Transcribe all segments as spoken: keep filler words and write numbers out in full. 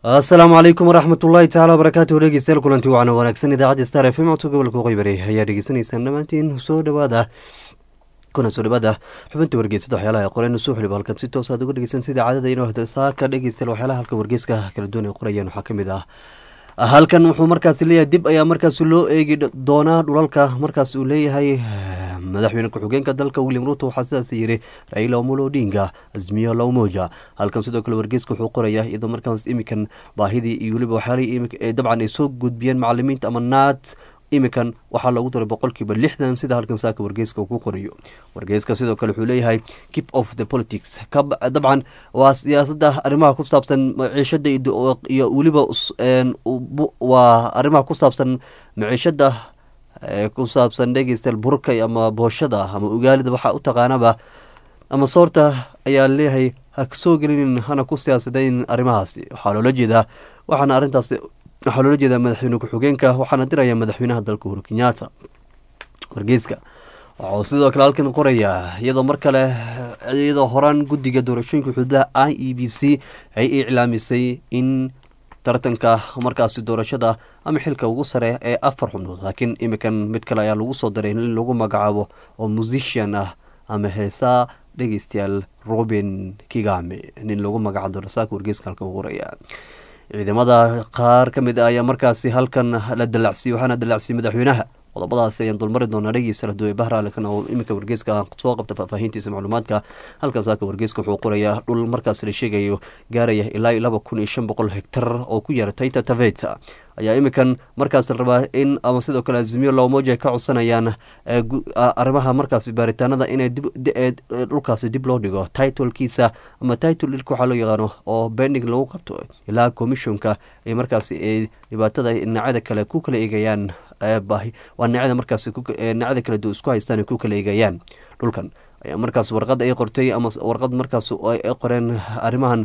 asalaamu calaykum waraxmatullaahi tacaala wabarakaatu dhegeystayaal kulanti wacan wanaagsan idaacadda star f m codka gobolka qoybari ayaa dhegeysanaysaan dhammaantiin soo dhawaada kuna soo dhawaada xubinta wargeysada waxyaalaha ee qoreen soo xiliba halkan si toos aad uga dhegeysan sida caadada inuu hadsaaka dhegeystayaal waxyaalaha halka wargeyska kala duwan ay qorayaan waxaa ka mid ah halkan wuxuu markaasi leeyahay dib ayaa markaasi loo eegi doonaa dhulalka markaas uu leeyahay madaxweyne ku-xigeenka dalka william ruto waxaa sidaas yiri raila omolo odinga azmiyo la umoja halkan sidoo kale wargeyska wuxuu qorayaa iyadoo markaas imikan baahidii iyo weliba waxyaalihii dabcan ay soo gudbiyeen macalimiinta ama naad imikan waxaa loogu daray boqolkiiba lixdan sida halkan saaka wargeyska uu ku qorayo wargeyska sidoo kale wuxuu leeyahay keep of the politics dabcan waa siyaasadda arrimaha ku saabsan maciishada iyo weliba waa arrimaha ku saabsan maciishada ku saabsan dhegeystayaal burka ama booshada ama ugaalida waxaa u taqaanaba ama soorta ayaa leeyahay ha soo gelinin hana ku siyaasadayn arrimahaasi waxaa loola jeedaa waxaana arrintaas waxaa loola jeedaa madaxweyne ku-xigeenka waxaana diraya madaxweynaha dalka uhuru kenyatta wargeyska waxauu sidoo kale halkan qorayaa iyadoo mar kale iyadoo horaan guddiga doorashooyinka xuduudaha i e b c ay iclaamisay in tartanka markaasi doorashada ama xilka ugu sare ee afar xubnood laakiin imikan mid kale ayaa lagu soo daray in lagu magacaabo oo musician ah ama heesaa dhegeystayaal robin kigame nin lagu magacaabo doorsaaka wargeyska halka u qoraya ciidamada qaar ka mid ah ayaa markaasi halkan la dalacsiyey waxaana dalacsiyey madaxweynaha qodobadaasi ayaan dulmari doonaa dhegeysa duwe bahraalkan oo iminka wargeyska soo qabta faahfaahintiisa macluumaadka halkan saaka wargeyska wuxuu qorayaa dhul markaas la sheegayo gaaraya ilaa laba kun iyo shan boqol hektar oo ku yaara taita taveta ayaa iminkan markaas la rabaa in ama sidoo kale azimiyo lamoja ka codsanayaan arrimaha markaas baaritaanada inay dhulkaasi dib loo dhigo titlekiisa ama title dhilka waxaa loo yaqaano oo bending lagu qabto ilaa commissionka ay markaasi ay dhibaatada dhinacada kale ku kala eegayaan waa dhinacada markaas dhinacada kale du isku haystaan ay ku kala eegayaan dhulkan ayaa markaas warqad ay qortay ama warqad markaas ay qoreen arrimahan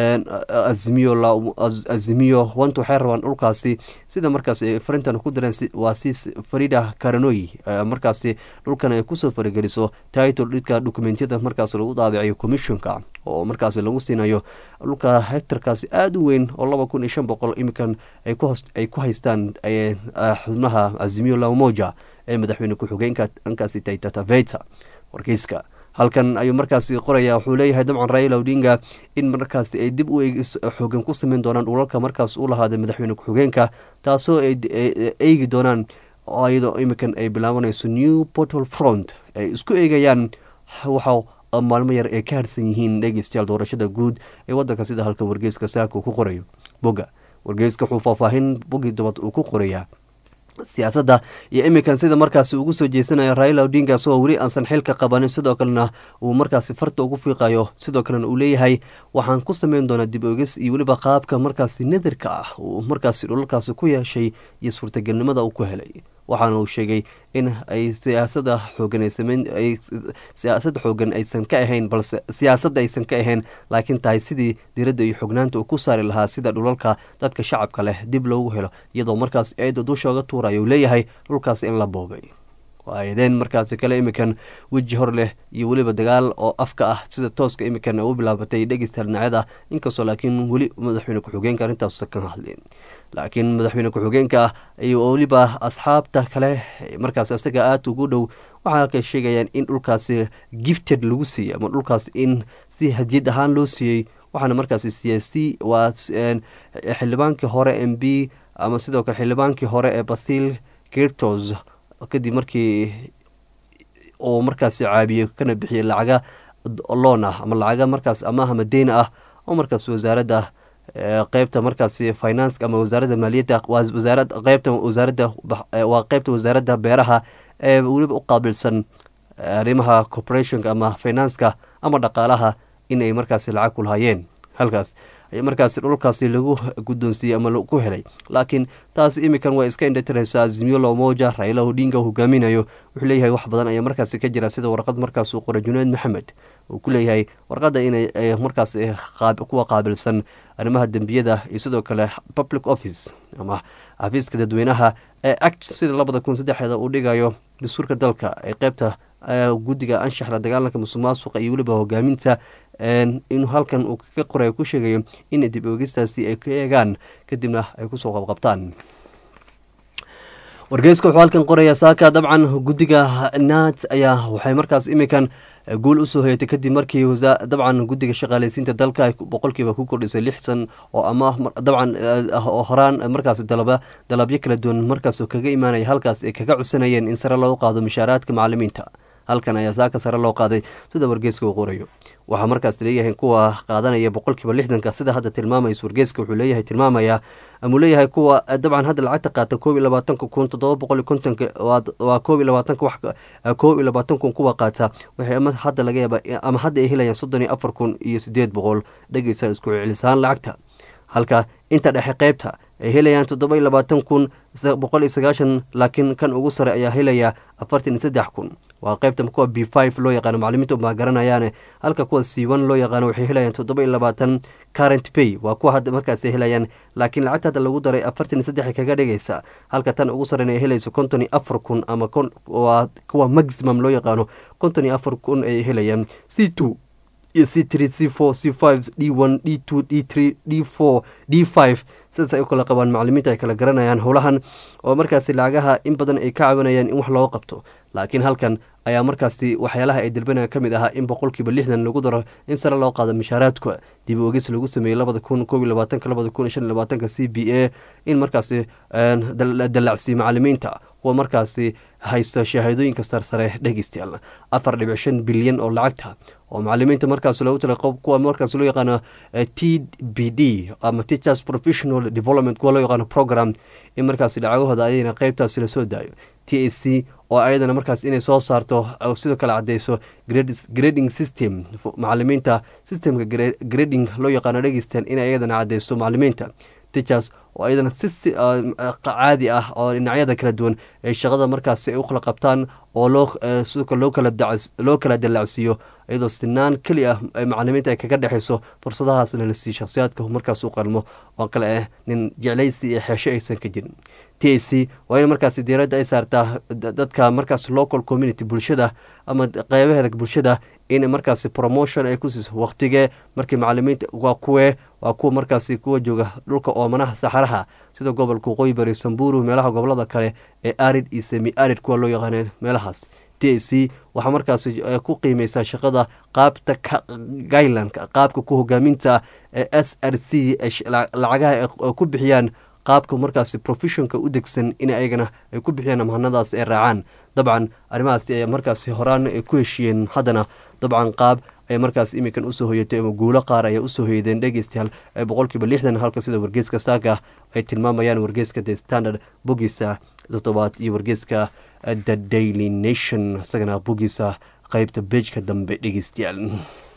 azimiyo azimiyo wanta waxay rabaan dhulkaasi sida markaas farintan ku direen waa si farida karanoy markaasi dhulkan ay kusoo farageliso title dhidka dokumentiyada markaas lagu daabacayo commissionka oo markaas lagu siinayo dhulka hectarkaasi aada u weyn oo laba kun iyo shan boqol imikan ay ku haystaan xubnaha azimiyo lamoja ee madaxweyne ku-xigeenka dhankaasi taita taveta wargeyska halkan ayuu markaasi qorayaa wuxuu leeyahay dabcan raila odinga in markaas ay dib u xoogan ku sameyn doonaan dhulalka markaas u lahaaday madaxweyne ku-xigeenka taasoo ay eegi doonaan iyadoo imikan ay bilaabanayso new portal front ay isku eegayaan waxa maalmo yar ay ka harsan yihiin dhegeystayaal doorashada guud ee wadanka sida halkan wargeyska saaka uu ku qorayo boga wargeyska wuxuu faahfaahin bogi dabad uu ku qorayaa siyaasadda iyo iminkan sida markaasi ugu soo jeesanaya raila odinga isagoo weli aansan xilka qabanin sidoo kalena uu markaasi farta ugu fiiqayo sidoo kalena uu leeyahay waxaan ku sameyn doonaa dib ogis iyo weliba qaabka markaasi nadirka ah uu markaasi dhulalkaasi ku yeeshay iyo suurtagelnimada uu ku helay waxaana uu sheegay in ay siyaasada xoogan ay sameyn ay siyaasada xoogan aysan ka ahayn balse siyaasadda aysan ka ahayn laakiin tahay sidii diiradda iyo xognaanta uu ku saari lahaa sida dhulalka dadka shacabka leh dib loogu helo iyadoo markaas eeda dusha oga tuurayo uu leeyahay dhulkaas in la boobay waayadeen markaasi kale imikan weji hor leh iyo weliba dagaal oo afka ah sida tooska imikan u bilaabatay dhegeysta dhinacyada inkastoo laakiin weli madaxweyne ku-xigeenka arrintaas ka hadleen laakiin madaxweyne ku-xigeenka iyo weliba asxaabta kale markaas isaga aada ugu dhow waxaa halkay sheegayaan in dhulkaasi gifted lagu siiyey ama dhulkaas in si hadiyad ahaan loo siiyey waxaana markaasi siyaasi waa xildhibaankii hore m b ama sidoo kale xildhibaankii hore ee basil kirtos kadib markii uu markaasi caabiyey kana bixiyey lacaga loon ah ama lacaga markaas amaah ama deyn ah oo markaas wasaaradda qeybta markaasi finance ama wasaaradda maaliyadda wasaarad qeybta wasaaradda waa qeybta wasaaradda beeraha ee weliba u qaabilsan arrimaha corporationka ama financeka ama dhaqaalaha in ay markaasi lacag ku lahaayeen halkaas ay markaasi dhulkaasi lagu guddoonsiiyey ama ku helay laakiin taas imikan waa iska indhatiraysaa azimiyo lamoja raila odinga hogaaminayo wuxuu leeyahay wax badan ayaa markaasi ka jira sida warqad markaas uu qoray junayd maxamed uu ku leeyahay warqadda inay markaas kuwa qaabilsan arrimaha dembiyada iyo sidoo kale public office ama xafiiska dadweynaha ee act sida labada kun saddexda uu dhigayo dastuurka dalka ee qeybta guddiga anshaxla dagaalanka musuq maasuqa iyo weliba hogaaminta inuu halkan uu ka qoray ku sheegayo in dib oogistaasi ay ka eegaan kadibna ay kusoo qabqabtaan. wargeyska wuxuu halkan qorayaa saaka dabcan guddiga naat ayaa waxay markaas imikan guul usoo hoyatay kadib markii dabcan guddiga shaqaaleysiinta dalka ay boqolkiiba ku kordhisay lixsan oo ama dabcan oo horaan markaas dalaba dalabyo kala duwan markaas kaga imaanaya halkaas ay kaga codsanayeen in sare loo qaado mushaaraadka macalimiinta. halkan ayaa saaka sare loo qaaday sida wargeyska uu qorayo. waxaa markaas leeyahay kuwa qaadanaya boqolkiiba lixdanka sida hadda tilmaamaysa wargeyska wuxuu leeyahay tilmaamaya amuu leeyahay kuwa dabcan hadda lacagta qaata koob iyo labaatanka kun toddoba boqol iyo kontonka waa koob iyo labaatanka wax koob iyo labaatan kun kuwa qaata waxay ama hadda laga yaaba ama hadda ay helayaan soddon iyo afar kun iyo sideed boqol dhegeysa isku celisaan lacagta. halka inta dhexe qeybta ay helayaan toddoba iyo labaatan kun boqol iyo sagaashan laakiin kan ugu sare ayaa helaya afartan iyo saddex kun. waa qeybta kuwa b five loo yaqaano macalimiinta ubaa garanayaane halka kuwa c one loo yaqaano waxay helayaan toddoba iyo labaatan current pay waa kuwa hadda markaas ay helayaan laakiin lacagta hadda lagu daray afartan iyo saddex kaga dhigaysa halka tan ugu sarena ay helayso konton iyo afar kun ama waa kuwa maximum loo yaqaano konton iyo afar kun ay helayaan c two iyo c three c four c five d one d two d three d four d five sidaas ay u kala qabaan macalimiinta ay kala garanayaan howlahan oo markaasi lacagaha in badan ay ka caawinayaan in wax looga qabto. laakiin halkan ayaa markaasi waxyaalaha ay dalbanaya ka mid ahaa in boqolkiiba lixdan lagu daro in sare loo qaado mushaaraadka dib ogis lagu sameeyey labada kun koob iyo labaatanka labada kun shan iyo labaatanka c b a in markaasi dallacsiiyo macalimiinta kuwa markaasi haysta shahaadooyinka sarsare dhegeystayaal afar dhibic shan bilyan oo lacagta oo macalimiinta markaas loogu tala kuwa markaas loo yaqaano t b d ama teachers professional development kuwa loo yaqaano program in markaasi lacagahooda ayayna qeybtaasi lasoo daayo t a c oo ayadana markaas inay soo saarto sidoo kale cadeyso grading system macalimiinta systemka grading loo yaqaano dhegeystaan in ayadana cadeyso macalimiinta teachers oo ayadana si caadi ah oo dhinacyada kala duwan ay shaqada markaas ay u kala qabtaan oo loo sidoo kale loo kala loo kala dallacsiiyo iyadoo sinaan keli ah macalimiinta ay kaga dhexeyso fursadahaasna la siiyo shakhsiyaadka markaas u qalmo oo kale ah nin jeclaysi iyo xeesho aysan ka jirin. t a c waa in markaasi diiradda ay saartaa dadka markaas local community bulshada ama qeybaheeda bulshada in markaasi promotion ay ku siiso waqtigee markii macalimiinta waa kuwee waa kuwa markaasi kuwa jooga dhulka oomanaha saxaraha sida gobolka waqooyi bari samburu meelaha gobolada kale ee arid iyo semi arid kuwa loo yaqaaneen meelahaas. t a c waxaa markaasi ku qiimeysaa shaqada qaabta gailanka qaabka ku hogaaminta ee s r c lacagaha ay ku bixiyaan qaabka markaasi professionka u degsan in ayagana ay ku bixiyaan amahanadaas ay raacaan. dabcan arrimahaasi ay markaasi horaan ay ku heshiiyeen haddana dabcan qaab ay markaas iminkan usoo hoyatay ama guulo qaar ayaa usoo hoyadeen dhegeystayaal ee boqolkiiba lixdan halka sida wargeyska saaka ay tilmaamayaan wargeyska the standard bogiisa toddobaad iyo wargeyska the daily nation isagana bogiisa qeybta bejka dambe dhegeystayaal.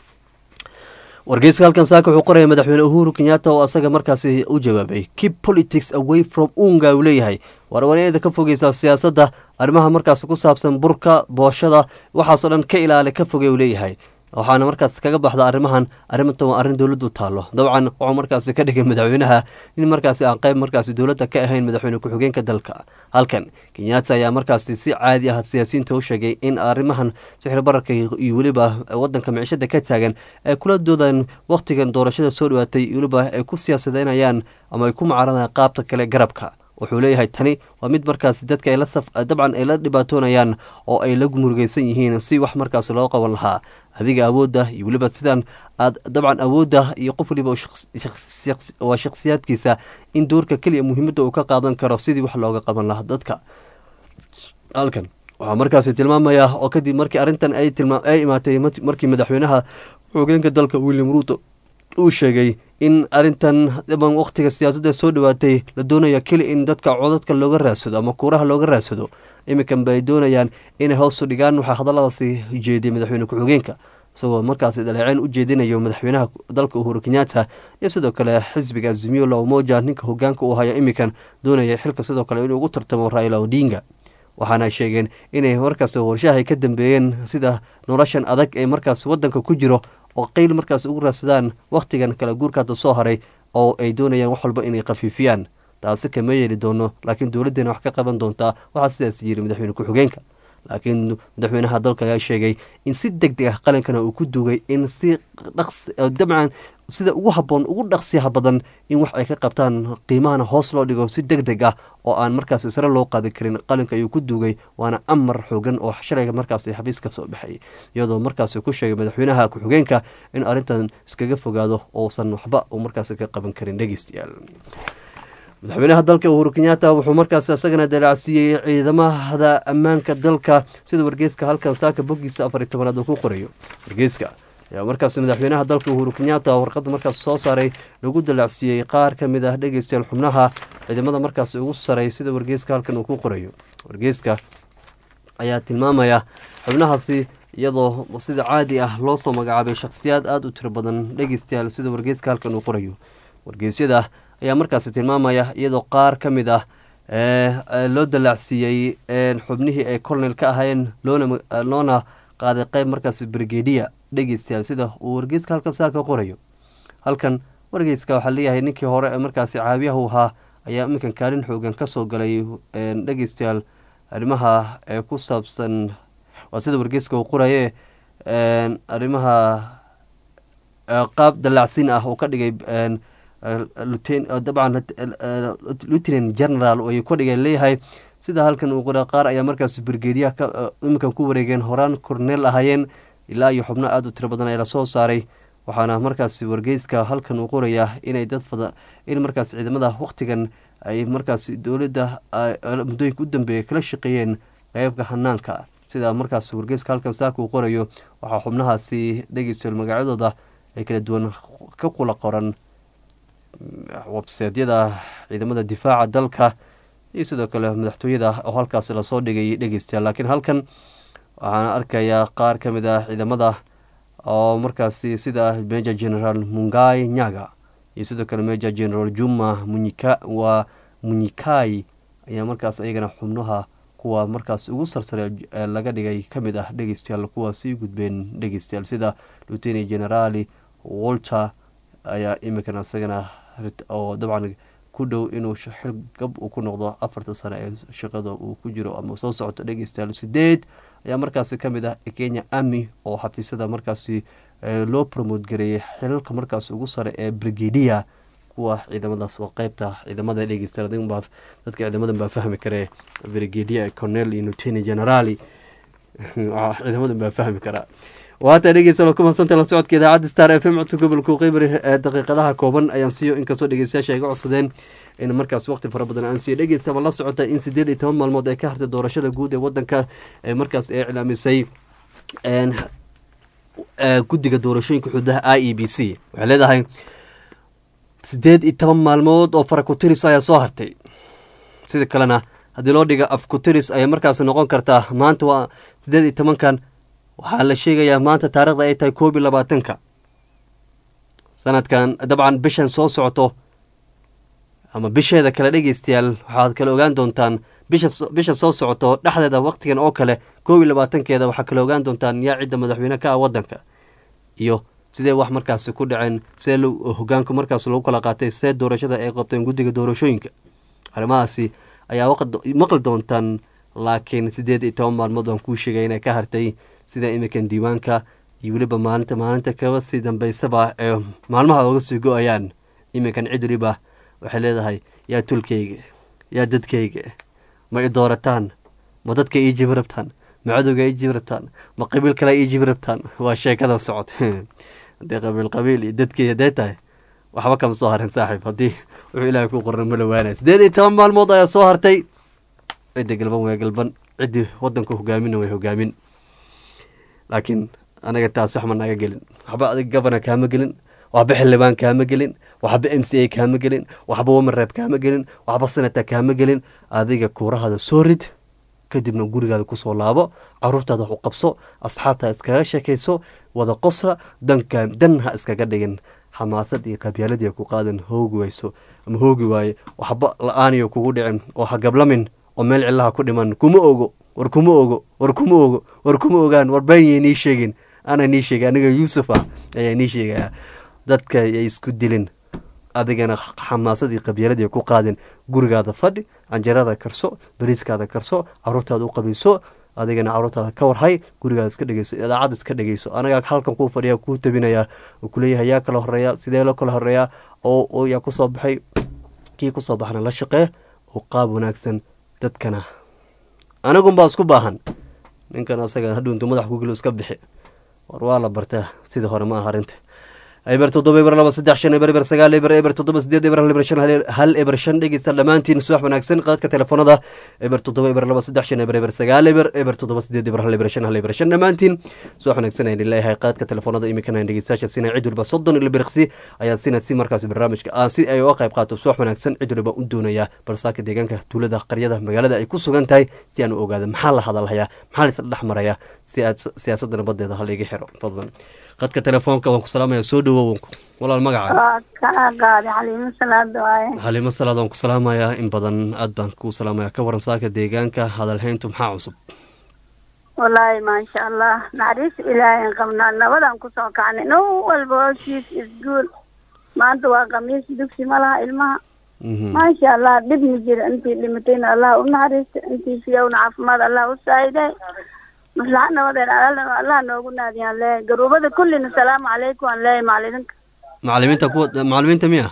wargeyska halkan saaka wuxuu qoraya madaxweyne uhuru kenyatta oo asaga markaasi u jawaabay keep politics away from unga uu leeyahay warwareeda ka fogeysa siyaasadda arrimaha markaas ku saabsan burka booshada waxaasoo dhan ka ilaali ka fogey uu leeyahay waxaana markaas kaga baxda arrimahan arrintan waa arrin dowladdu taallo. dabcan wuxuu markaasi ka dhigay madaxweynaha in markaasi aan qayb markaasi dowladda ka ahayn madaxweyne ku-xigeenka dalka. halkan kenyatta ayaa markaasi si caadi ah siyaasiyiinta u sheegay in arrimahan sixir bararka iyo weliba wadanka micishada ka taagan ay kula doodaan waqtigan doorashada soo dhawaatay weliba ay ku siyaasadeynayaan ama ay ku mucaaradaan qaabta kale garabka. wuxuu leeyahay tani waa mid markaasi dadka ay la dabcan ay la dhibaatoonayaan oo ay la murugeysan yihiin si wax markaas loo qaban lahaa adiga awoodda iyo weliba sidaan aad dabcan awoodda iyo qof waliba waa shakhsiyaadkiisa in doorka keliya muhiimadda uu ka qaadan karo sidii wax looga qaban lahaa dadka. halkan waxaa markaasi tilmaamaya oo kadib markii arrintan ay ay imaatay markii madaxweynaha ku-xigeenka dalka William Ruto uu sheegay in arrintan dhaban waqtiga siyaasadda soo dhawaatay la doonaya keli in dadka codadka looga raadsado ama kuuraha looga raadsado iminkan bay doonayaan inay hoos u dhigaan waxaa hadalladaasi jeediyay madaxweyne ku-xigeenka isagoo markaasi dhaleeceyn u jeedinayo madaxweynaha dalka Uhuru Kenyatta iyo sidoo kale xisbiga Azimio la Umoja ninka hogaanka uu haya iminkan doonaya xilka sidoo kale inuu ugu tartamo Raila Odinga. waxaana sheegeen inay markaas warshaha ka dambeeyeen sida noloshan adag ee markaas wadanka ku jiro oo qeyl markaas ugu raadsadaan waqtigan kala guurkaada soo haray oo ay doonayaan wax walba inay khafiifiyaan. taasi kama yeeli doono laakiin dowladdeena wax ka qaban doontaa waxaa sidaas yiri madaxweyne ku-xigeenka. laakiin madaxweynaha dalka ayaa sheegay in si deg deg ah qalinkana uu ku dugay in si dhaqs dabcan sida ugu habboon ugu dhaqsiyaha badan in wax ay ka qabtaan qiimahana hoos loo dhigo si deg deg ah oo aan markaasi sare loo qaadi karin qalinka ayuu ku dugay waana amar xoogan oo shalayga markaasi xafiiska soo baxay iyadoo markaasi ku sheegay madaxweynaha ku-xigeenka in arrintan iskaga fogaado ousan waxba uu markaasi ka qaban karin dhegeystayaal madaxweynaha dalka uhuru kenyatta wuxuu markaas isagana dalaacsiiyey ciidamada ammaanka dalka sida wargeyska halkan saaka boggiisa afar iyo tobanaad uu ku qorayo wargeyska ayaa markaas madaxweynaha dalka uhuru kenyatta warqadda markaas soo saaray lagu dalaacsiiyey qaar ka mid ah dhegeystayaal xubnaha ciidamada markaas ugu saray sida wargeyska halkan uu ku qorayo wargeyska ayaa tilmaamaya xubnahaasi iyadoo sida caadi ah loo soo magacaabay shakhsiyaad aada u tiro badan dhegeystayaal sida wargeyska halkan uu qorayo wargeysyada ayaa markaasi tilmaamaya iyadoo qaar ka mid ah loo dalaacsiiyey xubnihii ay colonel ka ahayn loona qaaday qeyb markaasi brigadiya dhegeystayaal sida uu wargeyska halkan saa ka qorayo halkan wargeyska waxaa leeyahay ninkii hore ee markaasi caawiyahu ahaa ayaa iminkan kaalin xoogan kasoo galay dhegeystayaal arrimaha ee ku saabsan waa sida wargeyska uu qoraye arrimaha qaab dalaacsin ah uu ka dhigay dabcan lieutenant general ay ka dhigeen leeyahay sida halkan uu qora qaar ayaa markaas brigadiya iminkan ku wareegeen horaan corneel ahaayeen ilaa iyo xubno aada u tiro badan ee lasoo saaray waxaana markaas wargeyska halkan uu qorayaa inay dad fada in markaas ciidamada wakhtigan ay markaas dowladda muddooyinka u dambeeya kala shaqeeyeen qeybka hanaanka sida markaas wargeyska halkan saaka uu qorayo waxaa xubnahaasi dhegeystayaal magacyadooda ay kala duwan ka qula qoran websaydyada ciidamada difaaca dalka iyo sidoo kale madaxtooyada oo halkaas lasoo dhigay dhegeystayaal laakiin halkan waxaan arkayaa qaar ka mid ah ciidamada oo markaasi sida major general mungai nyaga iyo sidoo kale major general juma munyika waa munyikai ayaa markaas ayagana xubnaha kuwa markaas ugu sarsare laga dhigay ka mid ah dhegeystayaal kuwa sii gudbeen dhegeystayaal sida lieutenant generali walter ayaa iminkan isagana oo dabcan ku dhow inuu xil gab uu ku noqdo afarta sano ee shaqada uu ku jiro ama soo socoto dhegeystayaal sideed ayaa markaasi ka mid ah kenya army oo xafiisyada markaasi loo promote gareeyey xilalka markaas ugu sare ee brigadiya kuwa ciidamadaas oo qeybta ciidamada dhegeystayaal dadka ciidamadan baa fahmi karee brigadiya colonel iyo lieutenant generali ciidamadan baa fahmi karaa waata dhegeystayaal ku mahadsantahay la socodka idaacadda star f m codka gobolka qeybari ee daqiiqadaha kooban ayaan siiyo inkastoo dhegeystayaasha iga codsadeen in markaas waqti fara badan aan siiyo dhegeystaaba la socota in sideed iyo toban maalmood ay ka hartay doorashada guud ee wadanka ee markaas ay iclaamisay guddiga doorashooyinka xuduudaha i e b c waxay leedahay sideed iyo toban maalmood oo fara ku-tiris ayaa soo hartay sida kalena haddii loo dhiga af ku-tiris ayay markaas noqon kartaa maanta waa sideed iyo tobankan waxaa la sheegayaa maanta taarikhda ay tahay koob iyo labaatanka sanadkan dabcan bishan soo socoto ama bisheeda kale dhegeystayaal waxaad kale ogaan doontaan bisha bisha soo socoto dhexdeeda waqtigan oo kale koob iyo labaatankeeda waxaa kale ogaan doontaan yaa cidda madaxweyne ka ah wadanka iyo sidee wax markaasi ku dhaceen see hogaanku markaas lagu kala qaatay see doorashada ay qabteen guddiga doorashooyinka arrimahaasi ayaa maqli doontaan laakiin sideed iyo toban maalmood waan kuu sheegay inay ka hartay sida iminkan diiwaanka iyo weliba maalinta maalinta kaba sii dambeysaba ee maalmaha oga sii go-ayaan iminkan cid weliba waxay leedahay yaa tulkayga yaa dadkayga ma i doorataan ma dadka ii jibi rabtaan ma cadowga ii jibi rabtaan ma qabiil kale ii jibi rabtaan waa sheekada socod haddii qabiil qabiil iyo dadkii hadday tahay waxba kama soo harin saaxiib haddii wuxuu ilaahay ku qoran ma lawaanay sideed iyo toban maalmood ayaa soo hartay cidda galban way galban ciddii wadanka hogaaminna way hogaamin laakiin anaga taas wax ma naga gelin waxba adig gabana kaama gelin waxba xildhibaan kaama gelin waxba m c a kaama gelin waxba wamareeb kaama gelin waxba senata kaama gelin adiga kuurahada soo rid kadibna gurigaada kusoo laabo caruurtaada wax u qabso asxaabtaa iskaga sheekayso wada qosra danka dan ha iskaga dhigin xamaasad iyo qabyaaladii ku qaadan hoogi wayso ama hoogi waaye waxba la-aaniyo kugu dhicin oo ha gablamin oo meel cillaha ku dhiman kuma ogo war kuma ogo war kuma ogo war kuma ogaan war baanyay nii sheegin ana nii sheegay aniga yuusuf ah ayaa nii sheegaya dadka ay isku dilin adigana xamaasadii qabyaaladii ku qaadin gurigaada fadhi canjarada karso bariiskaada karso caruurtaada u qabayso adigana caruurtaada ka warhay gurigaad iska dhegeyso idaacad iska dhegeyso anagaa halkan kuu fadhiya kuu tabinaya oo kuleeyahay yaa kala horeeya sidee loo kala horeeya oo oo yaa kusoo baxay kii kusoo baxna la shaqee oo qaab wanaagsan dadkana anagunbaa isku baahan ninkan asaga hadhuuntu madax ku gelo iska bixi war waa la bartaa sida hore ma aha arrinta eber toddoba eber laba saddex shan eber eber sagaal eber eber toddoba sideed eber hal eber shan hal eber shan dhegeysta dhammaantiin subax wanaagsan qaadka telefoonada eber toddoba eber laba saddex shan eber eber sagaal eber eber toddoba sideed eber hal eber shan hal eber shan dhammaantiin subax wanaagsan ayaan leeyahay qaadka telefoonada iminkana aan dhegeystayaasha sina cid walba soddon ila birqsi ayaan sina si markaasi barnaamijka aan si ay uga qayb qaato subax wanaagsan cid walba u doonaya balsaaka deegaanka tuulada qaryada magaalada ay ku sugan tahay si aan u ogaado maxaa la hadalhayaa maxaa la isla dhex marayaa si aad siyaasadda nabadeeda hal iga xiro fadlan qadka telefoonka waan ku salaamaya soo dhawow walaal magaca xaliimo salaad waan ku salaamayaa in badan aad baan ku salaamaya ka waran saaka deegaanka hadalhayntu maxaa cusub wallaahi maasha allah naxariis ilaahay qabnaa nabadaan kusoo kacnay nin walba hoshiis isguul maanta waa khamiis dugsi ma laha ilmaha maasha allah dhib ma jiro intii dhimatayna allah u naxariista intii fiyowna caafimaad allah u saaciday maslaxa nabadeena allah noogu naadiyaan leeyahay garuubada kullina salaamu calaykum aan leeyahay macalimiinka macalimiinta kuwa macalimiinta miya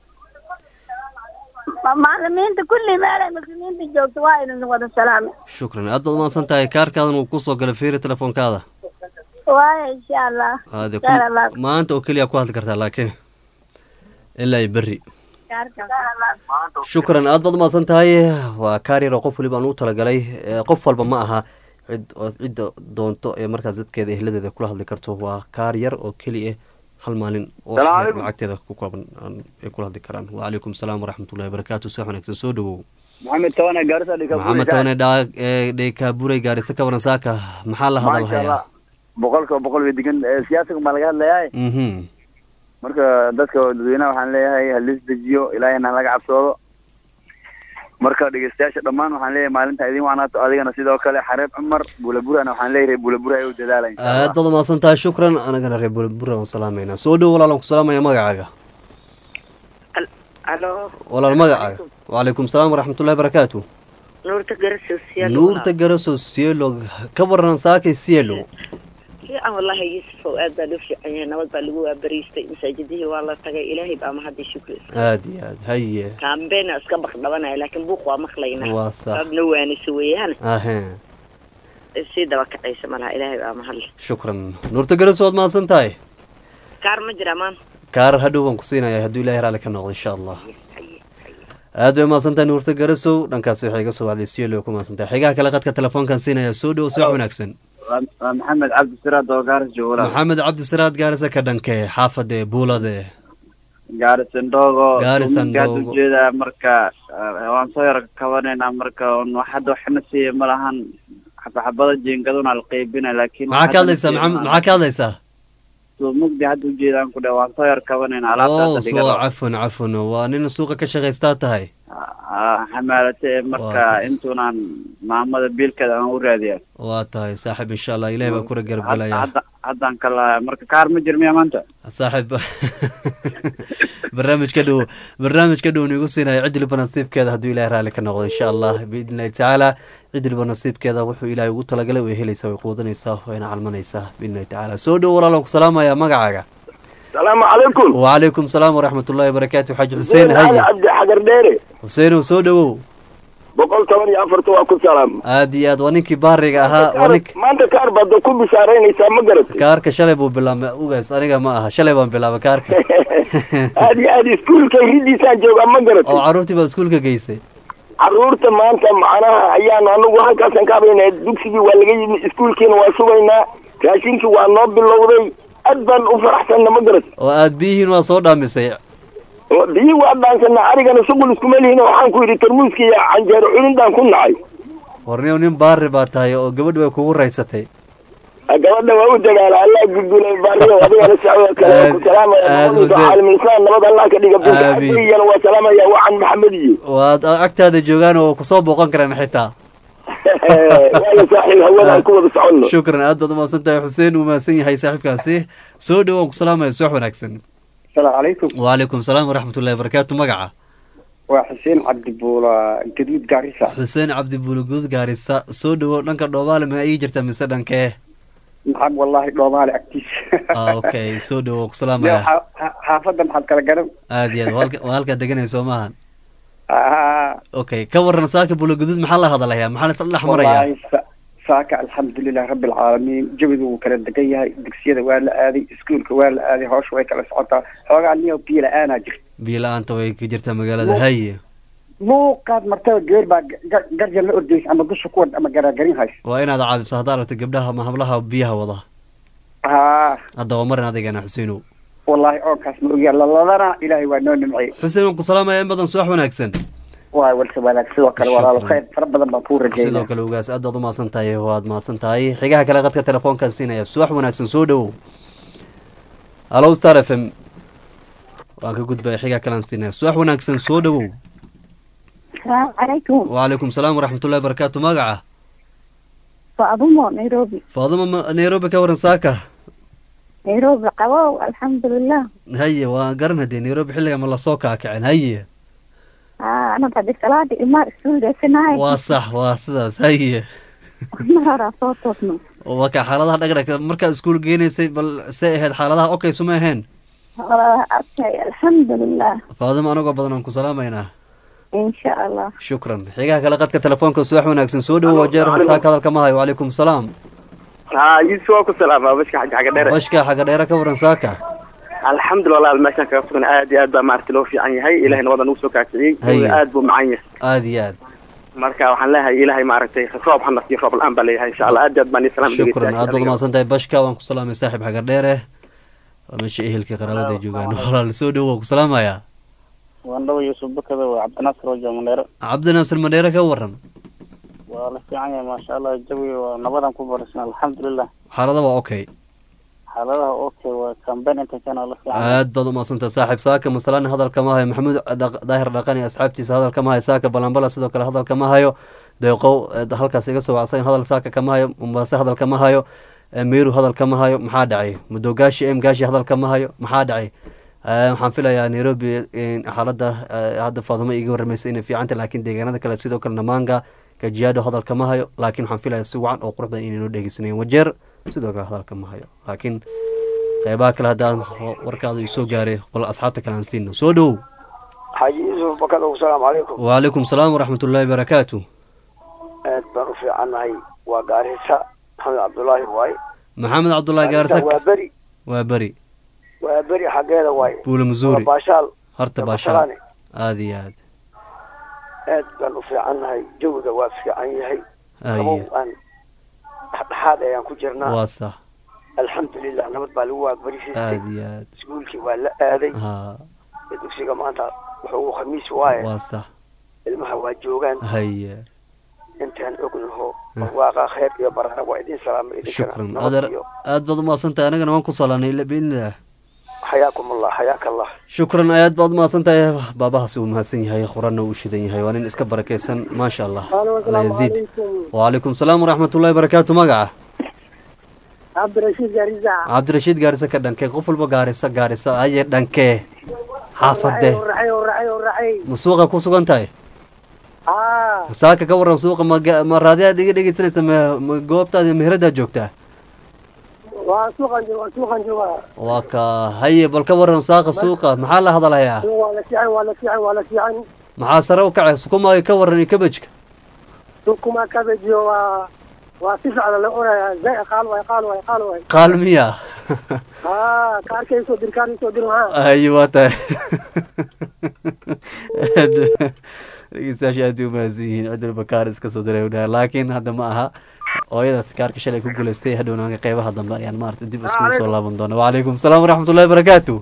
macalimiinta kulli meelay muslimiinta joogto waa idin wada salaame shukran aad baad umahadsan tahay kaarkaadan uu kusoo galay fiiri telefoonkaada waaya insha allah maanta oo keliya ku hadli kartaa laakiin ilaa iyo berri shukran aad baad umahadsan tahay waa kaar yar oo qof waliba aan u talagalay qof walba ma aha cid cidda doonto ee markaas dadkeeda ehladeeda kula hadli karto waa kaar yar oo keliya hal maalin oo lacagteeda ku kooban ay kula hadli karaan wacalaykum salaam waraxmatullahi wabarakaatu subax wanaagsan soo dhawow maxamed tawane gaarisa maxamed tawane dhekaaburay gaarisa ka waran saaka maxaa la hadalhayaa boqolka boqol way degan siyaasiga ma laga hadlayaa marka dadka dadweynaha waxaan leeyahay halis dejiyo ilaahayna laga cabsoodo marka dhegeystayaasha dhammaan waxaan leeyahay maalinta idin waanaato adigana sidoo kale xareeb cumar buulaburana waxaan leeyahay reer buulabura ay u dadaalaan aad baad umahadsan tahay shukran anagana reer buulabura waan salaameynaa soo dhow walaalan ku salaamaya magacaaga alo walaal magacaaga wacalaykum salaam waraxmatullahi barakaatu nuurta garaso sielo nuurta garaso sielo ka waran saakay sielo fiican wallahi yusufow aad baa loo fiican yahay nabad baa lagu waabariistay masaajidihii waa la tagay ilaahay baa mahadii shukri aad iyo aad haye kaambeena iska baqdhabanaya laakiin buuq waa maqlaynaa waa sax dadna waanisa weeyaan ahe sii daba kacaysa malaha ilaahay baa mahadle shukran nuurta garaso waad mahadsan tahay kaar ma jira maan kaar hadhow waan ku siinaya hadduu ilaahay raalli ka noqdo insha allah aad bay umahadsan tahay nuurta garasow dhankaasi waxay iga soo wacday sielo ku mahadsan tahay xigaha kale qadka telefoonkan siinaya soo dhow subax wanaagsan maxamed cabdisiraad oo gaaris jooga maxamed cabdisiraad gaarisa ka dhankee xaafade buulade gaarisandogo gaarisandogo ujeeda marka waan soo yar kabanaynaa marka hadda waxna siiya ma lahan xabxabada jiingaduna la qaybina laakiin maxaa ka hadlaysaa maxamed maxaa ka hadlaysaa soo mugdi hadda ujeedaan ku dhe waan soo yar kabanaynaa alaabtaas dhiga oo cafan cafan waa nin suuqa ka shaqaystaa tahay xamaalate marka intuunaan maamada biilkeeda aan u raadiya waa tahay saaxib insha allah ilahay baa kula garabgelaya haddaan kala marka kaar ma jir miya maanta saaxib barnaamij ka dhow barnaamij ka dhow nigu siinaya cidliba nasiibkeeda hadduu ilahay raalli ka noqdo insha allah biidn illahi tacaala cidliba nasiibkeeda wuxuu ilaahay ugu talagalay way helaysaa way quudanaysaa wayna calmanaysaa biidn illahi tacaala soo dhow walaalan ku salaamaya magacaaga السلام عليكم وعليكم السلام ورحمة الله وبركاته حاج حسين هاي عبد حجر ديري حسين وسودو بقول ثمانية أفرت وأكل سلام هادي يا ونيكي بارق أها ونيك ما أنت كار بدو كل بشارين يسام مقرت كارك شلبو بلا ما وجس أنا ما أها شلبان بلا كارك هذه هذه سكول كهيدي سانجو مقرت أو عروتي بسكول كجيسي عرورت ما أنت معنا أيام أنا وهاي كاسن كابين دكسي ولا جي سكول كين واسوينا كاشين كي وانوب باللوري أدبن وفرحتنا مقرت وأد بيهن وصودا مسيع بيه وأدبن كنا عارجنا شغل سكملي هنا وحنكو يري ترموسكي عن جارعين دان كنا عاي ورنيو نيم بار باتاي أو قبل ويكون رئيستي قبلنا وأود قال الله يقول البارية وأبي أنا سعوا كلام كلام عالم الإسلام نبض الله كذي قبل كذي وسلام يا وعن محمدي وأكتر هذا جوجان وكصوب وقنكر حتى شكرا أدد ما سنت يا حسين وما سني هاي صاحب كاسيه سودو وسلام يا سوح ونكسن السلام عليكم وعليكم السلام ورحمة الله وبركاته مقعة وحسين عبد البولا جديد قارسة حسين عبد البولا جديد قارسة سودو نانك دوبال ما أي جرت من سدن كه نعم والله دوبال أكتيس آه أوكي سودو سلام يا حافظ محل كلا قرب عادي والك والك دقنا يسومان آه أوكي كور نساك بولا جديد محل هذا له يا محل صلح مريا ساكا الحمد لله رب العالمين جبدوا كلا دقيها دكسية ولا آذي سكول كوال آذي هوش ويك على سعطة حوالي عني وبيلا أنا جرت بيلا أنت ويك جرت مقالة هاي مو قاد مرتبة غير با قرجة الأرديس أما قصة كود أما قراقرين هاي وين هذا عابد صهدارة قبلها ما هملها وبيها وضع آه هذا ومرنا هذا أنا حسينو والله أوكاس مؤيا لا لا لا إلهي وانون معي حسين وانكو سلامة يا بدن صح وناكسن واي والسبالك سيدوك الوراء الخير ربنا بكور رجينا سيدوك الوغاس أدو ما سنتاي هو ما سنتاي حقاها كلا قد كتلفون كان سينا يا صح وناكسن سودو ألو ستار اف ام وانك قد باي حقاها كلا سينا صح وناكسن سودو السلام عليكم. وعليكم السلام ورحمة الله وبركاته. مقعة فاطمة نيروبي. فاطمة نيروبي كورن ساكا نيروبي قواو الحمد لله. هيا وقرن هدي نيروبي حلقة من الله صوكا كعن هيا آه أنا بعد الصلاة إمار السورة سناي واصح واصداس هيا مرة صوتنا وكا حالتها دقرك مركز سكول جيني سي بل سي حالتها أوكي سماهن آه أوكي الحمد لله. فاطمة أنا قبضنا نكون سلامينا إن شاء الله. شكرا حقاك لقد كتلفونك سواح وناكسن سودو وجير ساك هذا الكماهي. وعليكم السلام. ها يسوق السلام بشكا حق حق ديره بشكا حق ديره كورن ساكا الحمد لله المشان كفن عادي اد ما عرفت لو في عن هي الهي نوض نو سو كاكسي اد بو معين عادي عاد marka waxaan leeyahay ilaahay ma aragtay roob xan naftii roob aan baleeyahay insha Allah aad baan islam dhigay shukran aad ma santahay bashka waan ku salaamay saaxib xagar dheere wamashi ehelkii qaraabada joogaan walaal soo dhawow ku salaamaya waan dhaw Yusuf Bakada waa Cabdinaasir oo Jamandeero Cabdinaasir Mandeero ka waran waa la fiican yahay ma sha Allah jawi waa nabadan ku barasna alxamdulillah xaalada waa okay xaaladaha okay waa campaign inta kana la fiican aad baad ma santahay saaxib saaka masalan hadalka ma hayo Maxamuud Daahir Dhaqani asxaabtiisa hadalka ma hayo saaka balanbala sidoo kale hadalka ma hayo deeqow halkaas iga soo wacsan hadal saaka kama hayo umbaase hadalka ma hayo meeru hadalka ma hayo maxaa dhacay mudogaashi em gaashi hadalka ma hayo maxaa dhacay waxaan filayaa Nairobi in xaaladda hadda Faadimo iga warmaysay in fiicanta laakiin deegaanada kale sidoo kale Namanga Kajiado hadalka ma hayo laakiin waxaan filayaa si wacan oo qurux badan inay dhageysanayeen wajeer sidoo kale hadalka ma hayo laakiin qaybaha kale hadda warkaada ii soo gaaray qol asxaabta kale aan siino soo dhow Haji Yusuf Bakada assalaamu alaykum wa alaykum salaam wa rahmatullahi wa barakatuh aad baan u fiicanahay waa Gaarisa Maxamed Cabdullaahi waay Maxamed Cabdullaahi Gaarisa waa bari waa bari waa bari xageeda waay Buula Missouri baashaal harta baashaal aad iyo aad aad baan u fiicanahay jawiga waa fiican yahay aan dhaxaad ayaan ku jirnaa waa sax alxamdulillah nabad baa lagu waabariisay aad iyo aad iskuulkii waa la aaday ha dugsiga maanta wuxuu khamiis waaye waa sax ilmaha waa joogaan haya intaan ognaho waaqa khayr iyo baraka waa idin salaamay shukran aad aad baad ma santahay anagana waan ku salaanay biillah حياكم الله حياك الله شكرا اياد بعض ما سنتي بابها سو مهسن yahay qurana uu shidan yahay waan in iska barakeysan ma sha Allah Allah yaziid wa alaykum salaam wa rahmatullahi wa barakatuh magaca Abdirashiid Gaarisa Abdirashiid Gaarisa ka dhankay qof walba Gaarisa Gaarisa ay dhankay xaafade raxay raxay raxay musuuqa ku sugan tahay ah saaka ka waran suuqa ma raadiya diga dhigaysanaysa ma goobtaada meherada joogtaa waa suuqan waa suuqan jooga waa ka haye bal ka waran saaqa suuqa maxaa la hadalayaa waa la fiican waa la fiican waa la fiican maxaa sare u kacay sukuma ka waran kabajka sukuma kabajiyo waa waa si fiican la oraya zay qaal way qaal way qaal way qaal miya ah kaarkay soo dirkaan soo dirin ha ay wata rigisashi aad u maasiin cidul bakaar iska soo diray laakiin hadda ma aha ooyadaas kaarka shalay ku guuleystay hadhowna qaybaha dambe ayaan maartay dib isku soo laaban doonaa wa alaykum salaam wa rahmatullahi wa barakatuh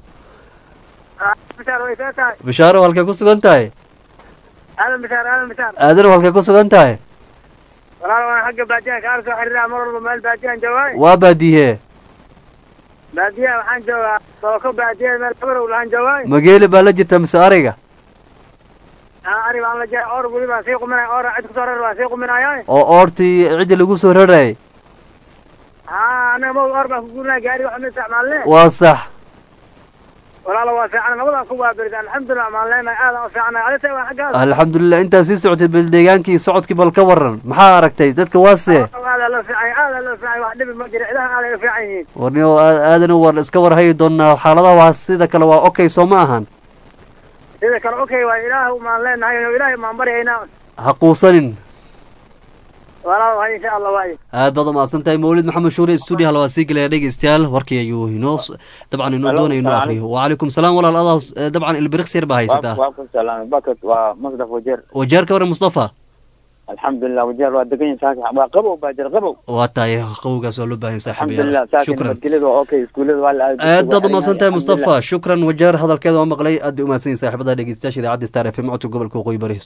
bishaaro halka ku sugan tahay aadan bishaar aadan bishaar aadan halka ku sugan tahay walaal waan xagga baadiyaha kaar soo xiriiraa mar walba meel baadiyahan joogaa waa baadiye baadiyaha waxaan joogaa sooko baadiyaha meel kabar u lahan joogaa mageeli baa la jirta mise ariga ari baan la jeeray or wali baa sii quminay or cid ku soo rar baa sii quminaya oo orti cid lagu soo raray ah ana ma or baan ku guurnaa gaari waxaan isticmaalnay waa sax walaalo waa fiican nabadaan ku waaberida alxamdulilah maan leenahay aadan u fiicnay adita waa xaggaada alxamdulilah intaa sii socotay bal deegaankii socodkii bal ka waran maxaa aragtay dadka waase aadaa loo fiicay aadaa loo fiicay wax dhibi ma jira cidaha aaday u fiican yihiin warniyo aadana war iska war hayi doonaa xaaladaha waa sida kale waa okay soo ma ahan sida kale okay waa ilaah maan leenahay ilaahay maan baryaynaa ha quusanin walaal hay insha Allah waay aad baad umahadsan tahay mawlid maxamed shuure studio hal waa sii galaya dhegeystayaal warkii ayuu inoo dabcan inoo doonay inoo akhriyo wacalaykum salaam walaal adaa dabcan ilbiriqs yar baa haysataa waakum salaam bakat waa musdaf wajeer wajeer ka waran mustafa alxamdulilah wajeer waa degan yahay waa qabow baa jir qabow waa tahay qabowgaas waa loo baahan alxamdulilah shukran badgelida okay iskuulada waa la aad baad umahadsan tahay mustafa shukran wajeer hadalkeeda waa maqlay aad u umahadsan saaxiibada dhegeystayaasha idaacadda Star F M codka gobolka Waqooyi Bari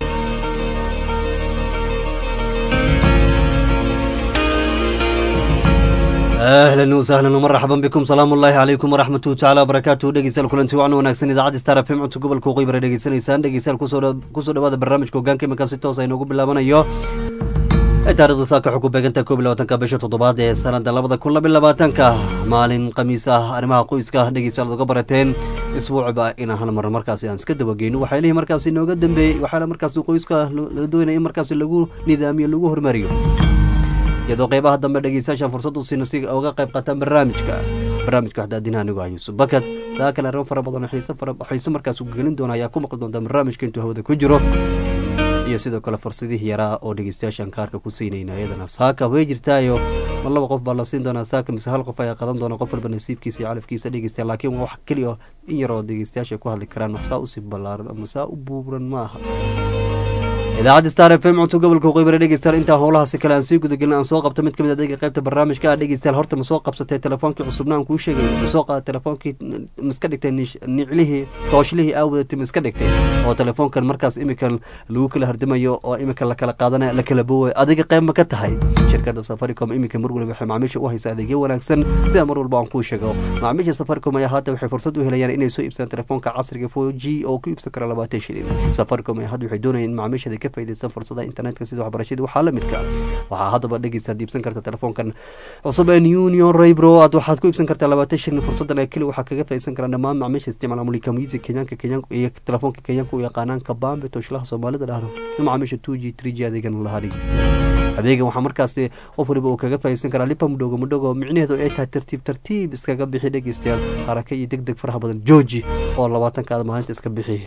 اهلا وسهلا ومرحبا بكم سلام الله عليكم ورحمه تعالى وبركاته دغيسال كلنتي وعنا وناغسن اذاعه ستار اف ام codka gobolka Waqooyi Bari dhegeysanaysaan dhegeysal ku soo ku soo dhawaada barnaamijka hogaanka imika si toos ah inoogu bilaabanayo ee taariikhda saaka xukun beeganta koob iyo labaatanka bisha toddobaad ee sanada labada kun iyo labaatanka maalin khamiis ah arrimaha qoyska dhegeysal uga barateen isbuucba in hal mar markaas aan iska dabageyno waxay leeyihiin markaas inooga dambeeyay waxa markaas qoyska la doonayay markaas lagu nidaamiyo lagu hormariyo iyadoo qaybaha dambe dhegeystayaasha fursad u siino si uga qayb qaataan barnaamijka barnaamijka xadaadina anigu ah Yuusuf Bakad saaka la fara badan xiiso fara xiiso markaas u gelin doona ayaa ku maqal doonta barnaamijka intuu hawada ku jiro iyo sidoo kale fursadihii yaraa oo dhegeystayaashan kaarka ku siinayna iyadana saaka way jirtaayo mar laba qof baa la siin doonaa saaka mise hal qof ayaa qadan doona qof walba nasiibkiisa iyo calafkiisa dhegeysta laakiin wax kaliya in yar oo dhegeystayaasha ku hadli karaan wax saa u sii ballaaran ama saa u buuran maaha idaacadda Star F M codka gobolka Waqooyi Bari dhegeystayaal inta howlahaasi kale aan sii gudagelin aan soo qabto mid kamid ah adeega qaybta barnaamijka ah dhegeystayaal horta ma soo qabsatay telefoonkii cusubna aan kuu sheegay ma soo qaad telefoonkii miska dhigtay niclihii tooshlihii aawada miska dhigtay oo telefoonkan markaas imika lagu kala hardimayo oo imika la kala qaadanayo la kala boowayo adiga qayb ma ka tahay shirkadda Safaricom imika mar walba waxay macaamiisha u haysaa adeegyo wanaagsan sida mar walba aan kuu sheego macaamiisha Safaricom ayaa hadda waxay fursad u helayaan inay soo iibsadaan telefoonka casriga four G oo ku iibsan kara labaatan shilin Safaricom ayaa hadda waxay doonayaan macaamiisha ka faa'iideysan fursadaha internetka sida waxbarashada waxa la midka waxa hadaba dhageysa diibsan karta telefoonkan cusub ee Union Raybro aad waxaad ku iibsan kartaa labaatan shilin fursadan ay kali waxa kaga faa'iideysan karaan dhammaan macaamiisha isticmaala mulika music Kenyanka Kenyanka iyo telefoonka Kenyanka u yaqaanaan kabambe toshlaha Soomaalida dhahno macaamiisha two G three G adeegan la dhageysta adeegan waxa markaas qof waliba uu kaga faa'iideysan karaa lipa mudoogo mudoogo micnaheedu ay tahay tartiib tartiib iskaga bixi dhageystayaal haraka iyo degdeg faraha badan jooji oo labaatan kaad maalinta iska bixi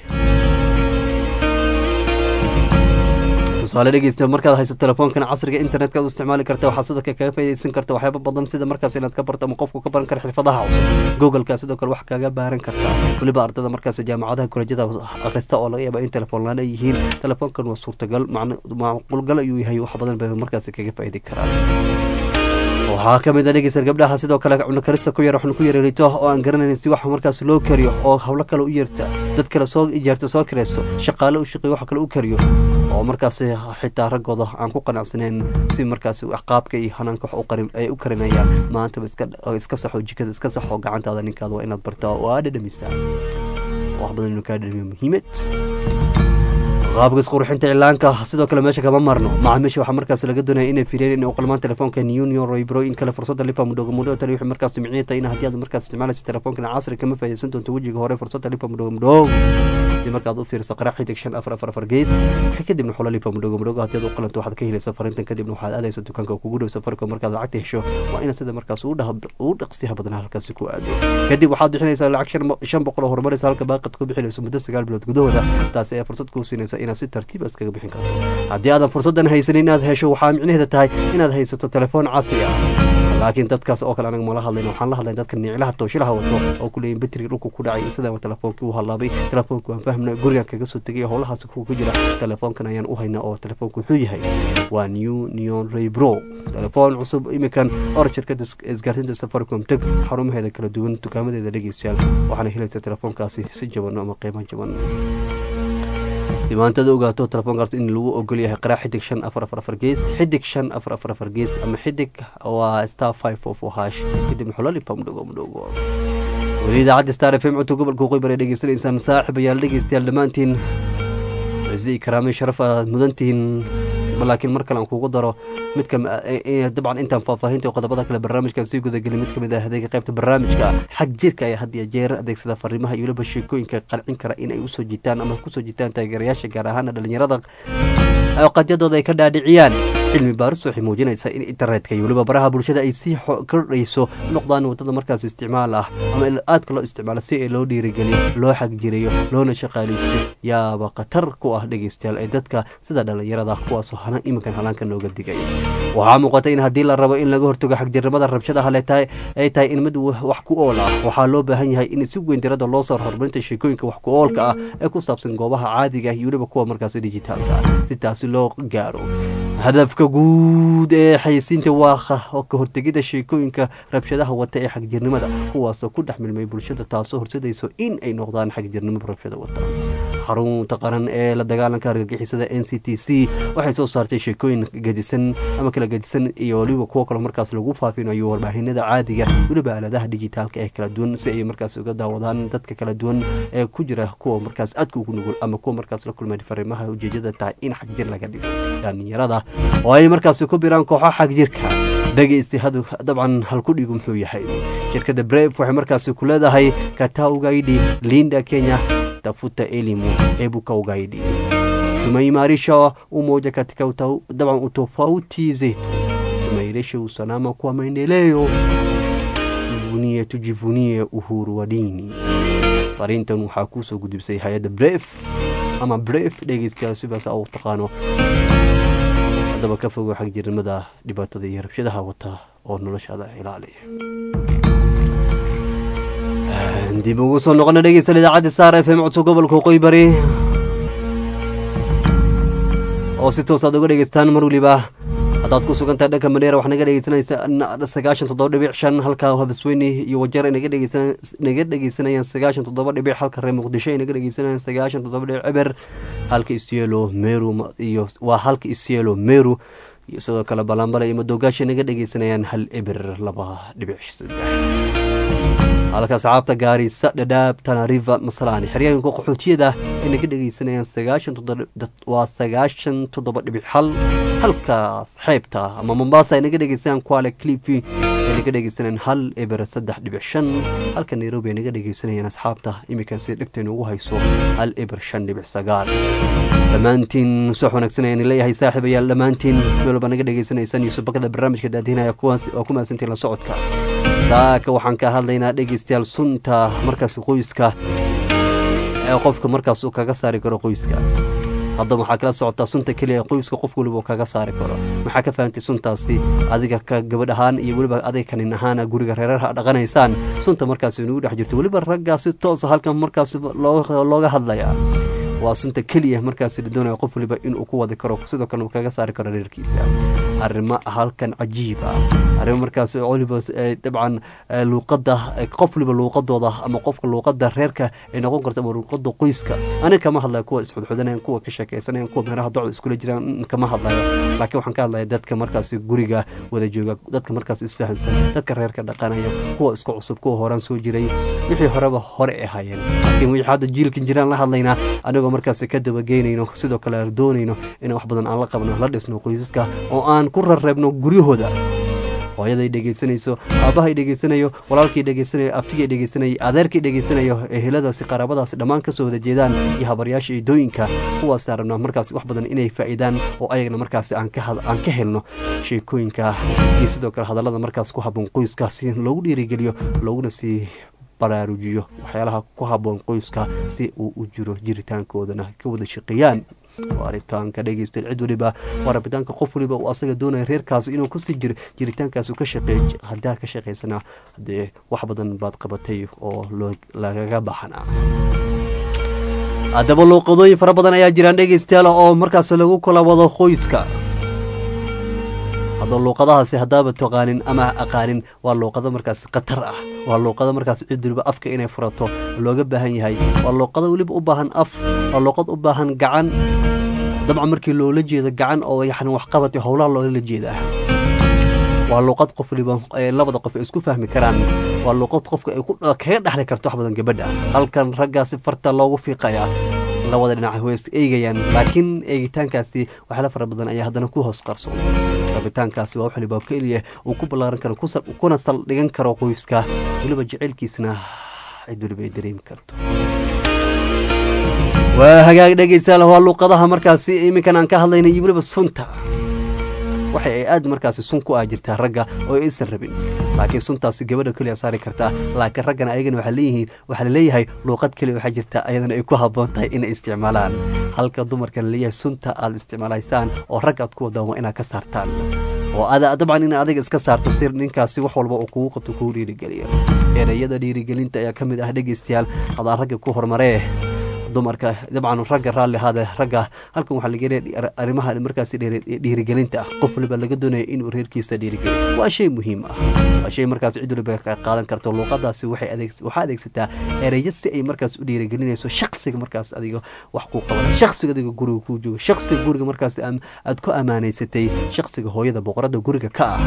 tusaale dhegeysta markaad hayso telefoonkan casriga internetka aad isticmaali kartaa waxa sidoo kale kaga faa'iideysan kartaa waxyaabo badan sida markaas inaad ka barto ama qofku ka baran karo xirfadaha cusub Google-ka sidoo kale wax kaga baaran kartaa waliba ardada markaas jaamacadaha kollejada akhrista oo laga yaabo in telefoon laan ay yihiin telefoonkan waa suurtagal macquul gal ayuu yahay wax badan bay markaas kaga faa'iidi karaan waxaa ka mid ah dhegeysta gabdhaha sidoo kale cunno karista ku yar waxnu ku yareerito oo aan garanayn si wax markaas loo kariyo oo hawlo kale u yeerta dad kale soo ijaarto soo kireysto shaqaale u shaqeeyo wax kale u kariyo oo markaas xitaa ragooda aan ku qanacsaneyn si markaas qaabka iyo hanaanka wax u qarin ay u karinayaan maanta iska iska saxo jikada iska saxo gacantaada ninkaada waa inaad bartaa oo aad dhadhamisaa wax badan inuu ka dhadhamiyo muhiimad qaabka isqurxinta ilaanka sidoo kale meesha kama marno macaamiisha waxa markaas laga doonaya inay fiiriyaan inay u qalmaan telefoonka Union Raybro in kala fursada lipa mudoogo mudoogo tani wixii markaas micnaheedu in haddii aad markaas isticmaalayso telefoonka casriga kama faa'iideysan doonto wajiga hore fursada lipa mudoogo mudoogo si markaad u fiiriso qarax xidig shan afar afar afar gees kadibna xula lipa mudoogo mudoogo haddii aad u qalanto waxaad ka helaysaa fariintan kadibna waxaad aadaysaa dukaanka kugu dhow Safaricom markaad lacagta hesho waa inaad sida markaas u dhahab u dhaqsiyaha badan halkaas ku aado kadib waxaad bixinaysaa lacag shan boqol oo horumaraysa halka baaqad ku bixinayso muddo sagaal bilood gudahooda taasi ayaa fursad kuu siinaysa inaad si tartiib ah bixin karto haddii aadan fursadan haysanin inaad hesho waxaa micnaheedu tahay inaad haysato telefoon casri ah laakiin dadkaas oo kale anaga mala hadlayna waxaan la hadlayn dadka niclaha tooshilaha wato oo ku leeyin battery dhulku ku dhacay sida telefoonkii uu halaabay telefoonku waan fahmnaa guriga kaga soo tagay howlahaas ku jira telefoonkan ayaan u haynaa oo telefoonku wuxuu yahay waa Union Raybro telefoon cusub imikan oo shirkadda isgaarsiinta Safaricom tag xarumaheeda kala duwan dukaamadeeda dhegeystayaal waxaana helaysaa telefoonkaasi si jaban ama qiimo jaban si maanta ogaato telefoonkaas in lagu ogol yahay qarax xidig shan afar afar afar gees xidig shan afar afar afar gees ama xidig waa star five four four hash kadib xulali pam mudoogo mudoogo weli idaacadda Star F M codka gobolka Waqooyi Bari dhegeystayaal saaxiibayaal dhegeystayaal dhamaantiin عزي كرامي شرف مدنتين laakiin mar kale aan kugu daro mid ka dabcan intaan faahfaahinta qodobada kale barnaamijkan sii gudagelin mid kamid ah adeega qaybta barnaamijka xag jirka ayaa had iyo jeer adeegsada fariimaha iyo weliba sheekooyinka qalcin kara inay usoo jiitaan ama kusoo jiitaan taageerayaasha gaar ahaan dhalinyarada qadyadooda ay ka dhaadhiciyaan cilmi baaris waxay muujinaysaa in internetka iyo weliba baraha bulshada ay sii kordhayso noqdaan wadada markaas isticmaal ah ama aadka loo isticmaalo si ay loo dhiirigeliyo loo xagjirayo loona shaqaaleysiyo yaaba khatar ku ah dhegeystayaal ee dadka sida dhalinyarada kuwaasoo halan iminkan halaanka nooga digay waxaa muuqata in haddii la rabo in laga hortago xagjirnimada rabshadaha leetahay ay tahay in mid wax ku ool ah waxaa loo baahan yahay in si weyn tirada loo soo horumarinta sheekooyinka wax ku oolka ah ee ku saabsan goobaha caadiga ah iyo weliba kuwa markaas dijitaalka ah si taasi loo gaaro hadafka guud ee xayeysiinta waa ka hortegida sheekooyinka rabshadaha wata ee xagjirnimada kuwaasoo ku dhex milmay bulshada taasoo horsadayso in ay noqdaan xagjirnimo rabshada wata xarunta qaran ee la dagaalanka argagixisada n c t c waxay soo saartay sheekooyin gedisan ama kala gedisan iyo weliba kuwo kaloo markaas lagu faafinayo warbaahinada caadiga weliba aaladaha dijitaalka ee kala duwan si ay markaas uga daawadaan dadka kala duwan ee ku jira kuwa markaas aadka ugu nugul ama kuwa markaas la kulmay fariimaha ujeedada tahay in xagjir laga dhigo dhalinyarada oo ay markaas ku biraan kooxo xagjirka dhegeysti hadu dabcan halku dhigu muxuu yahay shirkadda brave waxay markaas ku leedahay kata ugaidi linda kenya tafuta elimu ebuka ugaidi tumeimarisha umoja katika dabcan utofauti zetu tumeiresha usalama kwa maendeleo tuvunie tujivunie uhuru wa dini farintan waxaa kusoo gudubsay hay-adda brave ama brave dhegeystayaal sidaas u taqaano haddaba ka fogo xagjirnimada dhibaatada iyo rabshadaha wata oo noloshaada ilaaliya dib ugu soo noqona dhegeysta idaacadda Star F M codso gobolka Waqooyi Bari oo si toos aad uga dhegeystaan mar waliba haddaad ku sugan tahay dhanka Madeira wax naga dhegeysanaysaa sagaashan iyo toddoba dhibic shan halka Habsweyne iyo Wajeer naga dhegeysan naga dhegeysanayaan sagaashan iyo toddoba dhibic halka reer Muqdisho naga dhegeysanayaan sagaashan iyo toddoba dhibic eber halka Isiolo Meru iyo waa halka Isiolo Meru iyo sidoo kale Balambala iyo Madoogaasha naga dhegeysanayaan hal eber laba dhibic saddex halka saxaabta Gaarisa Dadaab Tana River Masalani xiriyaanka qaxootiyada ay naga dhageysanayaan sagaashan waa sagaashan iyo toddoba dhibic hal halka xeebta ama Mombasa ay naga dhageysanayaan Kwale Cliffy ay naga dhageysanayaan hal eber saddex dhibic shan halka Nairobi ay naga dhageysanayaan asxaabta imika si dhigteen ugu hayso hal eber shan dhibic sagaal dhammaantiin soo wanaagsan ayaan leeyahay saaxiibayaal dhammaantiin meel walba naga dhageysanaysan iyo subakada barnaamijka daadinaya kuwaas oo ku maasantiin la socodka saaka waxaan ka hadlaynaa dhegeystayaal sunta markaas qoyska ee qofka markaas uu kaga saari karo qoyska hadda waxaa kala socotaa sunta kaliya qoyska qof waliba uu kaga saari karo maxaa ka fahamtay suntaasi adiga ka gabadh ahaan iyo waliba adiga kanin ahaan guriga reeraha dhaqanaysaan sunta markaas inuu dhex jirto waliba raggaasi toos halkan markaas looga hadlayaa waa sunta kaliya markaas la doonayo qof waliba inuu ku wadi karo sidoo kale uu kaga saari karo reerkiisa arrimo halkan cajiib ah arrimo markaas waliba dabcan luuqada qof waliba luuqadooda ama qofka luuqada reerka ay noqon karto ama luuqada qoyska aniga kama hadlayo kuwa isxudxudanayaan kuwa ka sheekaysanayaan kuwa meeraha docda iskula jiraan kama hadlayo laakiin waxaan ka hadlayaa dadka markaas guriga wada jooga dadka markaas isfahansan dadka reerka dhaqanaya kuwa isku cusub kuwa horaan soo jiray wixii horeba hore ahaayeen laakiin wixii hadda jiilkan jiraan la hadlaynaa anigoo markaas ka dabageynayno sidoo kale aan doonayno in wax badan aan la qabno la dhisno qoysaska oo aan ku rarreebno guryahooda hooyaday dhegeysanayso aabahay dhegeysanayo walaalkii dhegeysanayo abtigii dhegeysanayo adeerkii dhegeysanayo eheladaasi qaraabadaasi dhammaan kasoo wada jeedaan iyo habaryaasha idooyinka kuwaas rabnaa markaas wax badan inay faa'iidaan oo ayagna markaas aan ka aan ka helno sheekooyinka iyo sidoo kale hadallada markaas ku habboon qoyskaasi loogu dhiirigeliyo looguna sii baraarujiyo waxyaalaha ku habboon qoyska si uu u jiro jiritaankoodana ka wada shaqeeyaan waaritaanka dhegeysta cid waliba waa rabitaanka qof waliba uu asaga doonaya reerkaas inuu kusii jiro jiritaankaas ka shaqeeyo haddaa ka shaqeysana haddee wax badan baad qabatay oo lagaga baxana haddaba luuqadooyin fara badan ayaa jiraan dhegeystayaal oo markaas lagu kala wado qoyska hadda luuqadahaasi haddaaba taqaanin ama aqaanin waa luuqado markaas khatar ah waa luuqado markaas cid waliba afka inay furato looga baahan yahay waa luuqado waliba u baahan af waa luuqad u baahan gacan dabcan markii loola jeedo gacan oo yaxan waxqabad iyo howlaha loola jeedaa waa luuqad qof waliba labada qof ay isku fahmi karaan waa luuqad qofka ay kaga dhexli karto wax badan gabadha halkan raggaasi farta loogu fiiqayaa labada dhinac hoos eegayaan laakiin eegitaankaasi waxyaala fara badan ayaa haddana ku hoos qarsoon rabitaankaasi waa wax waliba keliya uu ku ballaaran karo kuna saldhigan karo qoyska weliba jaceylkiisna cid waliba ay dareemi karto waa hagaag dhegeystayaal waa luuqadaha markaasi iminkan aan ka hadlaynay iyo weliba sunta waxay ay aad markaasi sun ku ah jirtaa ragga oo aysan rabin laakiin suntaasi gabadha keliya saari kartaa laakiin raggana ayagana waxaa leeyihiin waxaa laleeyahay luuqad keliya waxaa jirta ayadana ay ku habboon tahay inay isticmaalaan halka dumarkana leeyahay sunta aad isticmaalaysaan oo ragga aad ku wadaan waa inaad ka saartaan oo ada dabcan in adiga iska saarto si ninkaasi wax walba uu kugu qabto kugu dhiirigeliyo ereyada dhiirigelinta ayaa ka mid ah dhegeystayaal adaa ragga ku horumaree dumarka dabcan ragga raalli ahaada ragga halkan waxaa laga leeyahay arrimaha markaasi dhiirigelinta ah qof waliba laga doonaya inuu reerkiisa dhiirigeliyo waa shay muhiim ah waa shay markaas cid waliba qaadan karto luuqadaasi waxay adeeg waxaa adeegsataa ereyo si ay markaas u dhiirigelinayso shakhsiga markaas adiga wax ku qabana shakhsiga adiga guriga ku jooga shakhsiga guriga markaas aad ku amaaneysatay shakhsiga hooyada boqorada guriga ka ah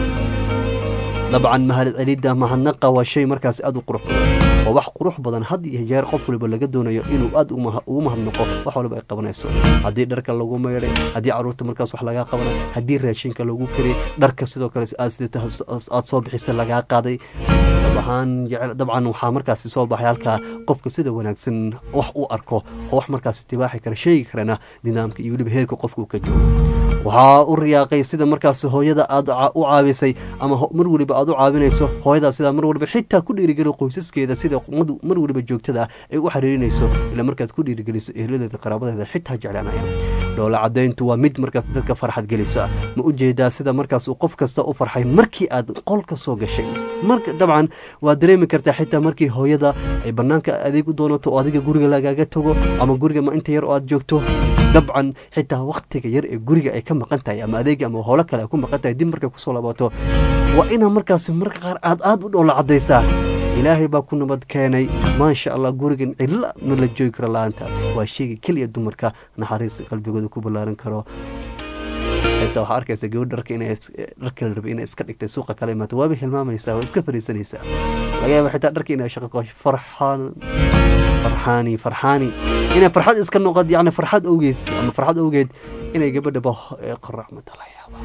dabcan mahad celida mahadnaqa waa shay markaas aad u qurux badan oo wax qurux badan had iyo jeer qof waliba laga doonayo inuu aad ugu mahadnaqo wax waliba ay qabanayso haddii dharka lagu maydhay haddii caruurta markaas wax lagaa qabanayo haddii raashinka lagu kariyay dharka sidoo kale aad soo bixisa lagaa qaaday dabcan jecel dabcan waxaa markaasi soo baxay halkaa qofka sida wanaagsan wax u arko oo wax markaasi tibaaxi kara sheegi karana nidaamka iyo weliba heerka qofka uu ka joogo waxaa u riyaaqay sida markaas hooyada aad u caabisay ama mar waliba aad u caawinayso hooyada sida mar waliba xitaa ku dhiirigeli qoysaskeeda sida mar waliba joogtada ay u xiriirinayso ila markaad ku dhiirigeliso ehladeeda qaraabadeeda xitaa jeclaanayaan dhoola cadayntu waa mid markaas dadka farxad gelisa ma u jeedaa sida markaas uu qof kasta u farxay markii aad qolka soo gashay marka dabcan waa dareemi kartaa xitaa markii hooyada ay banaanka adeeg u doonato oo adiga guriga lagaaga tago ama guriga ma inta yar oo aad joogto dabcan xitaa waqtiga yar ee guriga ay ka maqan tahay ama adeega ama howlo kale ay ku maqan tahay dib markay kusoo laabato waa inaa markaas marka qaar aad aad u dhoola cadaysaa ilaahay baa ku nabad keenay maasha allah gurigan cidla ma la joogi karo la-aanta waa sheega keliya dumarka naxariis qalbigooda ku ballaaran karo xitaa waxaa arkaysa gabadh dharka inay dharka la rabay inay iska dhigtay suuqa kala imaato waaba hilmaamaysaa waa iska fariisanaysaa laga yaaba xitaa dharka inay shaqo koosh farxaan farxaani farxaani inay farxad iska noqod yacni farxad awgeed ama farxad awgeed inay gabadhaba qoracmata la yaaba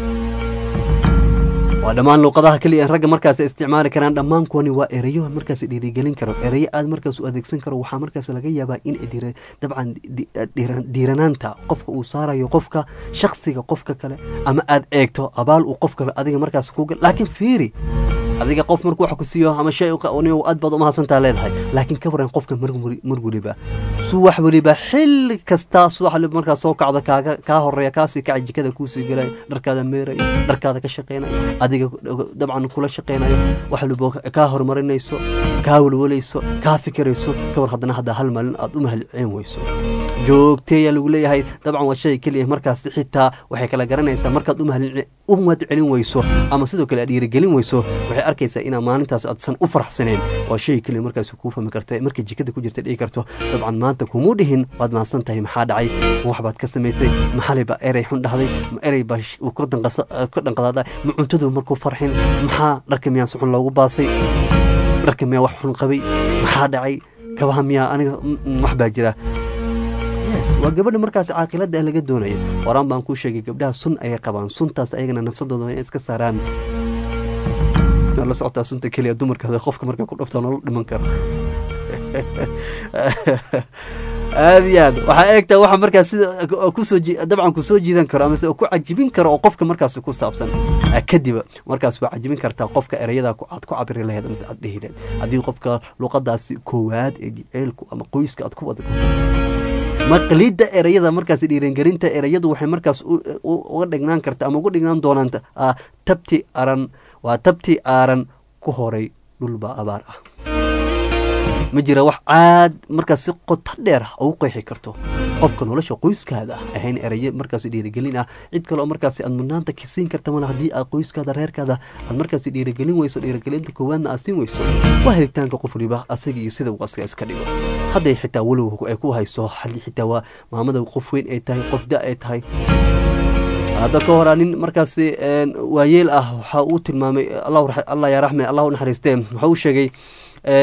waa dhammaan luuqadaha keliya ragga markaas isticmaali karaan dhammaan kuwani waa erayo markaas dhiirigelin karo erayo aad markaas u adeegsan karo waxaa markaas laga yaabaa in dabcan diiranaanta qofka uu saarayo qofka shakhsiga qofka kale ama aad eegto abaal uu qof kale adiga markaas kuga laakiin fiiri adiga qof markuu wax ku siiyo ama shay aad baad umahadsantaa leedahay laakiin ka waran qofka mar waliba suu wax waliba xilli kasta suu wax waliba markaas soo kacdo kaaga kaa horeeya kaasii kaca jikada kuusii galay dharkaada meerayo dharkaada ka shaqeynayo adiga dabcan kula shaqeynayo wax waliba kaa horumarinayso kaa walwalayso kaa fikirayso ka war haddana hadda hal maalin aad u mahadcelin weyso joogteeya lagu leeyahay dabcan waa shay keliya markaas xitaa waxay kala garanaysaa markaad u mahadcelin weyso ama sidoo kale aad dhiirigelin weyso waxay arkaysaa inaa maalintaas aadsan u faraxsaneen waa shay keliya markaas kuu fahmi karta markay jikada ku jirta dhigi karto dabcan maanta kumuu dhihin waad mahadsan tahay maxaa dhacay ma waxbaad ka samaysay maxalay baa erey xun dhahday ma erey baa ka dhanqadaada ma cuntadu markuu farxin maxaa dharka miyaan si xun loogu baasay dharka miyaa wax xun qabay maxaa dhacay kabaha miyaa aniga wax baa jira waa gabadha markaas caaqilada laga doonaya horaan baan kuu sheegay gabdhaha sun ayay qabaan suntaas ayagana nafsadooda inay iska saaraan la socotaa sunta keliya dumarkaada qofka marka ku dhafto nolol dhiman karo aad iyo aad waxaa eegtaa waxa markaas sida kusoo dabcan kusoo jiidan karo ama ku cajibin karo oo qofka markaas ku saabsan kadib markaas waa cajibin kartaa qofka ereyada aad ku cabiri lahayd ama aad dhihi lahayd haddii qofka luqadaasi koowaad ee jaceylku ama qoyska aad ku wadago maqlidda ereyada markaas dhiirangelinta ereyadu waxay markaas uga dhignaan karta ama uga dhignaan doonaan tabti aran waa tabti aaran ku horay dhulba abaar ah ma jira wax caad markaas si qoto dheer ah ugu qeexi karto qofka nolosha qoyskaada ahayn erayo markaas dhiirigelin ah cid kale oo markaas aad mudnaanta ka siin karta mana haddii aad qoyskaada reerkaada aad markaas dhiirigelin weyso dhiirigelinta koowaadna aad siin weyso waa helitaanka qof waliba asaga iyo sida uu asaga iska dhigo hadday xitaa walow ay ku hayso haddii xitaa waa maamada qof weyn ay tahay qof da ay tahay hadda ka horaa nin markaas waayeel ah waxa uu tilmaamay allah yaa raxme allah u naxariistee waxa uu sheegay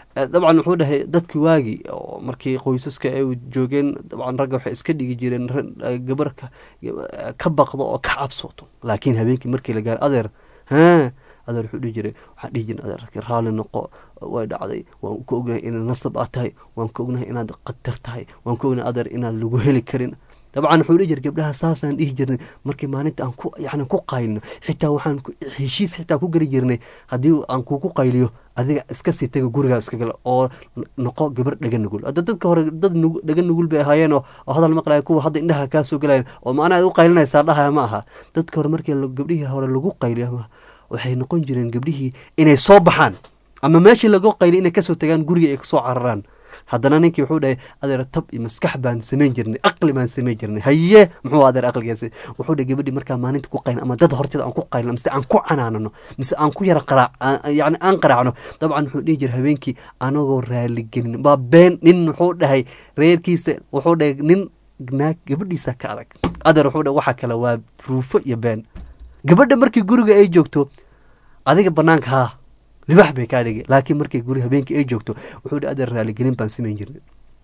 dabcan wuxuu dhahay dadki waagi oo markii qoysaska ay joogeen dabcan ragga waxay iska dhigi jireen gabar ka baqdo oo ka cabsooto laakiin habeenkii markii la gaaro adeer ha adeer wuxuu dhihi jiray waxaan dhihi jiray adeer raalli noqo way dhacday waan ka ognahay inaad nasab aad tahay waan ka ognahay inaad qatar tahay waan ka ognahay adeer inaad lagu heli karin dabcan wuxuu dhihi jiray gabdhaha saasaan dhihi jirnay markii maalinta aan ku yani ku qaylino xitaa waxaan heshiis xitaa ku geli jirnay haddii aan kugu qayliyo adiga iska sii taga gurigaa iska gala oo noqo gabar dhaga nugul hadda dadka hore dad dhaga nugul bay ahaayeen oo hadal maqlayan kuwa hadda indhaha kaa soo gelayan oo macnaha u qaylinaysaa dhahaya ma aha dadka hore markii gabdhihii hore lagu qayliyo waxay noqon jireen gabdhihii inay soo baxaan ama meeshii lagu qayliy inay kasoo tagaan guriga ay kasoo cararaan haddana ninkii wuxuu dhahay adeer tab iyo maskax baan samayn jirnay aqli baan samayn jirnay haye muxuu adeer aqligaasi wuxuu dhahay gabadhii markaa maalinta ku qaylin ama dad horteeda aan ku qaylino mise aan ku canaanano mise aan ku yara qaraac yani aan qaraacno dabcan wuxuu dhihi jiray habeenkii anagoo raaligelin baa been nin wuxuu dhahay reerkiisa wuxuu dhahay nin naag gabadhiisa ka adag adeer wuxuu dhahay waxa kale waa ruufo iyo been gabadha markii guriga ay joogto adiga banaanka haa libax bay kaa dhigay laakiin markay guri habeenkii ay joogto wuxuu dhi adeer raaligelin baan samayn jirnay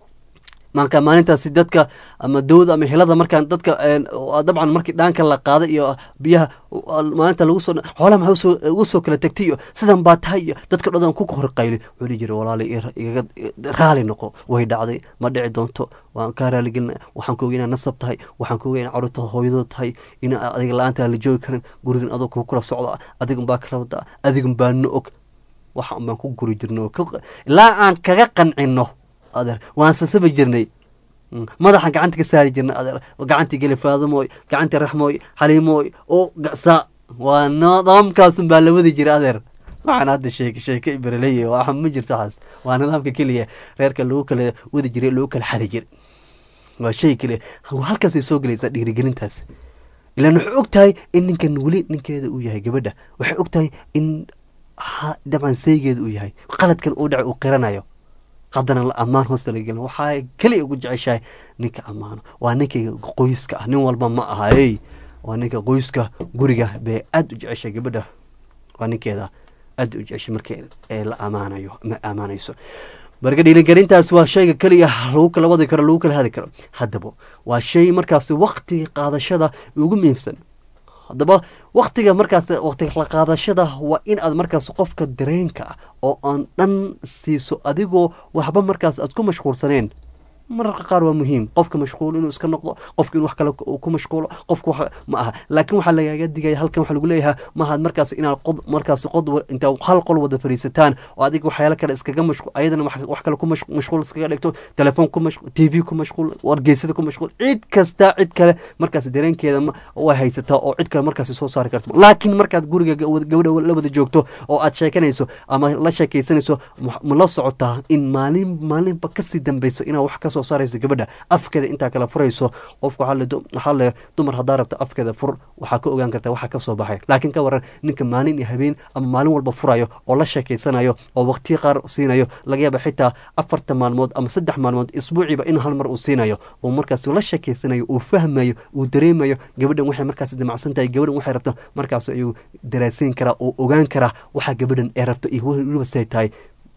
marka maalintaasi dadka ama dowda ama helada markaan dadka dabcan markii dhaanka la qaaday iyo biyaha maalinta lagu soo xoolaha maxaa ugu soo kala tegtay iyo sidan baa tahay iyo dadka dhodan ku horqayli wuxuu dhihi jiray walaali igaga raali noqo way dhacday ma dhici doonto waan kaa raaligelina waxaan ka ogay inaad nasab tahay waxaan ka ogay in carruurta hooyadood tahay in adiga la-aanta la joogi karin gurigan adoo kuu kula socda adigun baa kala wadaa adigun baa no og waxaan baan ku guri jirnay ilaa aan kaga qancino adeer waan sasaba jirnay madaxan gacanta ka saari jirnay adeer gacantii geli faadamooy gacantii raxmooy xaliimooy oo gasa waa nidaamkaasun baa la wadi jiray adeer waxaan hadda sheeke sheeke iberaley waxa ma jirto waxaas waa nidaamka keliya reerka lagu kala wadi jiray lagu kala xali jiray waa shay keliya halkaasay soo gelaysaa dhiirigelintaas ilaan waxay og tahay in ninkan weli ninkeeda uu yahay gabadha waxay og tahay in dabcan saygeeda uu yahay qaladkan uu dhacay uu qiranayo haddana la ammaan hoosta laga gelin waxaa keliya ugu jeceshahay ninka ammaano waa ninkayga qoyska ah nin walba ma aha ey waa ninka qoyska guriga bay aada u jeceshahay gabadha waa ninkeeda aada u jeceshay markii ee la amaanayo ma amaanayso marka dhiirigelintaas waa shayga keliya lagu kala wadi karo lagu kala hadi karo haddaba waa shay markaasi waktiga qaadashada ugu muhiimsan haddaba waktiga markaas waktiga la qaadashada waa in aad markaas qofka dareenka ah oo aan dhan siiso adigoo waxba markaas aad ku mashquulsaneen mararka qaar waa muhiim qofka mashquul inuu iska noqdo qofka in wax kale ku mashquulo qofka wax ma aha laakiin waxaa lagaaga digaya halkan waxaa lagu leeyahay maaha markaas inaad qod markaas qod inta hal qol wada fariisataan oo adiga waxyaalo kale iskaga mashquul ayadana wax kale ku mashquul iskaga dhigto telefoon ku mashquul t v ku mashquul wargeysada ku mashquul cid kasta cid kale markaas dareenkeeda way haysataa oo cid kale markaas soo saari karto laakiin markaad guriga gabadha la wada joogto oo aad sheekanayso ama la sheekaysanayso ma la socotaa in maalin maalinba kasii dambeyso inaad wax ka soo saarayso gabadha afkeeda intaa kala furayso qofka waxaa le dumar haddaa rabta afkeeda fur waxaa ka ogaan kartaa waxa ka soo baxay laakiin ka waran ninka maalin iyo habeen ama maalin walba furayo oo la sheekaysanayo oo waqtiyo qaar siinayo laga yaaba xitaa afarta maalmood ama saddex maalmood isbuuciiba in hal mar uu siinayo oo markaas la sheekaysanayo uu fahmayo uu dareemayo gabadhan waxay markaas damacsan tahay gabadhan waxay rabto markaas ayuu daraasayn karaa oo ogaan karaa waxa gabadhan ay rabto iyo weliba say tahay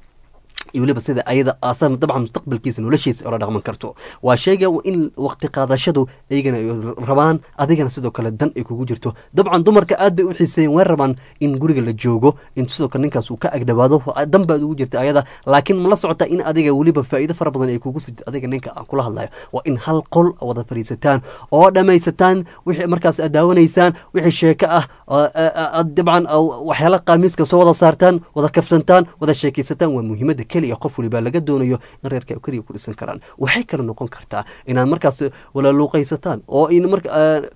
iyo weliba sida ayada asan dabcan mustaqbalkiisa noloshiisa oo la dhaqman karto waa shayga in waqti qaadashadu aygana ay rabaan adigana sidoo kale dan ay kugu jirto dabcan dumarka aad bay u xiiseeyeen way rabaan in guriga la joogo in sidoo kale ninkaas uu ka agdhawaado dan baad ugu jirta ayada laakiin ma la socota in adiga weliba faa'iido fara badan ay kugu sii adiga ninka aan kula hadlayo waa in hal qol wada fariisataan oo dhamaysataan wixii markaas aad daawanaysaan wixii sheeko ah dabcan waxyaala qaamiiska soo wada saartaan wada kafsantaan wada sheekaysataan waa muhiimada keliya qof waliba laga doonayo in reerka ay keliya ku dhisan karaan waxay kala noqon kartaa inaad markaas wala luuqaysataan oo in marka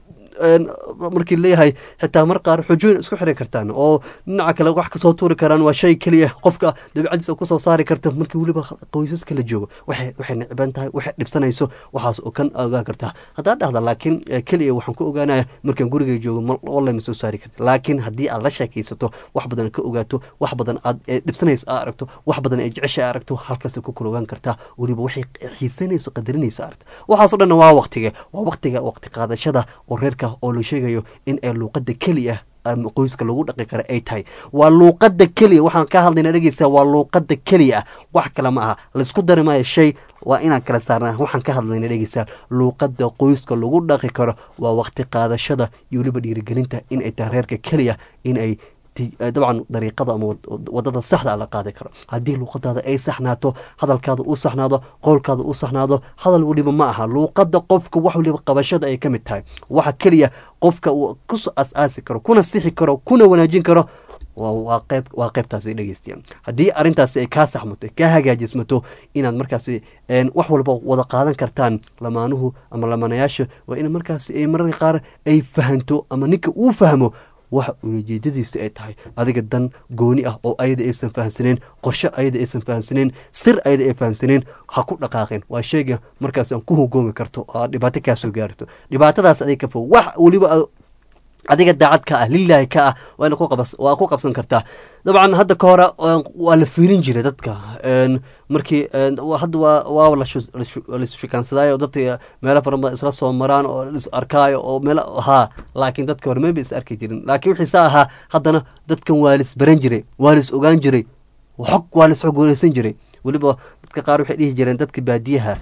markii leeyahay xitaa mar qaar xujooyin isku xiri kartaan oo dhinaca kale wax kasoo tuuri karaan waa shay keliya qofka dabeecadiisa kusoo saari karta markii weliba qoysaska la joogo waxay waxay necban tahay waxay dhibsanayso waxaas oo kan ogaan kartaa haddaa dhahda laakiin keliya waxaan ku ogaanaya markaan guriga joogo wallahi ma soo saari karta laakiin haddii aad la sheekaysato wax badan ka ogaato wax badan aad dhibsanayso aad aragto wax badan ay jecesha aragto halkaas ku kala ogaan kartaa weliba waxay xiisanayso qadarinayso aragta waxaas oo dhan waa waqtiga waa waqtiga waqti qaadashada oo reerka oo la sheegayo in ay luuqada keliya qoyska lagu dhaqi karo ay tahay. waa luuqada keliya waxaan ka hadlayna dhegeysa waa luuqada keliya ah wax kale ma aha laisku dari maayo shay waa inaan kala saarnaa waxaan ka hadlayna dhegeysa luuqada qoyska lagu dhaqi karo waa waqti qaadashada iyo weliba dhiirigelinta in ay tahay reerka keliya in ay dabcan dariiqada ama wadada saxda la qaadi karo haddii luuqadaada ay saxnaato hadalkaada u saxnaado qowlkaada u saxnaado hadal weliba ma aha luuqada qofka wax weliba qabashada ay ka mid tahay waxa keliya qofka uu ku asaasi karo kuna sixi karo kuna wanaajin karo waa qayb waa qaybtaasi dhegeystiya haddii arrintaasi ay kaa saxmato kaa hagaajismato inaad markaasi wax walba wada qaadan kartaan lamaanuhu ama lamaanayaasha waa in markaasi ay mararka qaar ay fahanto ama ninka uu fahmo waxa ujeedadiisa ay tahay adiga dan gooni ah oo ayada aysan fahansaneen qorshe ayada aysan fahansaneen sir ayada ay fahansaneen ha ku dhaqaaqeen waa shayga markaas aan ku hogoomi karto oo dhibaato kaa soo gaarto dhibaatadaas adiga ka fog wax weliba adiga daacad ka ah lilaahi ka ah waa ku qabas waa ku qabsan kartaa dabcan hadda ka hore waa la fiirin jiray dadka markii hadda waa waa la la shikaansadaayo dadka meelo fara isla soo maraan oo is arkaayo oo meel ha laakiin dadka hore maybe is arki jirin laakiin wixii saa ahaa haddana dadkan waa lis baran jiray waa lis ogaan jiray xog waa lis xog wareysan jiray weliba dadka qaar waxay dhihi jireen dadka baadiyaha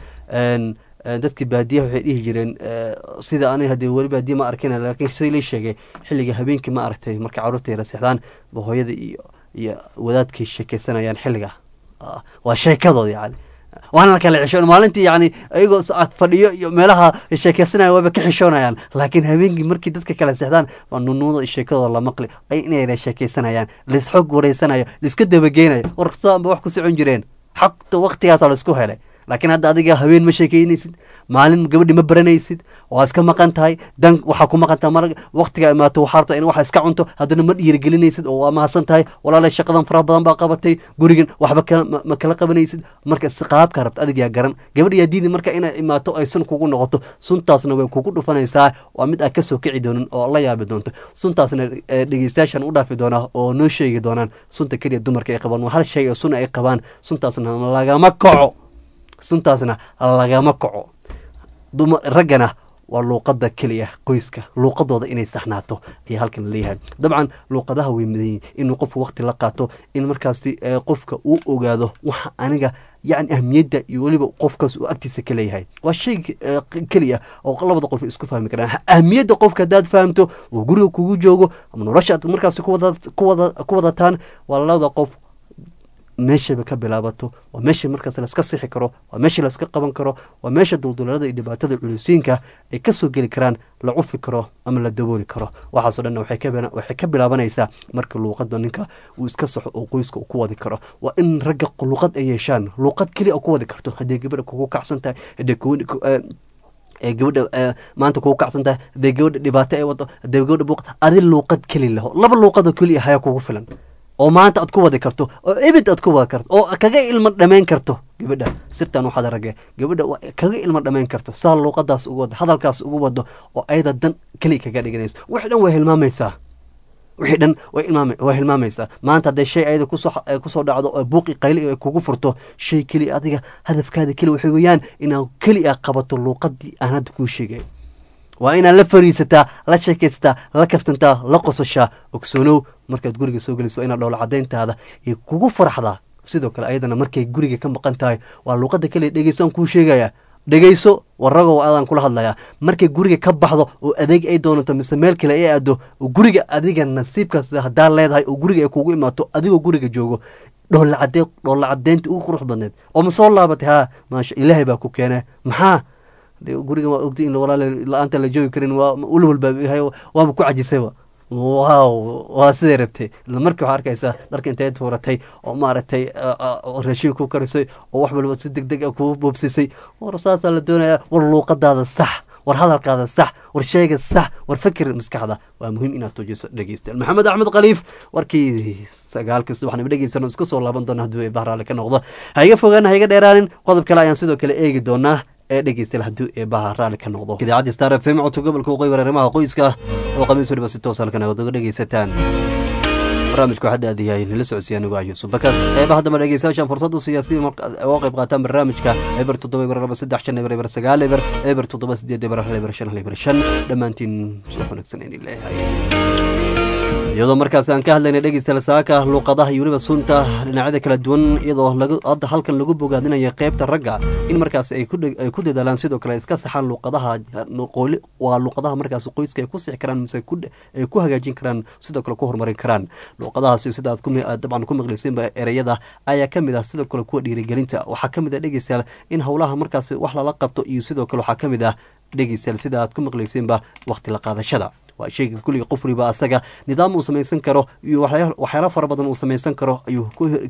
dadka baadiyaha waxay dhihi jireen sida ani haddii weli baadiya ma arkina laakiin shay la sheegay xilliga habeenkii ma aragtay markay carruurta yara seexdaan ba hooyada iyo iyo wadaadkay sheekeysanayaan xilliga waa sheekadooda yani waana kala xishoon maalintii yani ayagoo fadhiyo iyo meelaha sheekeysanaya wayba ka xishoonayaan laakiin habeenkii markii dadka kala seexdaan waa nunuuda sheekadooda la maqli ay inay sheekeysanayaan laisxog wareysanayo laiska dabageynayo warsaanba wax ku socon jireen xogta waqtigaasa la isku helay laakiin hadda adiga habeen ma sheekeynaysid maalin gabadhi ma baranaysid waa iska maqan tahay dan waxaa ku maqan tahay mar waqtiga imaato waxaa rabtaa in waxa iska cunto haddana ma dhiirigelinaysid oo waa mahadsan tahay walaalay shaqadan faraha badan baa qabatay gurigan waxba ma kala qabanaysid marka qaabka rabta adigaa garan gabadh yaa diidi marka inay imaato ay sun kugu noqoto suntaasna way kugu dhufanaysaa waa mid aad kasoo kici doonin oo la yaabi doonto suntaasna dhegeystayaashan u dhaafi doonaa oo noo sheegi doonaan sunta keliya dumarka ay qabaan waa hal shay oo sun ay qabaan suntaasna lagama kaco suntaasna lagama kaco raggana waa luuqada keliya qoyska luuqadooda inay saxnaato ayaa halkan leeyahay dabcan luuqadaha way midayiin inuu qofku waqti la qaato in markaasi qofka uu ogaado waxa aniga yani ahmiyadda iyo weliba qofkaas uu agtiisa ka leeyahay waa shay keliya oo labada qof isku fahmi karaan ahmiyadda qofka haddaad fahamto oo guriga kugu joogo ama nolosha aad markaasi ku wadataan waa labada qof meeshaba ka bilaabato waa meesha markaas laska sixi karo waa meesha laska qaban karo waa meesha dulduleelada iyo dhibaatada culisiinka ay kasoo geli karaan la cufi karo ama la dabooli karo waxaasoo dhan waxay ka bilaabanaysaa marka luuqada ninka uu iska saxo oo qoyska uu ku wadi karo waa in ragga luuqad ay yeeshaan luuqad keliya ku wadi karto haddii gabadha kugu kacsan tahay haddii gabadha maanta kugu kacsan tahay haddii gabadha dhibaato ay wado haddii gabadha buuqta adi luuqad keli laho laba luuqadoo keliya haya kugu filan oo maanta aad ku wadi karto oo ebid aad ku wadi karto oo kaga ilmo dhamayn karto gabadha sirtan waxaad ragay gabadha kaga ilmo dhamayn karto saa luuqadaas ugu wado hadalkaas ugu wado oo ayada dan keli kaga dhiganayso wixii dhan way hilmaamaysaa wixii dhan way ilmaamay way hilmaamaysaa maanta hadday shay ayada kusoo kusoo dhacdo oo buuqi qayli ay kugu furto shay keli adiga hadafkaada keli waxay weeyaan inaad keli ah qabato luuqadii aan hadda kuu sheegay waa inaad la fariisataa la sheekaysataa la kaftantaa la qosashaa ogsoonow markaad guriga soo gelayso waa inaad dhowlo cadayntaada iyo kugu faraxdaa sidoo kale ayadana markay guriga ka maqan tahay waa luuqada keliya dhegeyso aan kuu sheegayaa dhegeyso waragow adaan kula hadlayaa markay guriga ka baxdo oo adeeg ay doonato mise meel kale ay aado oo guriga adiga nasiibkaas haddaa leedahay oo guriga ay kugu imaato adigoo guriga joogo dhoolla cadee dhoolla cadeynta ugu qurux badneed oo ma soo laabatay haa maasha ilaahay baa ku keenay maxaa guriga waa ogtay in walaal la-aanta la joogi karin waa walwalba waaba ku cajisayba wow waa siday rabtay markii waxaa arkaysaa dharka intay tuuratay oo maaragtay raashin ku karisay oo wax walba si deg deg a kuu boobsisay war saasaa la doonayaa war luuqadaada sax war hadalkaada sax war sheega sax war fikir maskaxda waa muhiim inaad tuujiso dhegeystayaal maxamed axmed khaliif warkii sagaalkii subaxnimo dhegeysano isku soo laaban doona haddii bahraale ka noqdo ha iga fogaan ha iga dheeraanin qodob kale ayaan sidoo kale eegi doonaa ee dhegeystayaal haddii ee baha raali ka noqdo idaacadda star f m codka gobolka waqooyi arrimaha qoyska oo khamiis waliba si toos halkan aad uga dhegeysataan barnaamijku waxaa daadiyahay nala socodsiya anigu ah yuusuf bakar qeybaha dambe dhegeystayaashan fursad u siiya si uga qayb qaataan barnaamijka eber toddoba eber laba saddex shan eber eber sagaal eber eber toddoba sideed eber hal eber shan hal eber shan dhammaantiin soo wanaagsan in ilaahay iyadoo markaas aan ka hadlaynay dhegeystayaal saaka luuqadaha iyo weliba sunta dhinacyada kala duwan iyadoo lagu hadda halkan lagu bogaadinayo qaybta ragga in markaas ay ku ay ku dadaalaan sidoo kale iska saxaan luuqadaha qooli waa luuqadaha markaas qoyska ay ku sixi karaan mise ku ay ku hagaajin karaan sidoo kale ku horumarin karaan luuqadahaasi sida aad ku dabcan ku maqleysiinba ereyada ayaa ka mid ah sidoo kale kuwa dhiirigelinta waxaa ka mid ah dhegeystayaal in howlaha markaas wax lala qabto iyo sidoo kale waxaa ka mid ah dhegeystayaal sida aad ku maqleysiinba waqti la qaadashada waa shayga kulliga qof waliba asaga nidaam uu samaysan karo iyo waxyaalo fara badan uu samaysan karo ayuu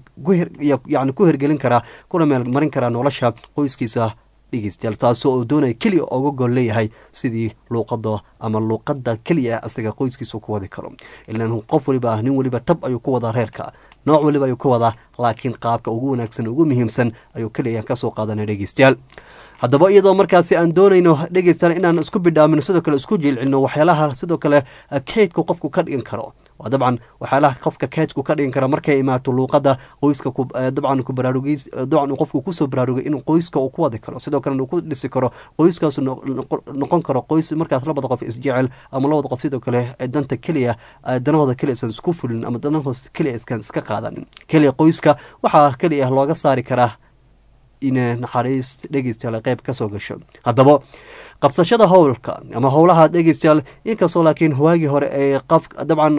yani ku hergelin karaa kuna meel marin karaa nolosha qoyskiisa dhegeystayaal taasoo uu doonaya keliya oga gol leeyahay sidii luuqada ama luuqada keliya asaga qoyskiisa ku wadi karo ilaan qof waliba ah nin waliba tab ayuu ku wadaa reerka nooc waliba ayuu ka wadaa laakiin qaabka ugu wanaagsan ugu muhiimsan ayuu keliya kasoo qaadanaya dhegeystayaal haddaba iyadoo markaasi aan doonayno dhegeystayaal inaan isku bidhaamino sidoo kale isku jilcino waxyaalaha sidoo kale keydku qofku ka dhigan karo waa dabcan waxyaalaha qofka keydku ka dhigan kara markay imaato luuqada qoyska dabcan ku baraarugiis dabcan qofku kusoo baraarugay inuu qoyska uu ku wadi karo sidoo kale uu ku dhisi karo qoyskaasu noqon karo qoys markaas labada qof isjecel ama labada qof sidoo kale danta keliya danahooda keliya isan isku fulin ama danahooda keliya iskan iska qaadanin keliya qoyska waxaa keliya looga saari karaa inay naxariis dhegeystayaal qayb ka soo gasho haddaba qabsashada howlka ama howlaha dhegeystayaal inkastoo laakiin waagii hore ee qaf dabcan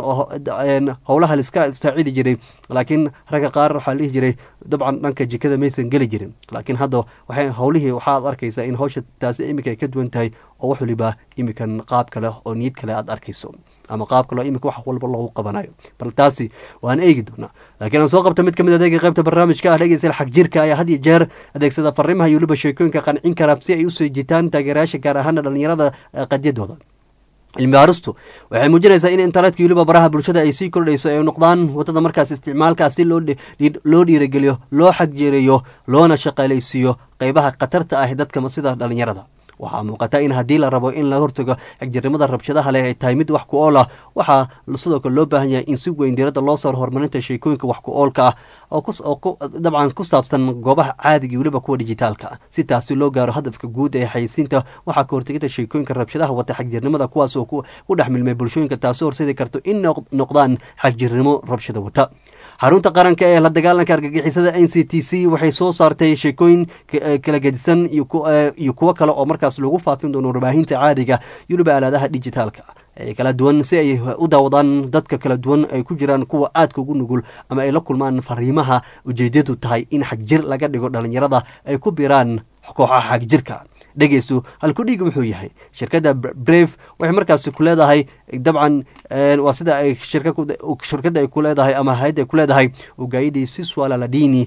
howlaha liska saacidi jiray laakiin ragga qaar waxaa lihi jiray dabcan dhanka jikada maysan geli jirin laakiin hadda waxay howlihii waxaad arkaysaa in howsha taasi iminka ay ka duwan tahay oo wax waliba iminkan qaab kale oo niyad kale aad arkayso ama qaabka loo imika wax walba loogu qabanayo bal taasi waan eegi doonaa laakiin aan soo qabta mid ka mid adeega qaybta barnaamijka ah dhegeystayaal xag jirka ayaa had iyo jeer adeegsada fariimaha iyo weliba sheekooyinka qancin kara si ay usoo jitaan taageerayaasha gaar ahaana dhalinyarada qadyadooda cilmi baaristu waxay muujinaysaa in internetka iyo weliba baraha bulshada ay sii kordhayso ay noqdaan wadada markaas isticmaalkaas si loo dhiirigeliyo loo xagjeereeyo loona shaqaalaysiiyo qeybaha khatarta ah dadka sida dhalinyarada waxaa muuqata in haddii la rabo in la hortago xagjirnimada rabshadaha leh ay tahay mid wax ku ool ah waxaa sidoo kale loo baahan yahay in si weyn diiradda loo saaro horumarinta sheekooyinka wax ku oolka ah oo dabcan ku saabsan goobaha caadiga iyo weliba kuwa dijitaalka ah si taasi loo gaaro hadafka guud ee xayisiinta waxaa ka hortegida sheekooyinka rabshadaha wata xagjirnimada kuwaas oo ku dhex milmay bulshooyinka taasoo horseedi karto in noqdaan xagjirnimo rabshada wata xarunta qaranka ee la dagaalanka argagixisada n c t c waxay soo saartay sheekooyin kala gedisan iyo kuwo kale oo markaas lagu faafin doono warbaahinta caadiga iyo weliba aalaadaha dijitaalka ee kala duwan si ay u daawadaan dadka kala duwan ay ku jiraan kuwa aadka ugu nugul ama ay la kulmaan fariimaha ujeedadu tahay in xagjir laga dhigo dhalinyarada ay ku biraan kooxaha xagjirka dhegeystu halku dhiiga wuxuu yahay shirkadda brave waxay markaasi ku leedahay dabcan waa sida ay shirkadda ay ku leedahay ama hayadda ay ku leedahay ugaidi siswala ladini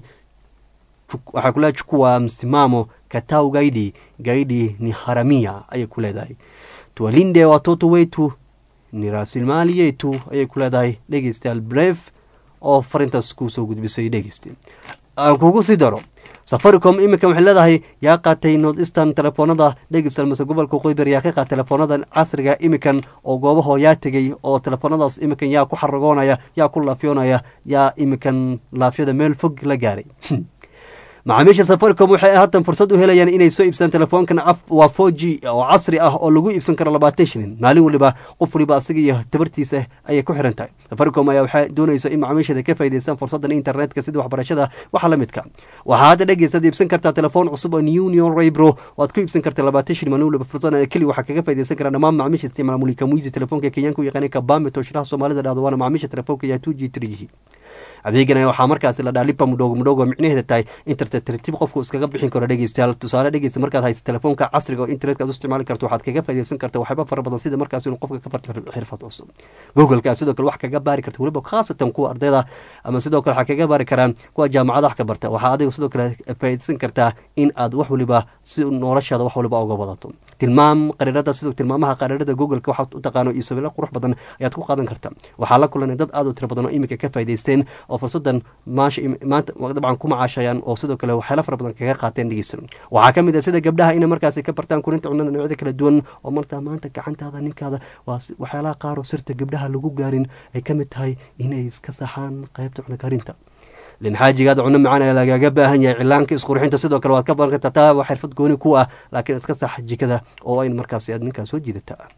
waxay ku leedahay chukua msimamo katau gaidi gaidi ni haramia ayay ku leedahay tuwalinde watoto wetu ni rasilimali yetu ayay ku leedahay dhegeystayaal brave oo farintaas kuu soo gudbisay dhegeysta aan kugu sii daro safaricom iminkan waxay leedahay yaa qaatay north eastern telefoonada dhegeystayaal mase gobolka qoyber yaa ka qaatay telefoonada casriga iminkan oo goobahoo yaa tegay oo telefoonadaas iminkan yaa ku xaragoonaya yaa ku laafyoonaya yaa iminkan laafyada meel fog la gaaray macaamiisha safaricom waxay haatan fursad u helayaan inay soo iibsadaan telefoonkan waa four g oo casri ah oo lagu iibsan karo labaatan shilin maalin waliba qof waliba asaga iyo tabartiisa ayay ku xiran tahay safaricom ayaa waxay doonaysa in macaamiishada ka faa'iidaystaan fursadan internetka sida waxbarashada waxa la midka waxaa hadda dhegeysaad iibsan kartaa telefoon cusub oo union raybro waad ku iibsan kartaa labaatan shilin maalin waliba fursadan keli waxaa kaga faa'iidaysan karaa dhammaan macaamiisha isticmaala mulika muizi telefoonka kenyaanka u yaqaanay kabame tooshiraha soomaalida dhahdo waana macaamiisha telefoonka yaa two g three g adeegana waxaa markaasi la dhaha lipa mudhoogo mudhoogo micnaheeda tahay internet tartiib qofku iskaga bixin karo dhegeystayaal tusaale dhegeysta markaad haysa telefoonka casriga oo internetka aad u isticmaali karto waxaad kaga faa'iidaysan karta waxyaaba fara badan sida markaas inuu qofka ka farto xirfad cusub google-ka sidoo kale wax kaga baari karta weliba khaasatan kuwa ardayda ama sidoo kale waxaa kaga baari karaan kuwa jaamacada wax ka barta waxaa adiga sidoo kale faa'iidaysan kartaa in aad wax waliba si noloshaada wax waliba uga wadato tilmaam qariirada sidoo tilmaamaha qariirada google-ka waxaad u taqaano iyo sawirro qurux badan ayaad ku qaadan karta waxaa la kulanay dad aad u tiro badan oo iminka ka faa'iidaysteen oo fursadan maasha maanta dabcan ku macaashayaan oo sidoo kale waxyaala fara badan kaga qaateen dhegeysan waxaa ka mid ah sida gabdhaha inay markaasi ka bartaan kurinta cunada noocyada kala duwan oo martaa maanta gacantaada ninkaada waa waxyaalaha qaar oo sirta gabdhaha lagu gaarin ay ka mid tahay inay iska saxaan qaybta cuna karinta lin xaajigaada cuno macaan ayaa lagaga baahan yahay cilaanka isqurxinta sidoo kale waad ka baran kartaa taa waa xirfad gooni ku ah laakiin iska sax jikada oo ayn markaasi aad ninkaa soo jiidataa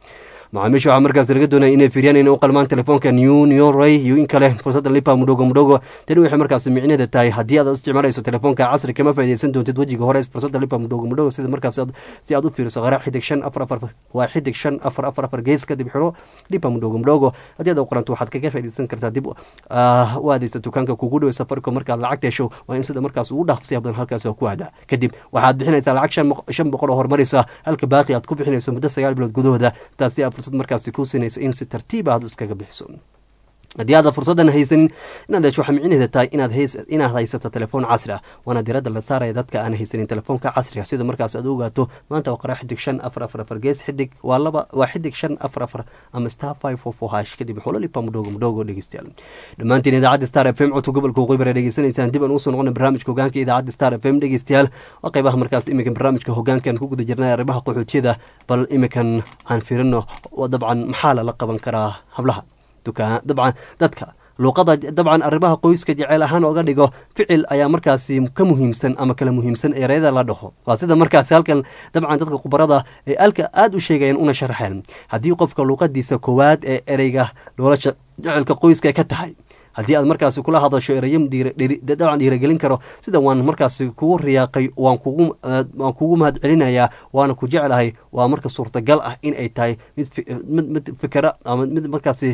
macaamiisha waxaa markaas laga doonaya inay fiiriyaan inay u qalmaan telefoonka new new ray iyo in kale fursadda lipa mudhogo mudhogo tani waxay markaas micneeda tahay haddii aad isticmaalayso telefoonka casri kama faa'iidaysan doontid wejiga hore fursadda lipa mudhogo mudhogo sida markaas si aad u fiiriso qara xidig shan afar afar waa xidig shan afar afar afar gees kadib xiro lipa mudhogo mudhogo haddii aad u qoranto waxaad kaga faa'iidaysan kartaa dib u aadaysa dukaanka kugu dhow safaricom markaad lacag hesho waa in sida markaas ugu dhaqsiya badan halkaas ku aada kadib waxaad bixinaysaa lacag shan boqol oo horumaraysa halka baaqi aad ku bixinayso muddo sagaal bilood gudahooda taasi aa fursad markaasi kuu siinaysa in si tartiib aad iskaga bixiso haddii aada fursaddan haysanin inaad hesho waxaa micnaheeda tahay inaad hays inaad haysato telefoon casri ah waana diradda la saaraya dadka aan haysanin telefoonka casriga sida markaas aad ogaato maanta waa qara xidig shan afar afar afar gees xidig waa laba waa xidig shan afar afar ama star five four four hash kadib xoolo lipa mudhogo mudhogo dhegeystayaal dhammaantiin idaacadda star f m codka gobolka waqooyi bari dhegeysanaysaan dib aan usoo noqona barnaamijka hogaanka idaacadda star f m dhegeystayaal waa qaybaha markaas iminkan barnaamijka hogaankan ku guda jirnay arrimaha qaxootiyada bal iminkan aan fiirino dabcan maxaa lala qaban karaa hablaha dabcan dadka luuqada dabcan arrimaha qoyska jeceyl ahaan oga dhigo ficil ayaa markaasi ka muhiimsan ama kala muhiimsan ereyada la dhaho waa sida markaasi halkan dabcan dadka khubarada ay alka aada u sheegayaan una sharaxeen haddii qofka luuqadiisa koowaad ee ereyga nolosha jecelka qoyska ka tahay haddii aad markaasi kula hadasho erayo dabcan dhiiragelin karo sida waan markaasi kugu riyaaqay waan kugu waan kugu mahad celinayaa waana ku jeclahay waa marka suurtagal ah in ay tahay mid mid mid fikra ama mid markaasi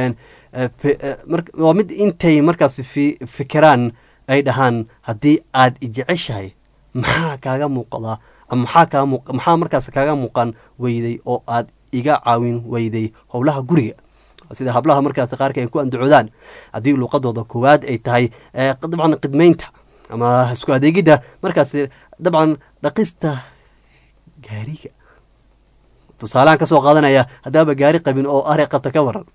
waa mid intay markaasi fikiraan ay dhahaan haddii aad ijeceshahay maxaa kaaga muuqdaa ama maxaa kaa muuq maxaa markaasi kaaga muuqan weyday oo aad iga caawin weyday howlaha guriga sida hablaha markaas qaarka ay ku andacoodaan haddii luuqadooda koowaad ay tahay dabcan qidmaynta ama isku adeegidda markaas dabcan dhaqista gaariga tusaalahan ka soo qaadanaya haddaaba gaari qabin oo ari qabta ka waran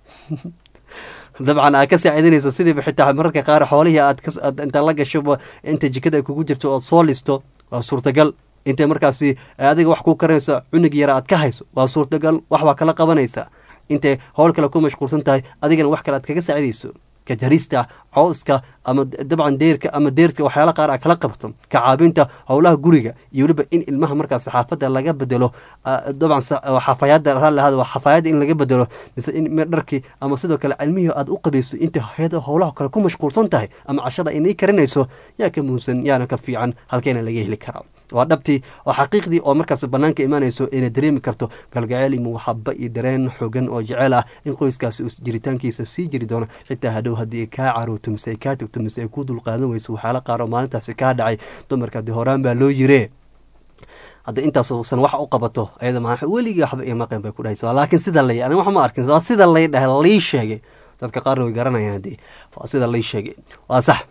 dabcan aad ka saaciidanayso sidiiba xitaa mararka qaar xoolihii aad inta la gasho inta jikada ay kugu jirto ood soo listo waa suurtagal intay markaasi adiga wax ku karanayso cunug yara aad ka hayso waa suurtagal wax baa kala qabanaysa intay howl kale ku mashquulsan tahay adigana wax kale aad kaga saacidayso ka jarista cooska ama dabcan deerka ama deerka waxyaala qaar a kala qabto ka caabinta howlaha guriga iyo weliba in ilmaha markaas xaafadda laga bedelo dabcan xafaayadda raalahada waa xafaayadda in laga bedelo mise in dharkii ama sidoo kale cilmihii aad u qabayso inta hayada howlaha kale ku mashquulsan tahay ama cashada inay karinayso yaa ka muhiimsan yaana ka fiican halkeena laga heli karaa waa dhabtii oo xaqiiqdii oo markaas banaanka imaanayso inay dareemi karto galgaceel iyo muwaxaba iyo dareen xoogan oo jeceel ah in qoyskaasi jiritaankiisa sii jiri doono xitaa hadhow haddii ay kaa carooto mise ay kaa tagto mise ay ku dulqaadan weyso waxyaala qaar oo maalintaasi kaa dhacay dumarka haddii horaan baa loo yiree hadda intaasuusan wax u qabato ayada maa weligii waxba iyo maqan bay ku dhahaysa laakiin sida lay ani wax ma arkin waa sida lay dhahay lii sheegay dadka qaarna way garanayaan haddii waa sida lay sheegay waa sax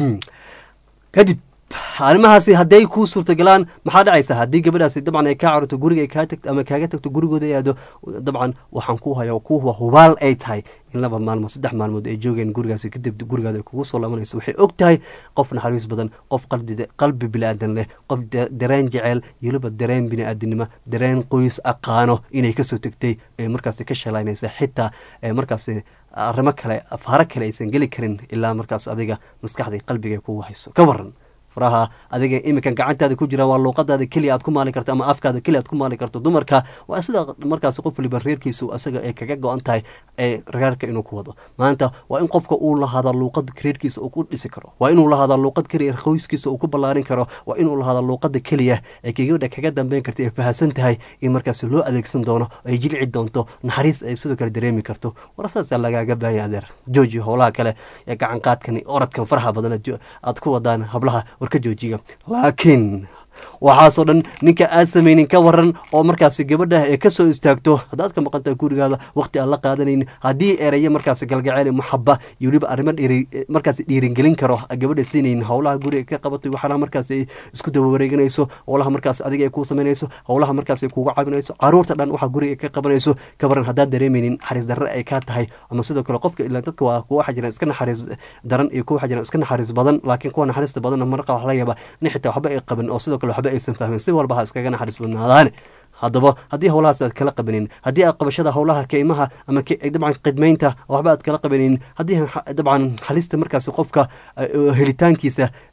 kadib arrimahaasi hadday kuu suurtagalaan maxaa dhacaysa haddii gabadhaasi dabcan ay kaa carurto guriga ay kaa tagto ama kaaga tagto gurigooda ay aado dabcan waxaan ku haya kuwa hubaal ay tahay in laba maalmood saddex maalmood ay joogeen gurigaasi kadib gurigaada ay kugu soo laabanayso waxay og tahay qof naxariis badan qof qalbi bini-aadan leh qof dareen jeceel iyo weliba dareen bini-aadinimo dareen qoys aqaano inay kasoo tegtay ee markaasi ka shalaynaysa xitaa ee markaasi arrimo kale afaaro kale aysan geli karin ilaa markaas adiga maskaxda qalbiga kugu hayso ka waran faraha adiga iminkan gacantaada ku jira waa luuqadaada keliya aad ku maali karto ama afkaada keliya aad ku maali karto dumarka waa sida markaas qof waliba reerkiisu asaga ay kaga go-an tahay ee reerka inuu ku wado maanta waa in qofka uu lahada luuqad reerkiisa uu ku dhisi karo waa inuu lahada luuqad keliya qoyskiisa uu ku ballaarin karo waa inuu lahada luuqada keliya ee gabadha kaga dambeyn karta ee fahamsan tahay in markaas loo adeegsan doono ay jilci doonto naxariis ay sidoo kale dareemi karto warasaasaa lagaaga baahanya adeer jooji howlaha kale ee gacan qaadkan oradkan faraha badan aad ku wadaan hablaha warka joojiga laakiin waxaasoo dhan ninka aad samaynin ka waran oo markaasi gabadha ee kasoo istaagto haddaad ka maqantahay gurigaada waqti aan la qaadanaynin haddii ereyo markaasi galgaceel muxaba iyo weliba arrimo dhiiri markaasi dhiiringelin karo gabadha siinaynin howlaha guriga ka qabatay waxaana markaasi isku daba wareeganayso howlaha markaas adiga ay kuu samaynayso howlaha markaasi kuuga caawinayso caruurta dhan waxa guriga ka qabanayso ka waran haddaad dareemaynin naxariis darre ay kaa tahay ama sidoo kale qofka ilaa dadka waa kuwa waxaa jiraan iska naxariis daran iyo kuwa waxaa jiraan iska naxariis badan laakiin kuwa naxariista badanna marqa wax laga yaaba in xitaa waxba ay qaban oo sidoo kale waxba aysan fahmin si walba ha iskaga naxariis badnaadaane haddaba haddii howlahaas aad kala qabanin haddii aad qabashada howlaha keymaha ama dabcan qidmaynta waxba aad kala qabanin haddii dabcan halista markaasi qofka helitaankiisa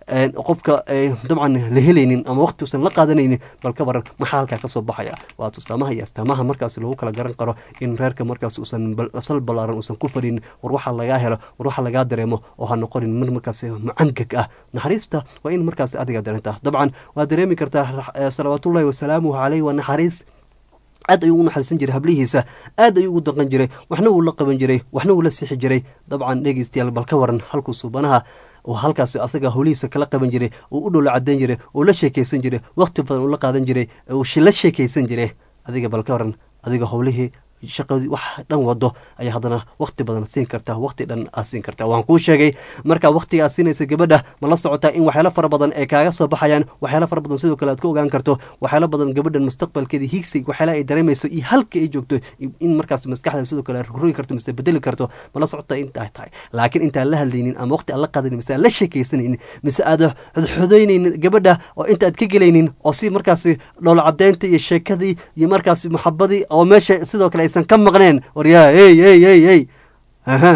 qofka dabcan la helaynin ama waqti uusan la qaadanaynin bal ka baran maxaa halkaa kasoo baxaya waa tusaamaha iyo astaamaha markaas lagu kala garan karo in reerka markaas uusan sal balaaran uusan ku fadhin war waxaa lagaa helo war waxaa lagaa dareemo oo ha noqonin mar markaas mucangag ah naxariista waa in markaas adiga dareenta dabcan waa dareemi kartaa salawaatullahi wasalaamuhu caleyh waa naxariis aad ayuu u naxariisan jiray hablihiisa aad ayuu ugu daqan jiray waxna wuu la qaban jiray waxna wuu la sixi jiray dabcan dhegeystayaal bal ka waran halkuu suubanaha oo halkaas asaga howlihiisa kala qaban jiray uu u dhowla cadeyn jiray uu la sheekeysan jiray waqti badan uu la qaadan jiray uu la sheekeysan jiray adiga bal ka waran adiga howlihii shaqadii wax dhan wado ayaa haddana waqti badan siin kartaa waqti dhan aad siin kartaa waan kuu sheegay markaa waqtiga aad siinaysa gabadha ma la socotaa in waxyaalo fara badan ay kaaga soo baxayaan waxyaalo fara badan sidoo kale aad ka ogaan karto waxyaalo badan gabadhan mustaqbalkeeda hiigsiga waxyaala ay dareemayso iyo halka ay joogto in markaas maskaxda sidoo kale rogi karto mise bedeli karto ma la socotaa intaa tahay laakiin intaan la hadlaynin ama waqti aan la qaadanin mise aan la sheekaysanaynin mise aad xodxodaynaynin gabadha oo inta aad ka gelaynin oo si markaasi dhoola cadeynta iyo sheekadii iyo markaasi maxabadii oo meesha sidoo kale ka maqneen waryaa hey hey hey hey aha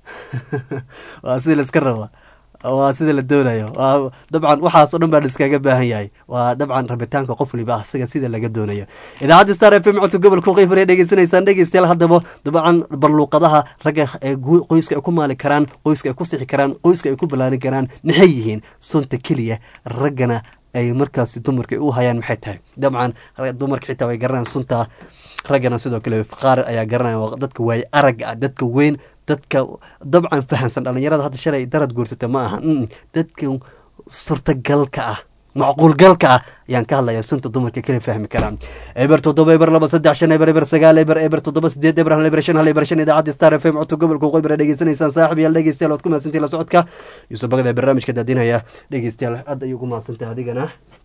waa sida la iska raba waa sida la doonayo waa dabcan waxaas oo dhan baa la iskaga baahan yahay waa dabcan rabitaanka qof waliba asaga sida laga doonayo idaacadda star f m codka gobolka qeybar ee dhegeysanaysaan dhegeystayaal haddaba dabcan barluuqadaha ragga qoyska ay ku maali karaan qoyska ay ku sixi karaan qoyska ay ku ballaarin karaan maxay yihiin sunta keliya raggana ay markaasi dumarka u hayaan maxay tahay dabcan dumarka xitaa way garanayaan sunta raggana sidoo kale qaar ayaa garanaya dadka waay arag ah dadka weyn dadka dabcan fahamsan dhalinyarada hadda shalay darad guursata ma aha dadka suurtagalka ah macquulgalka ah ayaan ka hadlaya sunta dumarka kala fahmi karaan eber toddoba eber laba saddex shan eber eber sagaal eber eber toddoba sideed eber hal eber shan hal eber shan idaacadda star f m codka gobolka qoybar dhegeysanaysaan saaxib yaal dhegeystayaal waad ku mahadsantahay la socodka yuusuf bagada barnaamijka daadinaya dhegeystayaal aad ayuu ku mahadsantahay adigana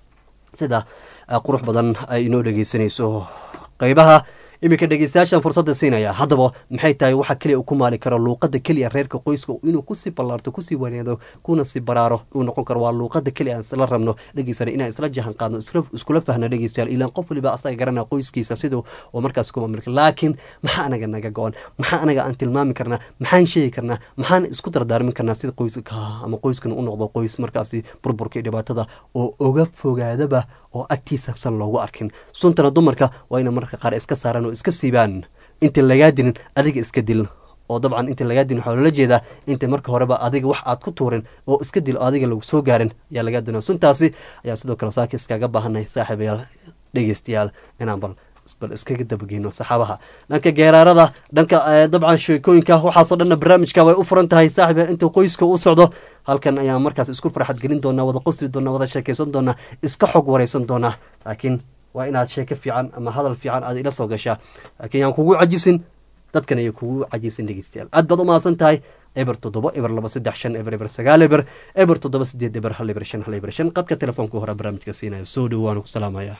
sida qurux badan ay inoo dhegeysanayso qaybaha iminka dhegeystayaashan fursadda siinaya haddaba maxay tahay waxa keliya uu ku maali karo luuqada keliya reerka qoyska inuu kusii ballaarto kusii wanaado kuna sii baraaro uu noqon karo waa luuqada keliya aan isla rabno dhegeysana inaan isla jahan qaadno iskula fahna dhegeystayaal ilaan qof waliba asaga garanaa qoyskiisa siduu oo markaas ku maamulka laakiin maxaa anaga naga go-an maxaa anaga aan tilmaami karnaa maxaan sheegi karnaa maxaan isku dardaarmi karnaa sida qoyska ama qoyskana u noqdo qoys markaasi burburka iyo dhibaatada oo oga fogaadaba oo agtiisa san loogu arkin suntana dumarka waa ina marka qaar iska saaraan oo iska siibaan inta lagaa dilin adiga iska dil oo dabcan inta lagaa dilin waxaa loola jeedaa inta marka horeba adiga wax aad ku tuurin oo iska dil oo adiga lagu soo gaarin ayaa lagaa dilin suntaasi ayaa sidoo kale saaka iskaga baahanay saaxiibayaal dhegeystayaal inaan bal bal iskaga dabageyno saxaabaha dhanka geeraarada dhanka dabcan sheekooyinka waxaasoo dhanna barnaamijka way u furan tahay saaxiibayaal inta qoyska u socdo halkan ayaan markaas isku farxad gelin doonaa wada qosli doonaa wada sheekeysan doonaa iska xog wareysan doonaa laakiin waa inaad sheeko fiican ama hadal fiican aad ila soo gashaa laakiin yaan kugu cajisin dadkan ayay kugu cajisin dhegeystayaal aad baad u mahadsan tahay eber toddoba eber laba saddex shan eber eber sagaal eber eber toddoba sideed eber hal eber shan hal eber shan qadka telefoonka hore barnaamijka siinaya soo dhow waanu ku salaamayaa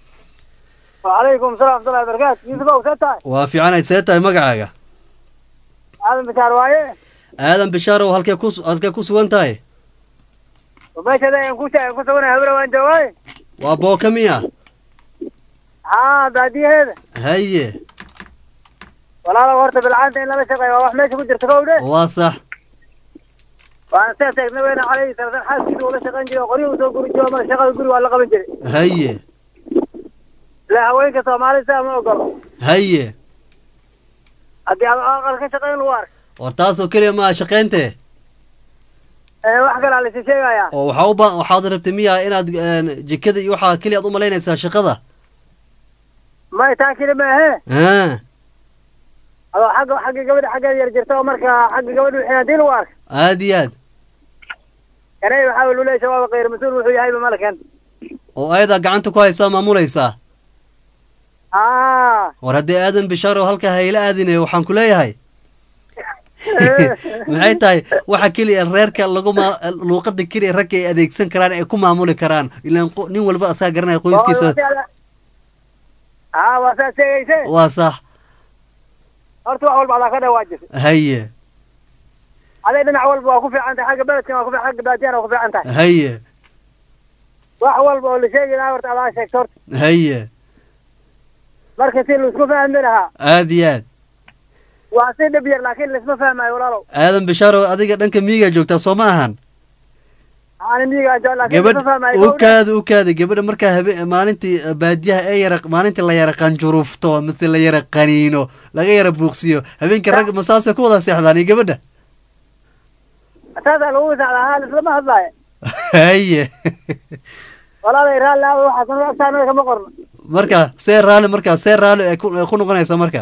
وعليكم السلام ورحمة الله وبركاته يوسف أو ستة waa fiicanay see tahay magacaaga هذا بشار وايه aadan bishaarow halkee ku halkee ku sugan tahay وبيش هذا ينكوش ينكوش وانا هبرة وين جواي waa booka miya ها دادي هذا haye ولا لا ورت بالعادة إلا بس قايم واحد ماشي كنت تفوق ده waa sax وأنا سأتك نبينا عليه ثلاثة حاس كده ولا شغال جوا قري وسوق قري جوا ما شغال قري ولا قبل جري haye لا هوين كصومالي سام وقر haye أدي أقل كشغال الوار war taasoo keliya ma shaqeyntee إيه واحد قال على شيء يا oo waxaa u ba waxaad rabtay miya inaad jikada iyo waxaa keliya aad u malaynaysaa shaqada ما يتأكد ما هي ها هذا حق حق قبل حق يرجعته مركا حق قبل الحين دين الوار aad iyo aad كان يحاول ولا شباب غير مسؤول وحي هاي بملكن oo ayadaa gacanta ku haysaa maamulaysaa آه war haddii aadan bishaarow halka hayla aadinayo waxaan ku leeyahay maxay tahay waxa keliya reerka laguma luuqada keliya ragga ay adeegsan karaan ay ku maamuli karaan ilaan nin walba asaga garanaya qoyskiisa آه واسع شيء waa sax horta wax walba adaa ka dhawaajis haye aday dhinac walba waa ku fiican tahay xagga beledka waa ku fiican xagga baadiyana waa ku fiican tahay haye wax walba oo la sheegi lahaa horta adaa sheegto horta haye marka si laisku fahmi lahaa aad iyo aad waa si dhib yar laakiin laisma fahmayo walaalow aadan bishaarow adiga dhanka miyiga joogtaa soo ma ahan gabadh u kaada u kaada gabadha markaa habe maalintii baadiyaha ee yara maalintii la yara qanjurufto mise la yara qaniino laga yara buuqsiyo habeenkii rag masaasay ku wada seexdaan iyo gabadha أساسا لو وسع هذا لما هذا haye ولا يرال لا واحد من أساسا كم قرن marka see raali markaa see raali ay ku ku noqonaysa marka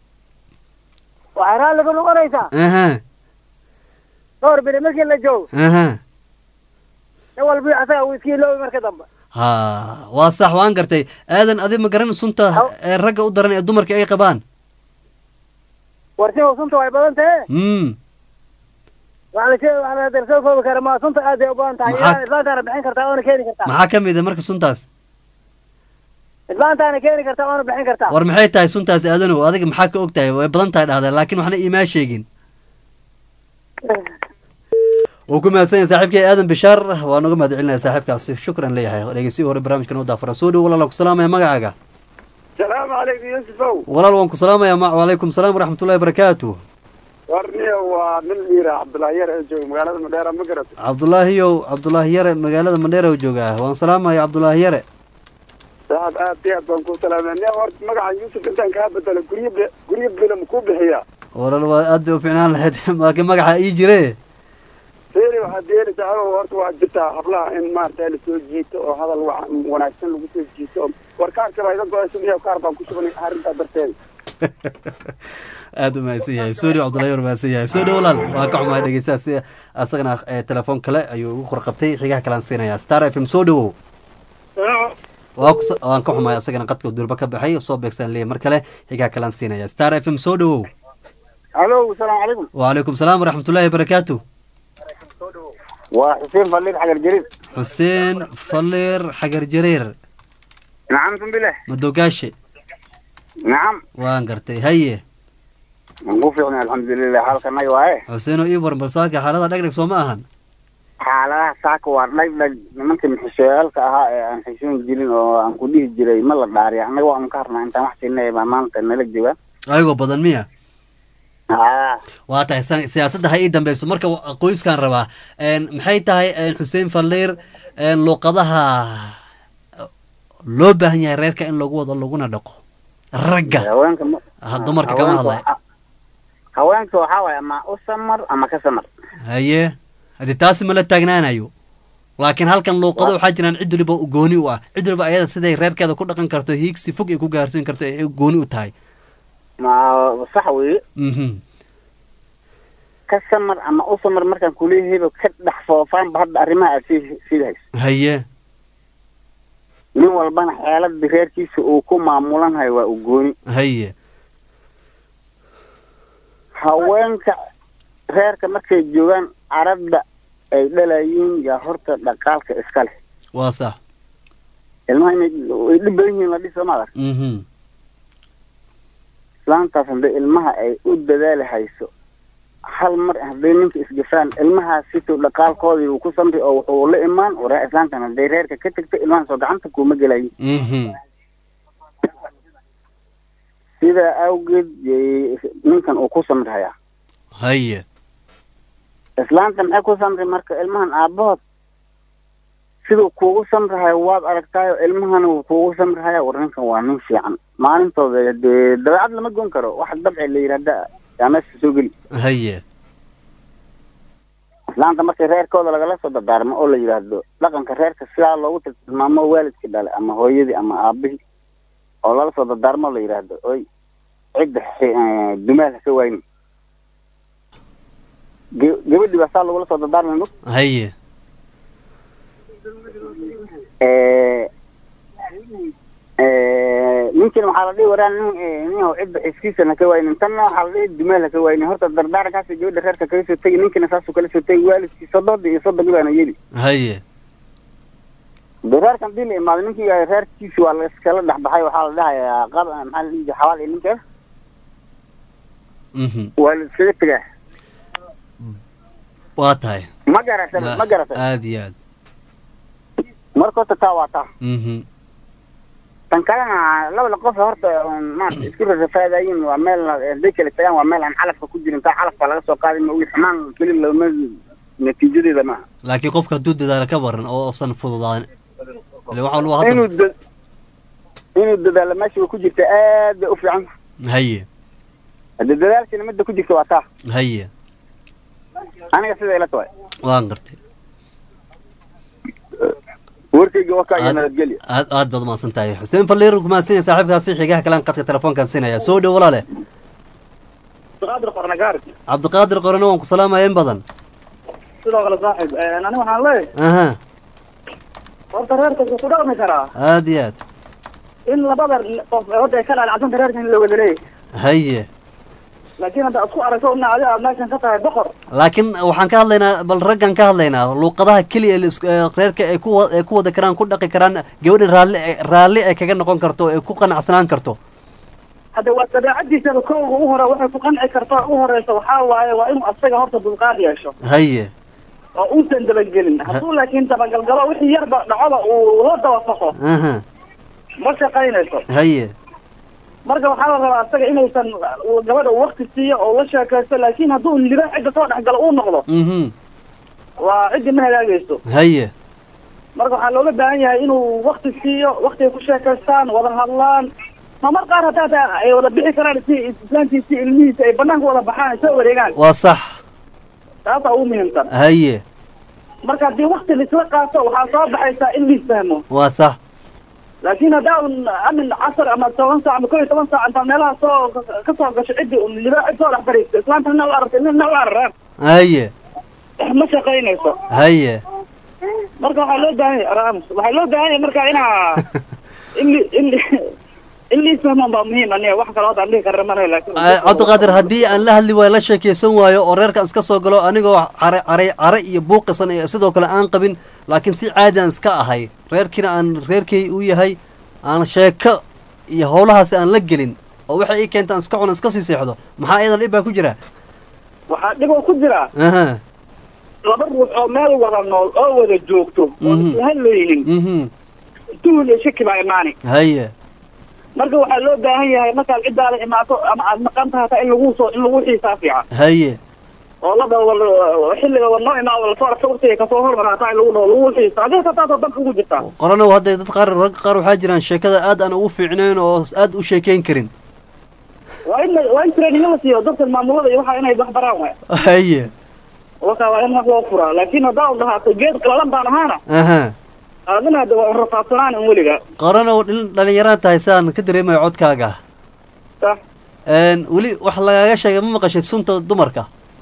وعرال لكم قريسا aha دور بين ملك اللي جو aha أول بيع أساسا ويسكي لو مركز ضمن ha waa sax waan gartay aadan adi ma garan sunta ee ragga u daran ee dumarka ay qabaan ورثيه وصنته وعبادته mm وعلى شيء وعلى درسوه فوق كرما صنته أدي أبان تعيان لا ترى بحين كرتا وأنا كيني كرتا maxaa ka mid ah marka suntaas إسلام تاني كيني كرتا وأنا بحين كرتا war maxay tahay suntaas aadanow adiga maxaa ka og tahay way badan tahay dhahdaa laakiin waxna iimaa sheegin wuu ku mahadsan yahay saaxiibkay aadan bishaar waa naga mahad celinaya saaxiibkaasi shukran leeyahay dhegeysi hore barnaamijkan u daafara soo dhow walaal ku salaamaya magacaaga السلام عليكم يوسف walaal waan ku salaamaya wacalaykum salaam waraxmatullahi barakaatu ورني ومن ميرا عبد الله يرى جو مقالة مديرة مقرد cabdulaahiyow cabdulaahi yare magaalada mandheera u joogaa waan salaamaya cabdulaahi yare صاحب آتي أبانكو سلام أنا ورد مقع يوسف أنت كابتل قريب قريب بلا مكوب بحيا walaal waa aad bay u fiicnaan lahayd laakiin magaxa ii jire سيري وحديري تعالوا ورد وعجبتها قبلها إن ما ارتالي سوى جيتو وهذا الوعن ونعكسن لو سوى جيتو وركار كبا إذا قوة سمية وكاربا كشبني هارنتا برتين aad u mahadsan yahay soo dhow cabdullahi yar mahadsan yahay soo dhow walaal waa ka xumahay dhegeystaha si asagana telefoon kale ayuu ugu qorqabtay xigaha kalaan siinayaa star f m soo dhowow waa ku waan ka xumahay asagana qadka durba ka baxay soo beegsan leeyahay mar kale xigaha kalaan siinayaa star f m soo dhowow الو السلام عليكم وعليكم السلام ورحمة الله وبركاته وحسين فليل حجر جرير حسين فلير حجر جرير نعم بالله مدوقاشي نعم وان قرتي هيه نقول يعني الحمد لله حالك ما يواه حسين وإيبر بلساكي حالة دقلك سو ما أهن حالة ساك وارلك لك ممكن حسيالك أها أن حسين جيلين أو أن كليه جري ما لك داري أنا وأنا كارنا أنت محسين ما مانك نلك جوا أيوة بدل مية ها waa tahay siyaasadda ha ii dambeyso marka qoyskan rabaa maxay tahay xuseen falleer luuqadaha loo baahan yahay reerka in lagu wado laguna dhaqo ragga dumarka kama hadlay haweenka waxaa waaye ama u samar ama ka samar haye haddii taasi ma la taagnaanayo laakiin halkan luuqado waxaa jiraan cid waliba gooni u ah cid waliba ayada siday reerkeeda ku dhaqan karto hiigsi fog ay ku gaarsiin karto ay gooni u tahay ما صح وي اها كسمر اما اسمر markan kuleeyahay ka dhax foofaan bahad arimaha si sidaas haye nin walbana xaalad reerkiisa uu ku maamulanay waa u gooni haye haweenka reerka markay joogan arabda ay dhalayiin ya horta dhaqaalka iska leh waa sax ilmaha ay dhibayn la dhiso ma mhm laantaas hadday ilmaha ay u dadaali hayso hal mar hadday ninka isgafaan ilmaha situu dhaqaalkoodii uu ku samri oo wuxuu la imaan waraa islaantan hadday reerka ka tagto ilmahan soo gacanta kuma gelayin sidaa awgeed ninkan uu ku samrihayaa haye islaanta maxay ku samri marka ilmahan aabahood siduu kuugu samrihayo waad aragtaayo ilmahana wuu kuugu samrihaya war ninkan waa nin fiican maalintooda dee dabeecad lama goon karo wax dabci la yidhaahda yaa meesha soo geli haye islaanta markii reerkooda lagala soo dardaarmo oo la yidhaahdo dhaqanka reerka sidaa loogu tilmaamo waalidkii dhale ama hooyadii ama aabihii oo lala soo dardaarmo la yidhaahdo oy cidda dumaal ka wayni gabadhii baa saa lagula soo dardaarmayno haye ninkan waxaa la dhihi waraan nin nin cidda xiskiisana ka waynin tanna waxaa la dhihi dumaala ka waynin horta dardaarankaasi gabadha reerka kaga soo tegi ninkana saasuu kala soo tegi waalidkii soddonda iyo soddonki baana yeli haye de reerkan dii la imaado ninkii reerkiisi waa la iskala dhexbaxay waxaa la dhahayaa qab maxaa la dhihi xawaal iyo ninkeeda waa la iskaga tegaa waa tahay ma garata ma garata aad iyo aad marka horta taa waa taa mhm tan kalena labada qof horta maanta isku rafaadayin waa meel hadday kala tagaan waa meel aan calafka ku jirin taa calafka laga soo qaadin wixii xumaan keli looma natiijadeeda maaha laakiin qofka hadduu dadaalo ka waran oo usan fududaan ile waxa walba hadda inuu da- inuu dadaalo meesha way ku jirta aad bay u fiican haye hadda dadaalkina midda ku jirta waa taa haye aniga sida ila tahay waan gartay warkayga waa kaa iyo nabadgelya aad aad baad umahadsan tahay xuseen falliir kumahadsan yahay saaxiibkaasi xigaha kalaan qadka telefoonkan siinaya soo dhow walaale cabdiqaadir qornagaar cabdiqaadir qorane waan ku salaamaya in badan sidoo kale saaxiib ani waxaan leeyahay aha horta reerka wuxuu ku dhaqmi karaa aad iyo aad in labada qof horta ay ka dhaalacdanta reerka in la wada leeyahay haye laakiin hadda isku aragto ina adi aad meeshan ka tahay boqor laakiin waxaan ka hadlaynaa bal raggan ka hadlaynaa luuqadaha keliya ee la isku- ee reerka ay ku wa- ay ku wada karaan ku dhaqi karaan gabadha raalli raalli ay kaga noqon karto ay ku qanacsanaan karto hadda waa dabeecadiisaba kowga u hore waxay ku qanci karto u horeysa waxaa waaye waa inuu asaga horta dulqaad yeesho haye oo uusan dabagelin hadduu laakiin dabagalgalo wixii yarba dhacoba uu la dabafaqo aha ma shaqaynayso haye marka waxaa la rabaa asaga inuusan gabadha uu wakti siiyo oo la sheekaysto laakiin hadduu liba cidda soo dhexgalo uu noqdo mhm waa ciddi ma hagaagayso haye marka waxaa looga baahan yahay inuu wakti siiyo waktiga ku sheekaystaan wada hadlaan mamar qaar hataa taa ay wada bixi karaan si islaantiisi ilmihiisa ay banaanka wada baxaan ay soo wareegaan waa sax taasaa ugu muhiimsan haye marka haddii wakti laisla qaato waxaa soo baxaysaa in liis fahmo waa sax laakiin haddaa un amin casar ama toban saac ama kow iyo toban saac intaa meelaha soo ka soo gasho ciddii un liba cid soo dhex fariisto islaanta nina u aragtay nina u araraan haye ma shaqaynayso haye marka waxaa loo baahan yahay raamus waxaa loo baahan yahay marka inaa in li in li in liis fahmaan baa muhiim aniga wax kale hadda aan dhihi karra manayo laakiin Eh, cabdiqaadir haddii aan la hadli waayo la sheekeysan waayo oo reerkan iska soo galo anigoo care care care iyo buuqisan iyo sidoo kale aan qabin laakiin si caadi aan iska ahay reerkiina aan reerkay u yahay aan sheeko iyo howlahaasi aan la gelin oo waxay ii keenta aan iska cuno iska sii seexdo maxaa iyadan dhib baa ku jira waxaa dhiboo ku jira aha laba ruux oo meel wada nool oo wada joogto oo Mhm. isla hadlaynin mhm tuhul iyo shaki baa imaani haye marka waxaa loo baahan yahay markaad ciddaada imaato ama aad maqan tahay hataa in lagu soo in lagu xiisaa fiican haye oo laba wal- xilliga wadnoo imaa wala soo aragta waqtiga kasoo hormar hataa in lagu dhaho lagu xiiso haddii hataa taasoo danka ugu jirtaa qoranow hadda dad qaar rag qaar waxaa jiraan sheekada aad aan ugu fiicnayn oo aad u sheekeyn karin waa in la- waa in training la siiyo dadka maamulada iyo waxa inay wax baraan waay haye waka waa in wax loo furaa laakiin haddaa u dhahaato geed qalalan baan ahaana aha aadina hadda waa rafaadsanaan in weliga qoranow dhin- dhalinyaraan tahay saan ka dareemayo codkaaga sax een weli wax lagaaga sheegay ma maqashay sunta dumarka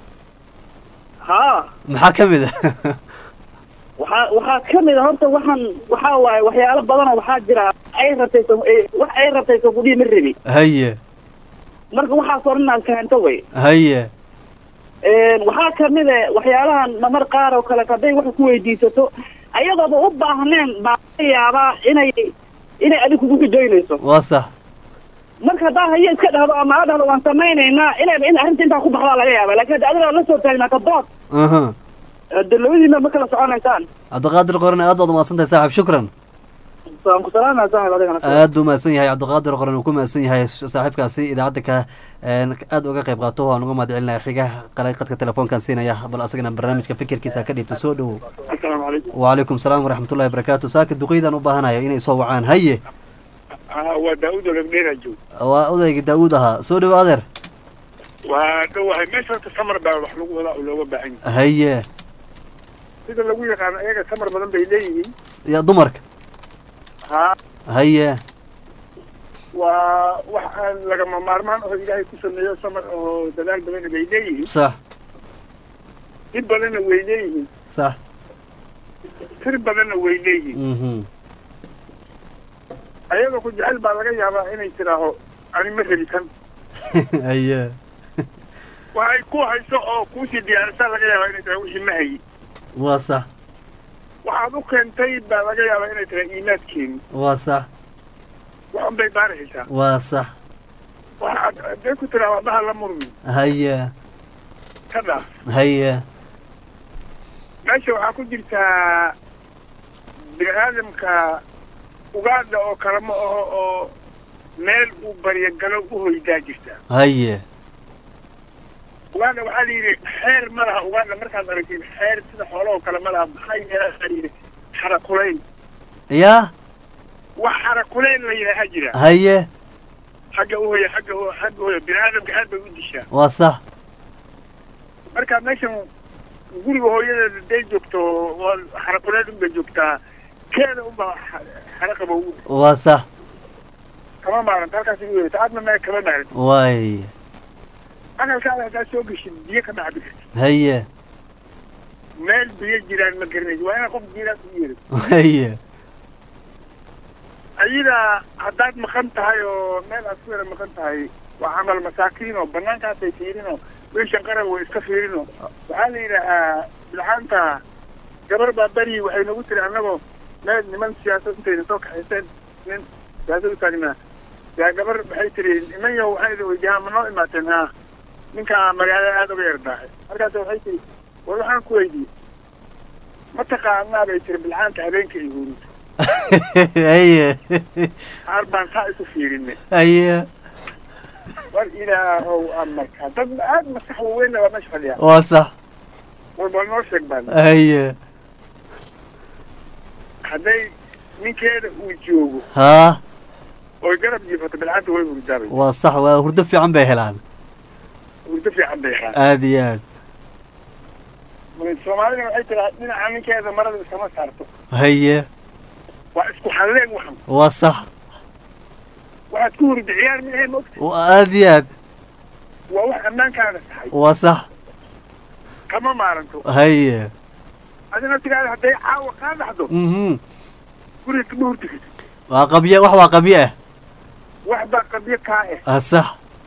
haa maxaa ka mid ah waxaa waxaa kamid a horta waxaan waxaa waaye waxyaalo badanoo waxaa jira ay rabtayso ay- wax ay rabtayso kudhihi ma rabi haye marka waxaas oo dhan aad fahanto way haye waxaa kamid a waxyaalahan mamar qaar oo kale hadday wax ku weydiisato ayadooba u baahneen baa laga yaabaa inay inay adiga kugu hijaynayso waa sax marka haddaa haye iska dhahdo ama a dhahdo waan samaynaynaa inay in arrinta intaa ku baxdaa laga yaaba laakiin hadda adiga la soo taagnaato dood aha hadda labadiina ma kala soconaysaan cabdiqaadir qorane aad baad umahadsan tahay saaxiib shukran waan ku salaamaya saaxib adigana aad buu mahadsan yahay cabdiqaadir qoran uu ku mahadsan yahay saaxiibkaasi idaacadda ka een, aad uga qayb qaato waan uga mahad celinaya xigaha qalay qadka telefoonkan siinaya bal asagana barnaamijka fikirkiisa ka dhiibta soo dhowow asalaamu calaykum wacalaykum salaam waraxmatullahi wabarakaatu saaka duqeydaan u baahanaya inay soo wacaan haye Ah, waa daawud oo lagdheera joog waa odayga daawuud ahaa soo dhowo adeer waa dhowahay meesha horta samar baa wax lagu wadaa oo looga baahan yahay haye sida lagu yaqaano ayaga samar badan bay leeyihiin ya dumarka ha haye waa wax aan lagama maarmaan oo ilaahay ku sameeyo samar oo dadaal badana bay leeyihiin sax dhib badanna way leeyihiin sax tir badanna way leeyihiin mhm ayagoo ku jecel baa laga yaabaa inay tidhaaho ani ma heli kan haye waxay ku hayso oo kuusii diyaarisaa laga yaabaa inay tidhaho wixii ma hayi waa sax waxaad u keentay baa laga yaabaa inay tidhaho iimaadkeeni waa sax waxun bay baarihaysaa waa sax waxaad hadday ku tidhaho waddaha la murmi haye ka dhaaf haye meesha waxaa ku jirtaa bini aadamka ugaadha oo kale ma aho oo meel uu baryagalo u hoydaa jirta haye Uganda waxaa la yidhi xeer ma laha Uganda markaad aragtid xeer sida xoolahoo kale ma laha maxaa yeelaa la yidhi xarakulayn yaa wax xarakulayn la yidhaaha jira haye xagga u hoya xagga u xagga hoya biniaadamka aad bay u dishaa waa sax marka meeshan guriga hooyadeeda day joogto waa xarakulayn unbay joogtaa keeda unbaa xaraqaba ugu waa sax kama maaranta halkaas igu yeerata aadna mee kama maaran waay aqalkaada haddaad soo geshid biyo ka dhacbi haye meel biyo jiraan ma garanaysa waa inaad qof jiiraad u yeerid haye ayadaa haddaad maqan tahay oo meel aad ku yara maqan tahay waa camal masaakiin oo banaankaasay fiirinoo meeshan qaran way iska fiirinoo waxaa la yidhaahaa bilcaanta gabar baa beri waxay nagu tiri annagoo meel niman siyaasad intayna soo kaxayseen nin siyaasad u taagna yaa gabar waxay tiri niman yahow waxaan idin weydiiyaa ma noo imaateen haa ninkaa magaalada aada uga yardaaxay markaas waxay tiri war waxaan ku weydiiyey ma taqaanaa bay tiri bilcaanta habeenka iyo huruud haye qaar baan taa isu fiirinay haye war ilaahow amarkaa dad aada maskax waweynna waa meesha fadhiyaa waa sax war bal noo sheeg baan haye hadday ninkeeda uu joogo haa oy garab jiifato bilcaanta way hurdaabay waa sax waa hurdo fiican bay helaan hurdo fiican bay helaan aada iyo aad soomaalida waxay tiraa dhinaca ninkeeda marada iskama saarto haye waa isku halleen waxan waa sax waxaad ku hurda ciyaar miahay maogta aada iyo aad waa wax ammaankaada tahay waa sax kama maaranto haye adina tiraada hadday caawa kaa dhaxdo mhm guriga kama hurdi waa qabye wax waa qabye ah wax baa qabye kaa eh ah sax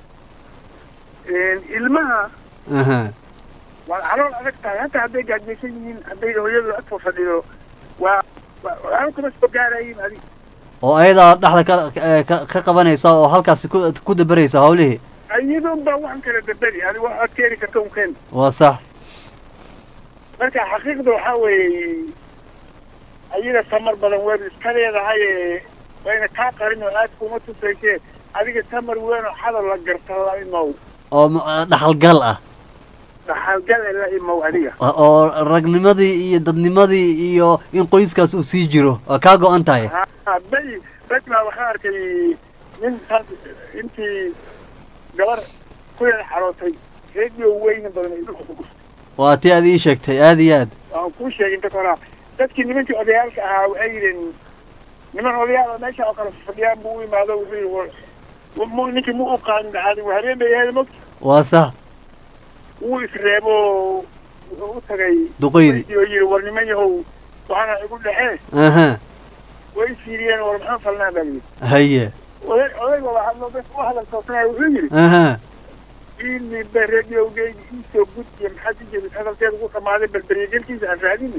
ilmaha aha waa calool adag tahay hataa hadday gaajaysan yihiin hadday hooyadu agfa fadhido waa waxaan kuma soo gaarayin adig oo ayadaa dhexda ka ka ka qabanaysa oo halkaasi ku ku dabaraysa hawlihii ayadun baa waxan kala daberi adi waxaad keeni karta un keen waa sax marka xaqiiqda waxaa weeye ayada tamar badan weer iska leedahay wayna kaa qarin oo aad kuma tusayse adiga tamar weyn oo xadal la garta la imow oo dhaxalgal ah dhaxalgal la imow adiga oo ragnimadii iyo dadnimadii iyo in qoyskaas uu sii jiro oo kaa go-an tahay bay ragna waxaan arkay nin intii gabar ku yar xarootay radio weyna badan waa tii aad ii sheegtay aada iyo aad waan kuu sheegay inta koraa dadkii nimankii odayaalka ahaa waxay yidheen niman odayaal oo meesha oo kale fadhiyaan buu u imaado wuxuu yidhi m ninkii mu u qaanin dhacaaday waa habeen bay ahayd mogta waa sax wuu isreebo wuxuu u tagay duqeydi oo yidhi war niman yahow waxaana igu dhexee aha way fiiriyeen war maxaan falnaa baa yidhi haye oday odayga waxaa bes u hadal toosanaya wuxuu yidhi aha ini ba radiogeyga iisoo gudbiya maxaad u jeedid hadalkeeda ugu dhamaaday balberyegelkiisa aan raadini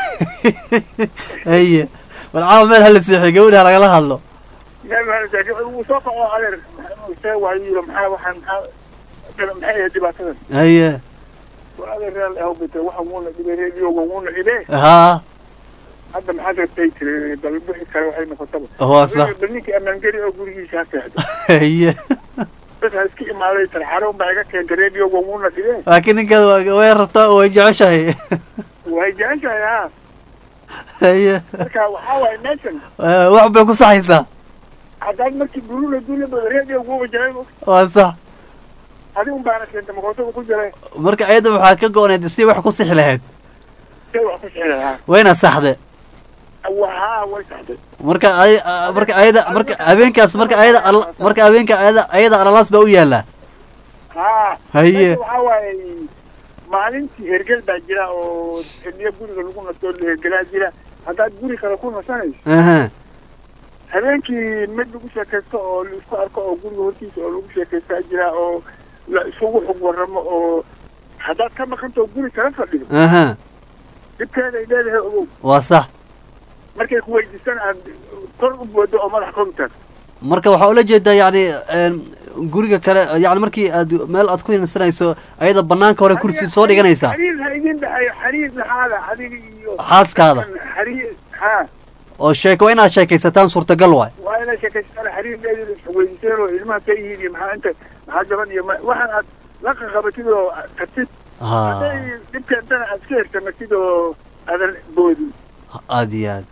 haye bal caawa meel hala seexiyo gawdha lagala hadlo wuu soo kaco adeer see waayo maxaa waxaan maxaa maxay ahayd dhibaatadan haye war adeer real ahow bita waxa wuuna dhibay radioga wuuna dhibee haa hadda maxaad rabtay tiri bal wixii kale waxay noqotaba waa sax bal ninkii ammaangeli oo gurigiisa ha seexdo haye bas ha iska imaaday tarxaroon baa iga keentay radioga wuuna dhibee laakiin ninkaada way rabtaa oo way jeceshahay way jeceshahay haa haye marka waxaa waaye meeshan wax bay ku saxaysaa haddaad markii gurula duulaba radioga uba jiray waa sax adigun baana keenta makootada ku jiray marka ayada waxaa ka go-oneed si wax ku sixi lahayd si wax ku sixi lahaa wayna saxde wahaa way saxday marka ay marka ayada marka habeenkaas marka ayada marka habeenka ayada ayada alalaas baa u yaala haa haye waxaa waaye maalintii hergel baa jira oo xiliyo guriga lagu nasto hergelaa jira haddaad guri kale ku nasanayso aha habeenkii mid lagu sheekaysto oo laisku arko oo guriga hortiisa oo lagu sheekaystaa jira oo la isugu xog waramo oo haddaad ka maqantao guri kala fadhido aha dhibkeeda ay leedahay ogow waa sax markay ku weydiistaan aad kor u boodo oo madax kor u taagto marka waxaa ula jeedaa yacni guriga kale yani markii aad meel aad ku hinsanayso ayada banaanka hore kursi soo dhiganaysaa xariir ha idin dhaxeeyo xariir lahaada adiga iyo xaaskaada xariir haa oo sheeko waa inaad sheekaysataan suurtagal waay waa inaad sheekaysataan xariir leedin weydiiseen oo ilmaha ka yihiin iyo maxaa inta maxaa gaban iyo waxaan aad laqa qabatid oo katid hadday dhibkeentana aad ka hertamatid oo aadan boodin aad iyo aad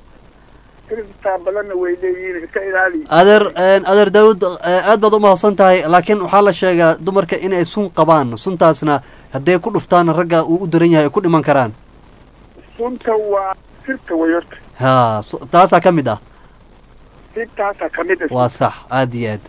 taa badanna way leeyihiin iska ilaali adeer adeer daawud aad baad u mahadsan tahay laakiin waxaa la sheegaa dumarka inay sun qabaan suntaasna hadday ku dhuftaan ragga uu u daran yahay ay ku dhiman karaan sunta waa sirta way horta ha taasaa ka mid ah sirtaasaa ka mid ah waa sax aad iyo aad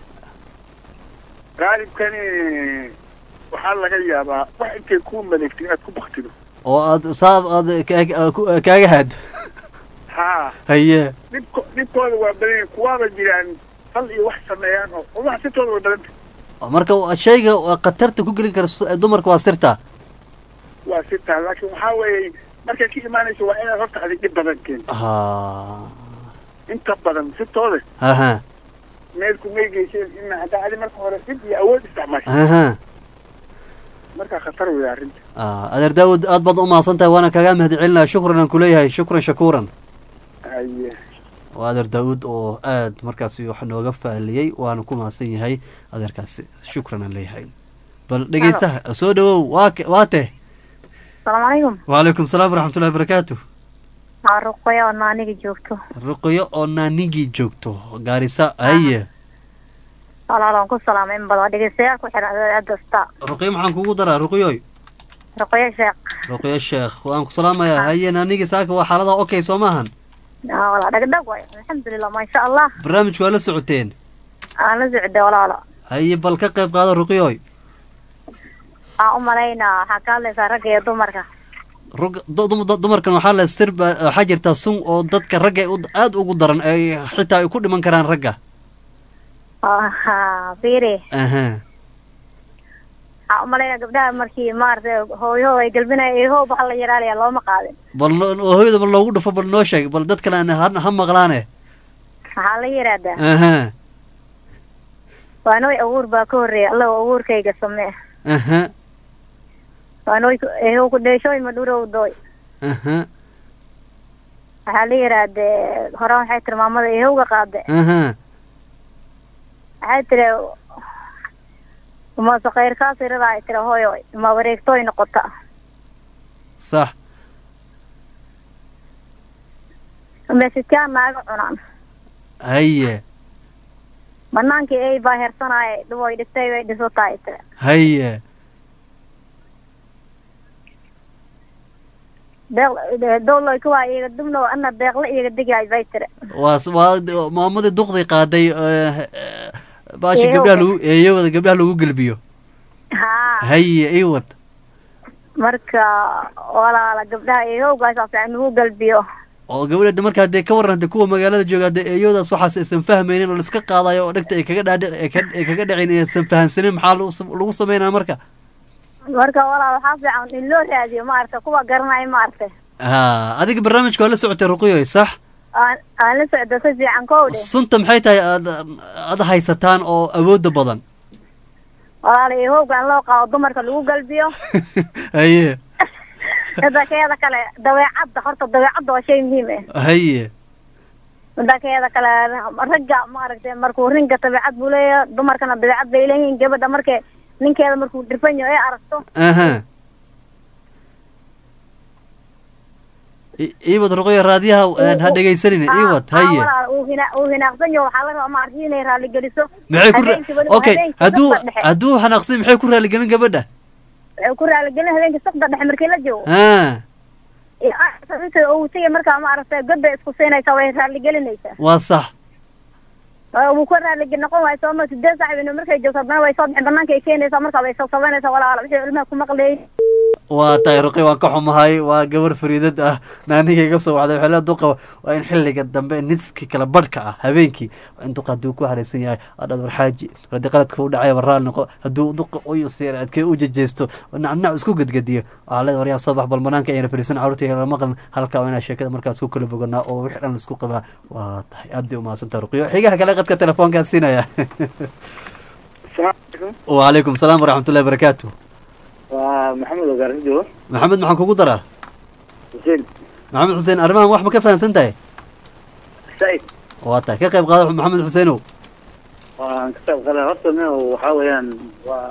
qaalibkani waxaa laga yaabaa wax intay kuu maleegto inaad ku baktido oo aad saab aad kaaga haado ha haye dhibko dhibkooda waa badan kuwaaba jiraan fal iyo wax sameeyaan oo wax sirtooda way badanta marka shayga khatarta ku gelin kara dumarka waa sirta waa sirta laakiin waxaa weeye markay ka imaanayso waa inaad horta adig dhib badan keento ha inta badan sirtooda aha meel kumay geyseen in haddaa adi marka hore dhib iyo awood isticmaasho aha markaa khatar wey arrinta adeer daawud aad baad u mahadsan tahay waana kaga mahad celinaya shukran aan kuleeyahay shukran shakuuran haye waa adeer daawud oo aad markaasi wax nooga faaliyey waana ku mahadsan yahay adeerkaasi shukran aan leeyahay bal dhegeysaha soo dhawow waa waa te asalaamu calaykum wacalaykum salaam waraxmatullahi wabarakaatu waa ruqyo oo naanigi joogto ruqyo oo naanigi joogto gaarisa haye walaalaan ku salaamay in badan dhegeystayaal ku xiran adasta ruqyo maxaan kugu daraa ruqyoy ruqyo sheekh ruqyo sheekh waan ku salaamayaa haye naanigi saaka waa xaalada okay soo maahan wala dhagdhag way alxamdulilah maasha allah barnaamijku waa la socoteen aan la socday walaalo haye bal ka qayb qaado ruqyoy aan u malaynaa waxaa ka hadlaysaa ragga iyo dumarka rug dumarkan waxaa la sir waxaa jirtaa sun oo dadka ragga aada ugu daran ay xitaa ay ku dhiman karaan ragga aha fiiri aha waxaa u malaynaa gabdhaha markii maaragtay hooyahooda ay galbinaya iyo hoob waxa la yaraalaya looma qaadin bal hooyada bal loogu dhufo bal noo sheeg bal dad kale ha maqlaane waxaa la yidhaahdaa aha waa nooy abuur baa ka horreeya allahu abuurkayga samee aha waa nooy ehow ku dheeshooy madhurow dooy aha waxaa la yidhahdee hore waxay tiri maamada ehowga qaade aha waxay tiri umase khayrkaas irada ay tiri hooyo ma wareegtooy noqota sax mesidkaan naaga cunaan haye banaankii ay baa hersanaaye dhuboy dhigtay way dhisotaa ay tiri haye deeq dowloy kuwaa iyaga dubno ana deeqla iyaga digaay bay tiri waa waa maamadii duqdii qaaday baashi gabdhaha lagu eeyawada gabdhaha lagu gelbiyo ha haye iwad marka walaala gabdhaha eeyowgaas fiican lagu gelbiyo oo gabadha marka hadee ka waran hadee kuwa magaalada jooga hadee eeyawdaas waxaas aysan fahmaynin oo laiska qaadayo oo dhegta ay kaga dhaadhic ay kaga dhacin aysan fahansanin maxaa lagu sameynaa marka marka walaal waxaa fiican in loo raadiyo maaragtay kuwa garanayo maaragtay ha adiga barnaamijka waa la socotay ruqyoy sax aan aan la socdo si fiican kowdhe sunta maxay tahay aad aad haysataan oo awooda badan walaal ehowgaan loo qaado dumarka lagu galbiyo haye dakeeda kale dabeecadda horta dabeecadda waa shay muhiim ah haye dakeeda kale ragga maaragtay markuu ringa dabeecad buu leeyahay dumarkana dabeecad bay leeyihiin gabadha markay ninkeeda markuu dhirfanyo ee aragto aha iwad ruqyo raadiyaha ha dhegaysanin iwad haye uu hinaaqsanyo waxaa la rabaa maaragtay inay raaligeliso maxay ku okay hadduu hadduu hanaaqsan maxay ku raaligelin gabadha waxay ku raaligelin habeenkii saqda dhexe markii la joogo ha uu tagay markaa maaragtay godbay isku siinaysaa way raaligelinaysaa waa sax wuu ka raaligi noqon waayo sooma sideed saaxiibino markay joogto haddana way soo bixin banaanka ay keenaysaa markaa way soo sabaynaysaa walaala wixii ilmaha ku maqleeyay waa tahay ruqi waan ka xumahay waa gabar fariidad ah naaniga iga soo wacday waxay leedahay duqa waa in xilliga dambe niski kala badhka ah habeenkii in duqa hadduu ku haraysan yahay adhad warxaaji haddii qaladka u dhacay waraal noqo hadduu duqa uyu siir adkee u jejeysto nacnac isku gedgediyo waxaa leedahay waryaa soo bax bal banaanka ayna fadhiisan carruurta la maqlan halkaa waa inaa sheekada markaas ku kala boganaa oo wixii dhan laisku qabaa waa tahay aad bay umahadsantaha ruqiyo xigaha kale qadka telefoonkaan siinaya wacalaykum salaam waraxmatullahi wabarakaatu waa maxamed ogaarsido maxamed maxaan kugu daraa xuseen maxamed xuseen arrimahan wax ma ka fahansan tahay said waa tahay ka qayb qaada maxamed xuseenow waan ka qayb qaada horta me waxaa weeyaan waa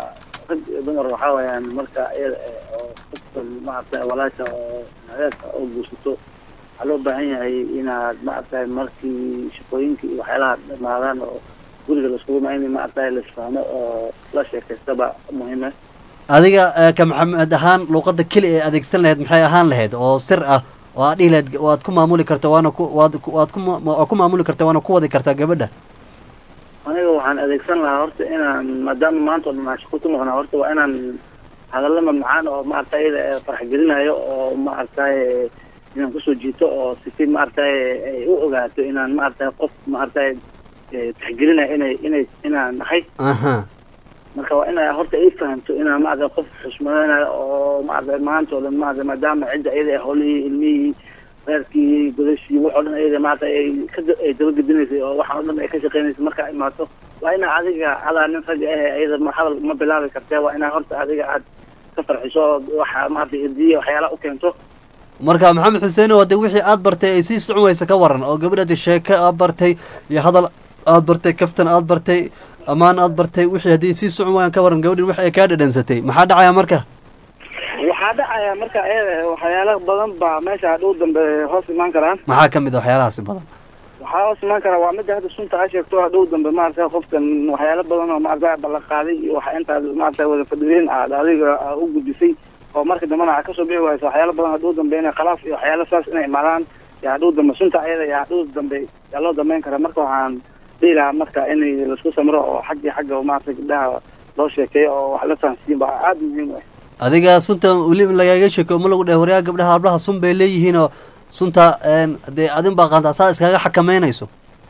rag iyo dumar waxaa weeyaan marka iyada oo qofka maaragtay walaasha oo adeerka oo guursato waxaa loo baahan yahay inaad maaragtay markii shaqooyinka iyo waxyaalaha dhamaadaan oo guriga laiskugu ma in maaragtay laisfahmo oo la sheekaystaba muhiima adiga ka maxamed ahaan luuqada keli ee adeegsan lahayd maxay ahaan lahayd oo sir ah oo aad dhihi lahayd waad ku maamuli karta waana ku waad waad ku waad ku maamuli karta waana ku wadi kartaa gabadha aniga waxaan adeegsan lahaa horta inaan maadaama maanta oo dhan aan shaqo ku noqnaa horta waa inaan hadalla mamacaan oo maaragtay iyada farax gelinayo oo maaragtay inaan kusoo jiito oo si maaragtay ay u ogaato inaan maaragtay qof maaragtay tixgelinayo inay inay inaan nahay aha marka waa inay horta ay fahamto inaan maaragtay qof xushmadaynayo oo maaragtay maanta oo dhan maaragtay maadaama cidda iyada howlihii ilmihii reerkii godashii wax oo dhan iyada maaragtay ay ka ay dabagedinaysay oo waxaan oo dhan ay ka shaqaynaysay marka ay imaato waa inaa adiga adaa nin ragga ah iyada ma hadal ma bilaabi kartee waa inaa horta adiga aad ka farxiso waxa maaragtay hadiya waxyaala u keento marka maxamed xuseen oo de wixii aad bartay ay sii socon weysa ka waran oo gabadha de sheeko aad bartay iyo hadal aad bartay kaftan aad bartay amaan aad bartay wixii haddii sii socon waayaan ka waran gabadhin wax ay kaa dhadhansatay maxaa dhacaya marka waxaa dhacaya marka iyada waxyaala badan baa meesha hadhow dambe hoos imaan karaan maxaa kamid a waxyaalahaasi badan waxaa hoos imaan karaa waa midda hadda sunta a sheegto hadhow dambe maaragtay qofkan waxyaala badan oo maaragtay ballan qaaday iyo waxa intaad maaragtay wada fadhiyeen aad adiga u gudbisay oo marka dambena aad kasoo bixi wayso waxyaala badan hadhow dambe inay khalaaf iyo waxyaala saas inay imaadaan iyo hadhow dambe sunta iyada iyo hadhow dambe yaa loo dambeyn karaa marka waxaan dhihi lahaa marka in laisku samro oo xaggi xagga maaragtay gabdhaha loo sheekeeyo oo wax la fahansiin baa aada muhiim u ah adiga sunta weli lagaga sheeko ma lagu dheh waryaa gabdhaha hablaha sun bay leeyihiin oo sunta dee adin baa qaantaa saa iskaga xakameynayso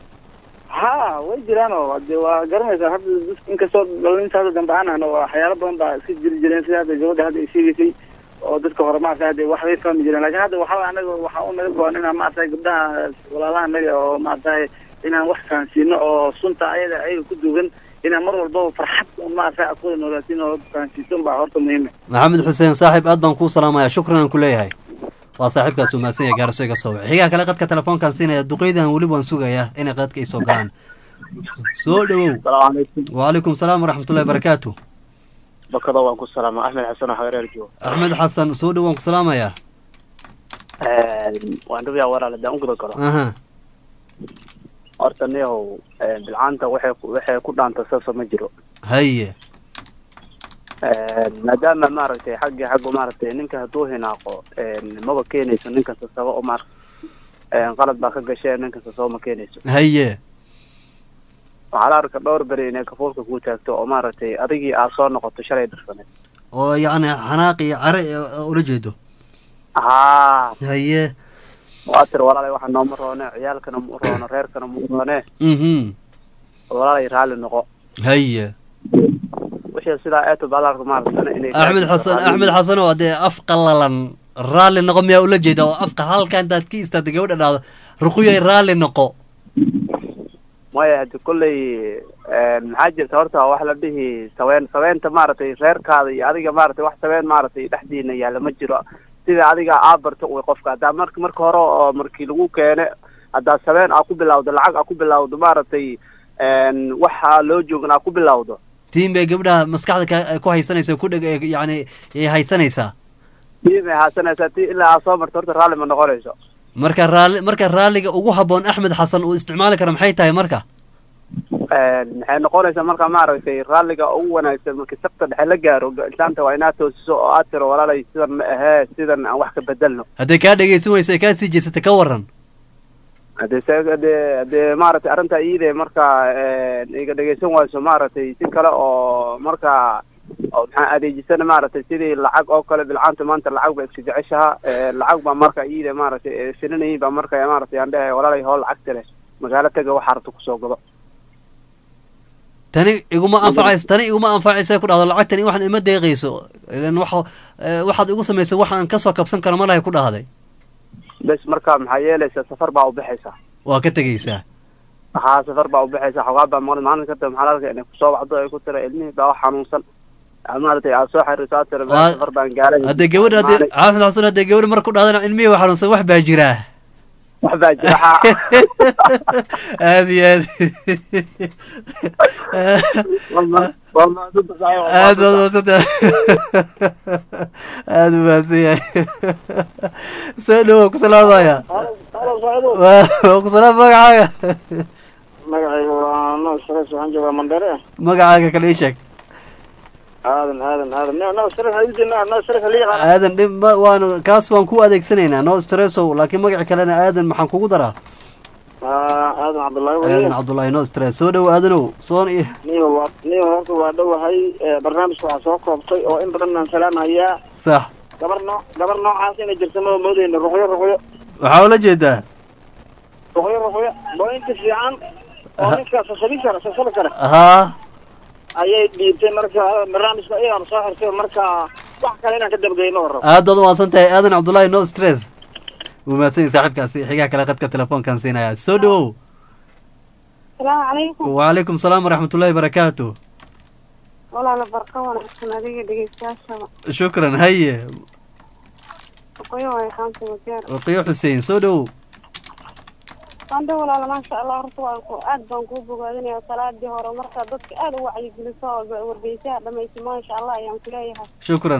ha way jiraan oo de waa garanaysaa hadda inkastoo dhalintaada dambe aan ahno waxyaalo badan baa iska jiri jireen sida hadda gabadha hadda ay sheegaysay oo dadka hore maaragtay hadda wax bay fahmi jireen lakin hadda waxaa anaga waxaa u naga go-an inaan maaragtay gabdhaha walaalaha naga oo maaragtay inaan wax fahansiino oo sunta ayada ayaga ku duugan inaan mar walbaba farxad maaragtay aad kuwada noolaatiin oo fahansiisan baa horta muhiima maxamed xuseen saaxiib aad baan kuu salaamaya shukran aan ku leeyahay waa saaxiibkaas umahadsan yahay gaarso iga soo wixi xigaa kale qadka telefoonkaan siinaya duqeydan weli waan sugayaa inay qadka isoo galaan soo dhawow wacalaykum salaam waraxmatullahi barakaatu bakada waan ku salaama axmed xasan oo xagareer joogo axmed xasan soo dhawow waan ku salaamayaa waan dhabiyaa walaal hadaan u guda galo aha horta neehow bilcaanta waxay waxay ku dhaanta sasa ma jiro haye maadaama maaragtay xaggi xagga maaragtay ninka hadduu hinaaqo maba keenayso nin kasta saba oo maaragtay qalad baa ka gashee nin kasta saba ma keenayso haye waxaa la arka dhowr beri inay kafuulka kuu taagto oo maaragtay adigii aad soo noqoto shalay darsaneed oo yacni xanaaq iyo care ula jeedo haa haye waa tir walaalay waxa nooma roone ciyaalkana mu roono reerkana mu roone mhm walaalay raalli noqo haye wixii sidaa eeto balarka maaragtay inay axmed xasan axmed xasan oo dee af qalalan raalli noqo miyaa ula jeeda oo afka halka intaad ka istaagtay gabadha dhahdo ruquyay raalli noqo maya hadi kolley maxaa jirta horta wax la dhihi saween saweenta maaragtay reerkaada iyo adiga maaragtay wax saween maaragtay dhexdiina yaalla ma jiro sida adiga aa barto uy qofka haddaa marka marka hore oo markii lagu keene haddaa saween aa ku bilawdo lacag aa ku bilawdo maaragtay waxa loo joogan aa ku bilawdo tiin bay gabdhaha maskaxda ka ku haysanaysa ku dheg yacni ay haysanaysaa tiin bay haysanaysaa ti ilaa aa soo marto horta raalli ma noqonayso marka raalli marka raalliga ugu habboon axmed xasan uu isticmaali kara maxay tahay marka maxay noqonaysaa marka maaragtay raalliga ugu wanaagsan markii sabta dhexe la gaaro intaanta waa inaad toosiso oo aad tiro walaalay sidan ma ahee sidan aan wax ka bedelno hadday kaa dhegaysan weyso ay kaa sii jeesata ka waran hadee se hadee hadee maaragtay arrintaa iide marka iga dhegaysan wayso maaragtay si kale oo marka oo maxaa adeejisana maaragtay sidii lacag oo kale bilcaanta maanta lacag ba iska jeceshaha lacag baa marka iide maaragtay filinayin baa marka maaragtay aan dhehay walaalay howl lacagta leh magaalo taga waxa rabta kusoo gado tani iguma anfacayso tani iguma anfacaysa ku dhahdo lacagtani waxan ima deeqayso ilan waxa waxaad igu samaysay waxaan kasoo kabsan karo malahay ku dhahday bes marka maxaa yeelaysaa safar baa ubaxaysaa waa ka tegaysaa haa safar baa ubaxaysaa xogaa baa maqli maalin kadib maxaa la arkay inay kusoo wacdo ay ku tira ilmihii baa wax xanuunsan maaragtay aad soo xiriirso aad tira safar baan gaaray haddee gabadha haddee axmed xasan haddee gabadha mar ku dhahdana ilmihii waa xanuunsan wax baa jiraa waxbaa jira aad iyo aad aad waad aad u mahadsan yahay soo dhawow ku salaamaya waa ku salaam magacaaga magacayga waa noo stress waxaan joogaa mandare magacaaga kale ii sheeg aadan aadan aadan noo stress ayuujina noo stress liiqa aadan dhib waan kaas waan ku adeegsanaynaa no stressow laakiin magaca kalena aadan maxaan kugu daraa aadan cabdullaahi weye aadan cabdullaahi no stress soo dhow aadanow soon iyo niyo waa niyo horta waa dhowahay barnaamijka waxaa soo koobtay oo in badan aan salaamahayaa sax gabar noo gabar noocaas inay jirta ma moodeyna ruqyo ruqyo waxaa ula jeedaa ruqyo ruqyo booyinka fiican oo ninka sasabi kara sasabi kara haa ayay dhiibtay marka barnaamijka ayaan soo xirtay marka wax kale inaan ka dabgeyno rabo aad aad umahadsan tahay aadan cabdullaahi no stress wuu mahadsan yahay saaxiibkaasi xigaa kale qadka telefoonkan siinaya soo dhawow salaamu calaykum wacalaykum salaam waraxmatullaahi barakaatu walaala barqa wanaagsan adiga dhegeystayaashaba shukran haye ruqyo way qaanta wajeer ruqyo xuseen soo dhawow anda walaala maasha allah horta waan ku aad baan kuu bogaadinaya salaadii hore markaa dadka aad u wacyigeliso wargeysaha dhamaysa maasha allah ayaan ku leeyahay shukran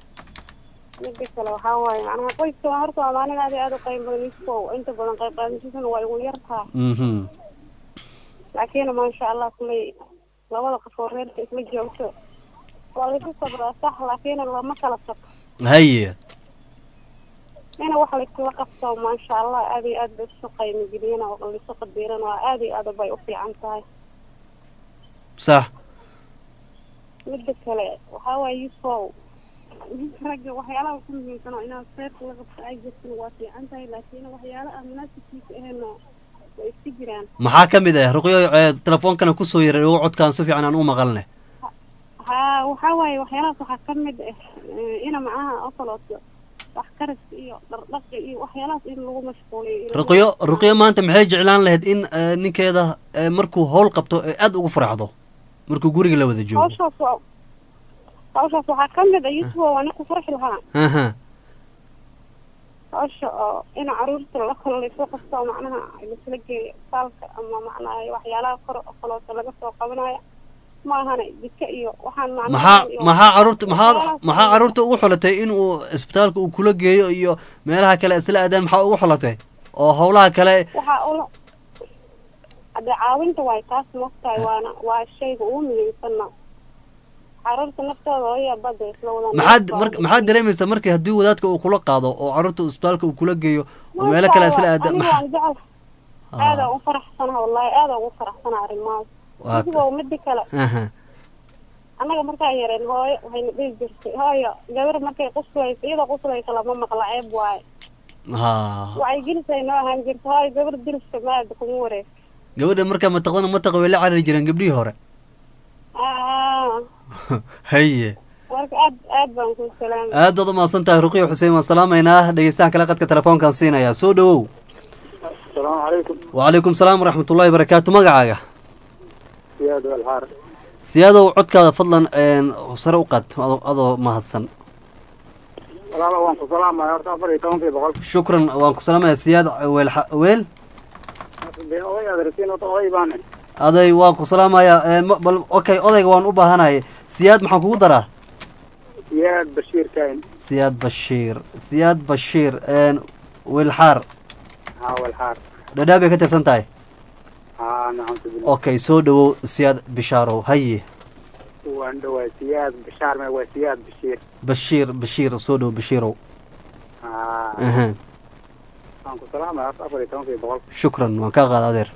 mida kale waxaa waaye macnaha qoyska waa horta waa maalin aad iyo aad u qayb badan isko inta badan qayb qaadashadana waa igu yartaa laakiin maasha allah kuley labada qof oo reerka isla joogto waa laysu sabraa sax laakiin lama kala sabro haye ina wax laysula qabto maasha allah aad iyo aad bay isu qaymi geliyeen oo laysu qadiran waa aad iyo aad bay u fiican tahay sax mida kale waxaa waaye yusow ragga waxyaalaha ku muhiimsan oo inaad seerka la qabto ay jirtin waa fiican tahay laakiin waxyaala aan munaasibkiisa ahayn way iska jiraan maxaa ka mid ah ruqyo telefoonkana kusoo yaray oo codkaan si fiican aan u maqalne haa waxaa waaye waxyaalahaas waxaa ka mid ah ina macnaha oo kalooto wax karaska iyo dhardhaqa iyo waxyaalahaas in lagu mashquuliyo ruqyo ruqyo maanta maxay jeclaan lahayd in ninkeeda markuu hawl qabto ee aad ugu faraxdo markuu guriga la wada joogo hawshaas waa hawshaas waxaa ka mid ah yusufa waa nin ku farxi lahaa aha hawsha oo in caruurta la kala laysoo qabto oo macnaha laisla geeyo saalka ama macnaha waxyaalaha kor oo kalooto laga soo qabanayo ma ahana jidka iyo waxaan maxaa maxaa caruurta maxaa maxaa caruurta ugu xulatay in uu isbitaalka uu kula geeyo iyo meelaha kale isla aadaan maxaa ugu xulatay oo howlaha kale waxaa ula hadee caawinta waay taas mogtahay waana waa shayga ugu muhiimsana caruurta naftooda hooya bada isla wadaan maxaad mar maxaad dareemaysaa markii haddii wadaadka uu kula qaado oo caruurta isbitaalka uu kula geeyo oo meelo kale isla aadaan waan jecel aada ugu faraxsanaha wallahi aada ugu faraxsanaha arrimahaas isigoo midi kale annaga markaan yareen hooyo waxayna dhihi jirtay hooyo gabar markay quslayso iyadoo quslayso lama maqla ceeb waaye waxay gelisay noo ahaan jirta hooyo gabar diriska maada kuma wareeg gabadha markaa mataqdana mataqa way la carari jireen gabdhihii hore haye marka aad aad baan ku salaamay aad baad umahadsan tahay ruqiya xuseen waan salaamaynaa dhegeystahan kale qadka telefoonkan siinayaa soo dhawow asalaamu calaykum wacalaykum salaam waraxmatullaahi barakaatu magacaaga siyaad walxaar siyaadow codkaada fadlan sare u qaad adoo mahadsan walaalo waan ku salaamaya horta afar iyo tobankii boqol shukran waan ku salaamaya siyaad weel weel aday waan ku salaamaya bal okay odayga waan u baahanahay siyaad maxaan kugu daraa siyaad bashiir kain siyaad bashiir siyaad bashiir weelxaar ha weelxaar dhadhaa bay ka tirsan tahay ها نعم okay soo dhawow siyaad bishaarow haye waan dhawaa siyaad bishaar ma waa siyaad bashiir bashiir bashiir soo dhawow bashiirow haa aha waan ku salaamay afar iyo tobankii boqol shukran waan kaa qaada adeer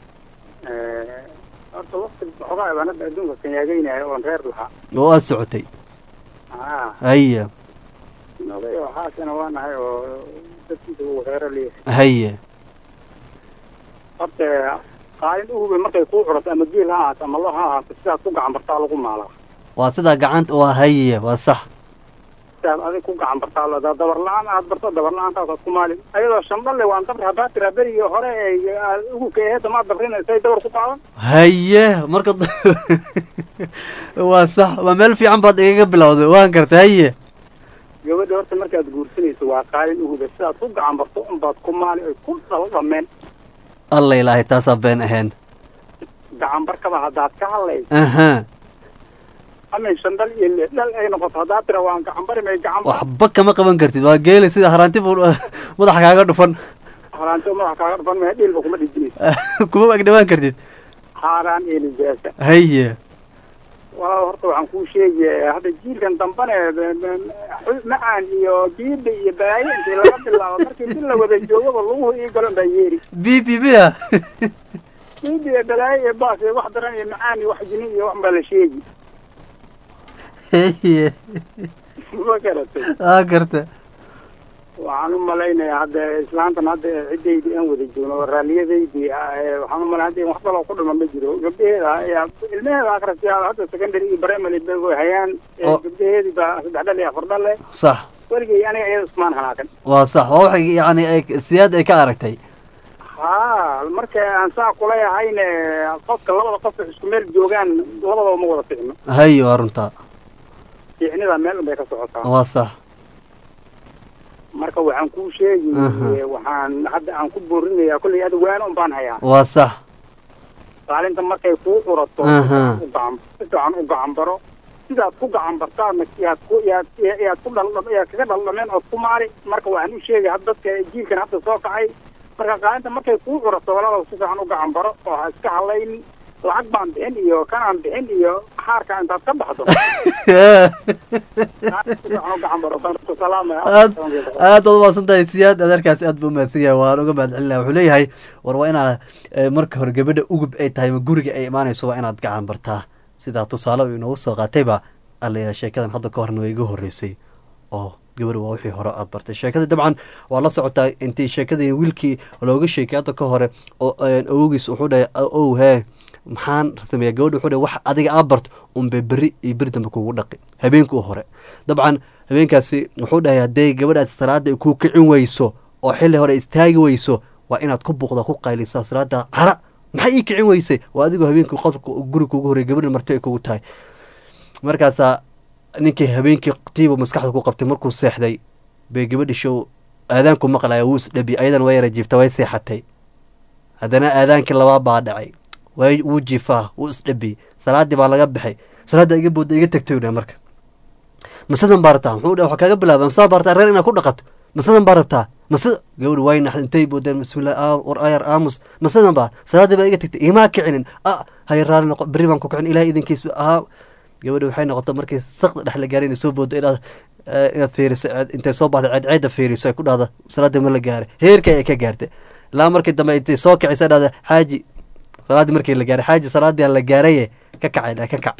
horta waqti xogaa baan hadda adduunka kanyaageynayo oon reer lahaa oo aad socotay haa haye nogay oo xaasina waa nahay oo dadkiisa uu reero leeyahay haye horta qaalin uhuba markay kuu curato ama geel ha ahaato ama lo ha ahaato sidaad ku gacan bartaa lagu maalaa waa sidaa gacanta waa haye waa sax sidaad adig ku gacan bartaa lo dabar la-aan aad barto dabar la-aantaas ku maalin ayadoo shamballe waan dabri haddaa tiraa berigii hore ee ugu keeheeda maad dabrinaysa dabar ku qaadan haye marka waa sax waa meel fiican baad igaga bilowday waan gartay haye gabadha horta markaad guursanayso waa qaalin uhuba sidaad ku gacan barto unbaad ku maali ay ku dhalo dhameen alla ilaahay taasaa been ahayn gacan barkaba haddaad ka hadlayso aha ama shandal iyo dhal ay noqoto haddaad tira waan gacan bari may gacan waxba kama qaban kartid waa geeli sida haraanti buu madaxa kaaga dhufan haraanti madaxa kaaga dhufan ma dhilba kuma dhijinayso kuma agdhawaan kartid haaraan iyo nijaasa haye waa horta waxaan kuu sheegaya hadda jiilkan dambane macaan iyo biiba iyo balaayo intii laga bilaabo markii bil la wada joogaba luguhu ii galan baa yeeri bibi biya biiba iyo balaayo iyo baas iyo wax daran iyo macaan iyo wax jini iyo wax baa la sheegi haye ma garatay aa garta waxaan u malaynayaa hadda islaantan hadda ciddaydi aan wada joogno raalliyadaydii waxaan u malay hadda wax kaloo ku dhima ma jiro gabdhaheeda ayaa ilmaheeda akrasiyaa hadda secondary iyo primary bay hayaan gabdhaheedii baa saddex dhal iyo afar dhal leh sax weligay aniga iyada ismaan halaakan waa sax waa waxay yani ay siyaad ay ka aragtay ha marka aan saa kuleeyahayne qofka labada qof isku meel joogaan labadaba ma wada ficno haye waa runtaa ficnida meel bay ka socotaa waa sax marka waxaan kuu sheegi waxaan hadda aan ku boorinayaa kolley ada waana un baan hayaa waa sax qaalinta markay kuu curato ugacan si fiican u gacan baro sidaad ku gacan bartaadna yaad ku yaad yaad ku dhal yaad kaga dhaldhameen ood ku maali marka waxaan u sheegay hadda dadka jiilkan hadda soo kacay marka qaalinta markay kuu curato walaalow si fiican u gacan baro oo ha iska hadlaynin lacag baan bixin iyo kanaan bixin iyo xaarka intaad ka baxdo aad aad baad umahadsan tahay siyaad adeerkaasi aad buu umahadsan yahay waan uga mahad celinaya wuxuu leeyahay war waa inaad marka hore gabadha ugub ay tahay ma guriga ay imaanayso waa inaad gacan bartaa sidaa tusaale uu inoogu soo qaatayba alla sheekadan hadda ka horna way iga horreysay oo gabadha waa wixii hore aad bartay sheekadii dabcan waa la socotaa intii sheekadii wiilkii looga sheekay hadda ka hore oo awowgiis wuxuu dhahay ow hee maxaan sameeya gabadha wuxuu dhahay wax adiga aa barto unbay berri iyo beri dambe kugu dhaqi habeenkii hore dabcan habeenkaasi wuxuu dhahay hadday gabadhaas salaada ay kuu kicin weyso oo xilli hore istaagi weyso waa inaad ku buuqda ku qaylisaa salaada cara maxay ii kicin weysay waa adigoo habeenkii qodobka guri kugu horey gabadha marti ay kugu tahay markaasaa ninkii habeenkii tiiba maskaxda ku qabtay markuu seexday bay gabadhi show aadaanku maqlaya wuu isdhabi ayadan waa yara jiifta way seexatay haddana aadaankii labaa baa dhacay way wuu jiifaa wuu isdhabi salaadii baa laga baxay salaadda iga booda iga tagtay dha marka masadan baa rabtaa muxuu dha waxa kaaga bilaaba masadan baa rabtaa reer inaad ku dhaqato masadan baa rabtaa masada gabadhi way naxd intay boodeen bismillah war ayar aamus masadan baa salaadii baa iga tagtay imaa kicinin ah hay raali noqo berri baan ku kicin ilahay idinkiis ahaa gabadhi waxay noqoto markii saqda dhex la gaaray inay soo boodo inaad inaad fiiriso intay soo baxda ceed ceedda fiiriso ay ku dhahda salaadii ma la gaaray heerkay ay ka gaartay ilaa markii dambe intay soo kicisa dhahda xaaji salaadii markii la gaaray xaaji salaadii la gaaraye ka kacay ka kac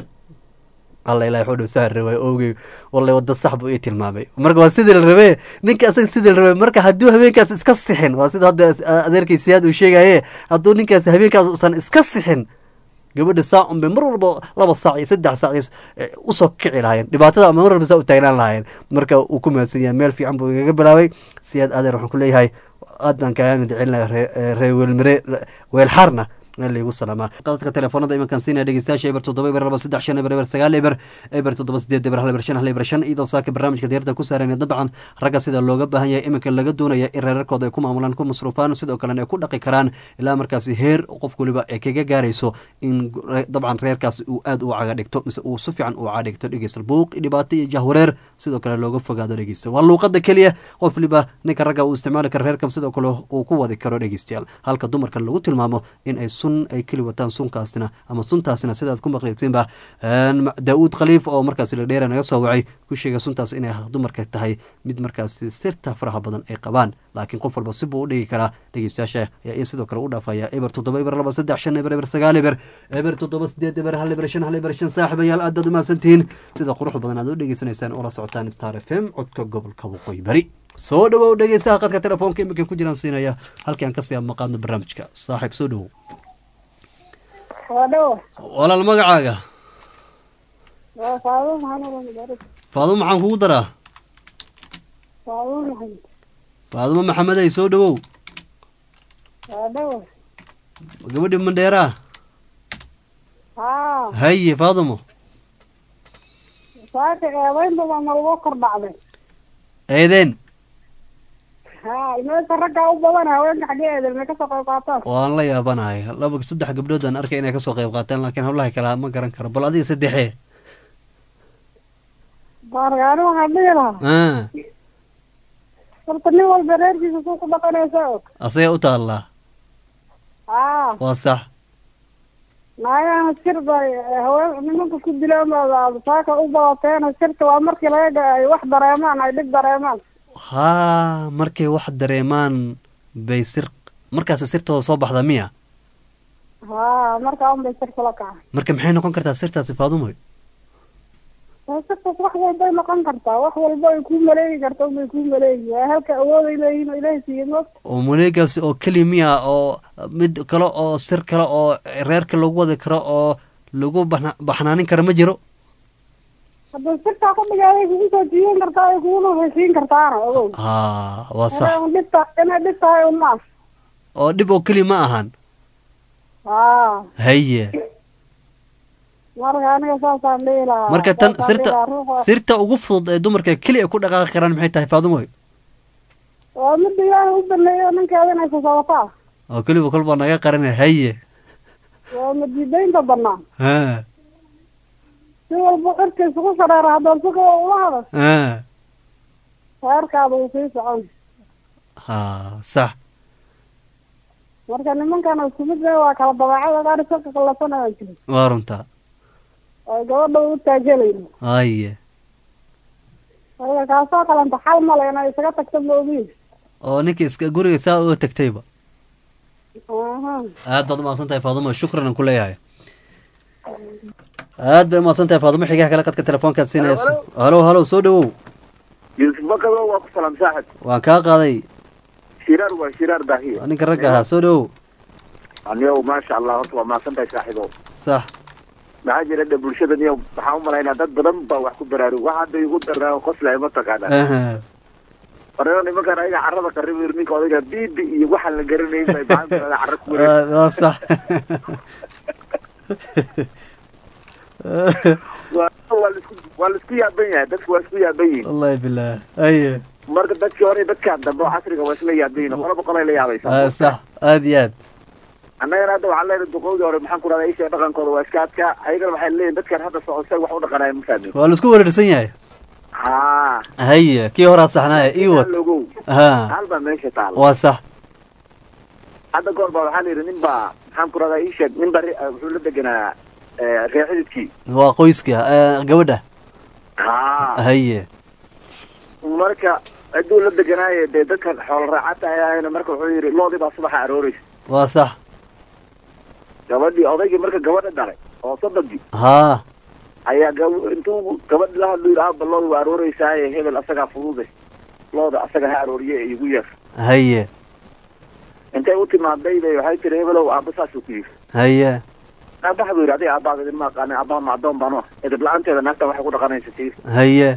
alla ilahay wuxuu dhowsaa rabay oogey wallahi wadda sax buu ii tilmaamay marka waa sidii la rabee ninka asaga sidii la rabay marka hadduu habeenkaas iska sixin waa sida hadda adeerkay siyaad uu sheegaye hadduu ninkaas habeenkaas usan iska sixin gabadha saa un bay mar walba laba saac iyo saddex saac usoo kici lahaayeen dhibaatada ama mar walba saa u taagnaan lahaayeen marka uu ku mahadsan yahay meel fiican buu igaga bilaabay siyaad adeer waxaan ku leeyahay aad baan kaaga mid celinaya ree weelmare weelxarna ligu salaamaa qadadka telefoonada imankan siinaya dhegeystayaasha eber toddoba eber laba saddex shan eber eber sagaal eber eber toddoba sideed eber hal eber shan hal eber shan iyadoo saaka barnaamijka diyaarada ku saareen dabcan ragga sida looga baahan yahay iminka laga doonaya in reerarkooda ay ku maamulaan ku masruufaan sidoo kalena ay ku dhaqi karaan ilaa markaasi heer qof waliba ay kaga gaarayso in dabcan reerkaasi uu aad u caga dhigto mise uu si fiican u caga dhigto dhegeysta buuq dhibaato iyo jahwareer sidoo kale looga fogaado dhegeysta waa luuqada keliya qof waliba ninka ragga uu isticmaali karo reerka sidoo kale uu ku wadi karo dhegeystayaal halka dumarka lagu tilmaamo in ay ay keli wataan sunkaasina ama suntaasina sidaad ku maqleysiinba daauud khaliif oo markaasi la dheera naga soo wacay ku sheegay suntaas inay dumarka tahay mid markaasi sirta faraha badan ay qabaan laakiin qof walba sibuu u dhigi karaa dhegeystayaasha ayaa sidoo kale u dhaafaya eber toddoba eber laba saddex shan eber eber sagaal eber eber toddoba sideed eber hal eber shan hal eber shan saaxiibayaal aad baad umahadsantihiin sida qurux badan aad u dhegeysanaysaan oo la socotaan star f m codka gobolka waqooyi bari soo dhawow dhegeystaha qadka telefoonka iminka ku jiraan siinaya halkii aan kasii maqaadno barnaamijka saaxiib soo dhawow walaal magacaaga faadumo maxaan kugu daraa faadumo maxamedey soo dhawow gabadhi mandheeraa haye faadumo saaka eedayn badan nalagu kor dhacday eedeen ها المدرسة رجع وبوانا وين حاجة إذا ما كسر قاطع waan la yaabanahay laba saddex gabdhood aan arkay inay kasoo qayb qaateen laakiin hawlaha kale ma garan karo bal adiga saddexee بارغانو حبيبها ah صرت ني والبرير في سوق بقنا سوق asee u taallaa اه waa sax ما أنا سرت هو من كنت بلا ما ساكا وباطين سرت وأمرك لا واحد ريمان أي بيت ريمان haa markay wax dareemaan bay sir markaas sirtooda soo baxda miya ها مركا أم بسرت لك marka maxay noqon kartaa sirtaasi faadumoy سرت واحد والباي ما كان كرتا واحد والباي يكون ملاي كرتا ويكون ملاي هلك أول إلهي إلهي سيدنا oo muneegaasi oo keli miya oo mid kale oo sir kale oo reerka lagu wadi karo oo lagu baxna- baxnaanin karo ma jiro هذا سرت أقول لك هذا يكون سجين كرتا يكون هشين كرتا أنا أقول haa waa sax أنا لسه أنا لسه هاي الناس oo dhib oo keli ma ahan ها haye مركا أنا أساسا ليلة marka tan sirta sirta ugu fudud ee dumarka keli ay ku dhaqaaqi karaan maxay tahay faadumoy ومد إلهي وبني من كذا ناس صوتا oo keliba kolbaa naga qaranay haye ومد يدين تبنا haa سوى البقر كيسوق سرار هذا السوق وهذا haa هارك هذا وفي سعون haa sax مركا نمن كانوا سمد waa kala dabeecada qaar suuqa kala sanaa jiray waa runtaa ay gabadha u taagelayno haye marka kaasoo kale inta xal male inay isaga tagto moobiin oo ninkii iska guriga saa uga tagtayba aha aad baad umahadsan tahay faadumo shukran aan ku leeyahay aad bay umahadsan tahay faadumo xigaha kale qadka telefoonkaad siinayso halo halo soo dhawow يوسف بكر وأخو سلام ساحد waan kaa qaaday شرار وشرار باهية waa ninka ragga ahaa soo dhawow اليوم ما شاء الله هرتوا ما سنتي ساحبه sax maxaa jira de bulshada niyo waxaan u malaynaa dad badan baa wax ku baraaru waxa hadda igu daraa qoslay ma taqaana aha warayna nimankan ayaga carrada qarribir ninka odayga bibi iyo waxa la garanayn bay bacaan carra ku Ah, waa sax waa waa la isku waa la isku yaaban yahay dadku waa isku yaaban yihiin wallahi billaah haye marka dadkii hore dadkaan dambe oo casriga waa isla yaaban yihiin qolo boqol ay la ah, yaabaysaa sax aad iyo aad annagana hadda waxaan leenahay duqowdii hore maxaan ku rahdaa isha dhaqankooda waa iska adkaa ayagana waxay leeyihin dadkan hadda socosay wax u dhaqanaya ma fahmin waa la isku wareersan yahay haa haye kii horaa saxnaaya ii wad logow ha hal baa meesha taala waa sax hadda goor baa waxaa la yidhi nin baa maxaan ku rahdaa ii sheeg nin baa re- wuxuu la deganaa reer xididkii waa qoyska eh, gabadha haa haye marka hadduu la deganaaye dee dadkan xoolo raacata ayaana marka wuxuu yidhi loodii baa subaxa arooreysa waa sax gabadhii odaygii marka gabadha dhalay oo soddogii haa ayaa gab- intuu gabadhi la hadlu yidhi aaba looda waa arooreysaaye hebel asagaa fudude looda asaga ha arooriye ee igu yeer haye intay u timaaday bay waxay tiri hebelow aaba saasuu ku yidhi haye aabaha buu yidhi adiga aabbaada idin ma aqaanin aabbaha ma addoon baan u ah edeb la-aanteeda naagtan waxay ku dhaqanaysa tii haye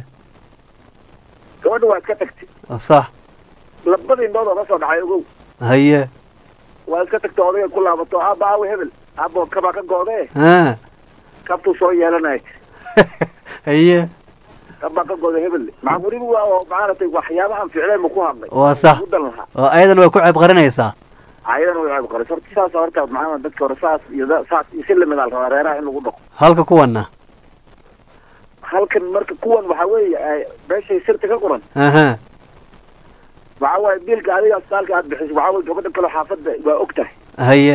gabadha waa iska tagtay waa sax labada indhood oga soo dhacay ogow haye waa iska tagtay odayga ku laabato aabba aawe hebel aabbo kabaa ka goodee ha kabtuu soo yeelanay haye kabaa ka gooda hebel maxaa weliba waa oo maaragtay waxyaabahan ficleen ma ku hadlay waa sax ugu dan lahaa oo ayadan way ku ceeb qarinaysaa ayadana way ceeb qaris horta saas horta maxaa dadka hore saas iyo da- saas iyo si lamid al rabaa reeraha in lagu dhaqo halka kuwanna halkan marka kuwan waxaa weeye ay meeshay sirta ka qoran aha waxaa waaye biilka adiga asbitaalka aad bixiso waxaa waye gabadha kale xaafadda waa og tahay haye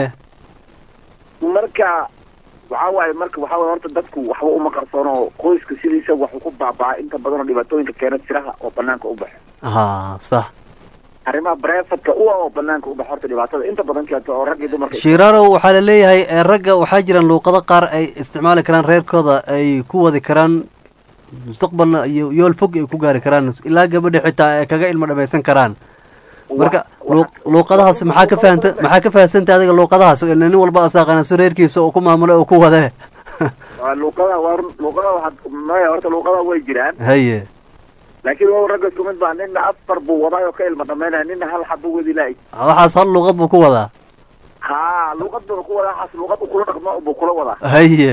marka waxaa waaye marka waxaa waye horta dadku waxba uma qarsoono qoyska sidiisa waxuu ku baabaa inta badan oo dhibaatooyinka keena siraha oo banaanka u baxo ha sax arrimaha breefadka u ah oo banaanka u baxo horta dhibaatada inta badan keento oo rag iyo dumarka shirarow waxaa la leeyahay ee ragga waxaa jiraan luuqado qaar ay isticmaali karaan reerkooda ay ku wadi karaan mustaqbalna iyo yool fog ay ku gaari karaan ilaa gabadha xitaa ay kaga ilmo dhamaysan karaan marka luuq- luuqadahaas maxaa ka fahanta maxaa ka fahamsanta adiga luuqadahaas oo nin walba asaaqana si reerkiisa oo ku maamulo oo ku wade waa luuqada waa run- luuqada waxaad maya horta luuqada way jiraan haye laakiin waa ragga isku mid baa nina afar buu wadaay oo ka ilma dhamaynaya nina hal xabu wadi laay waxaas hal luuqad buu ku wadaa haa luuqad buu ku wadaa waxaas luuqad u kula dhaqmo buu kula wadaa haye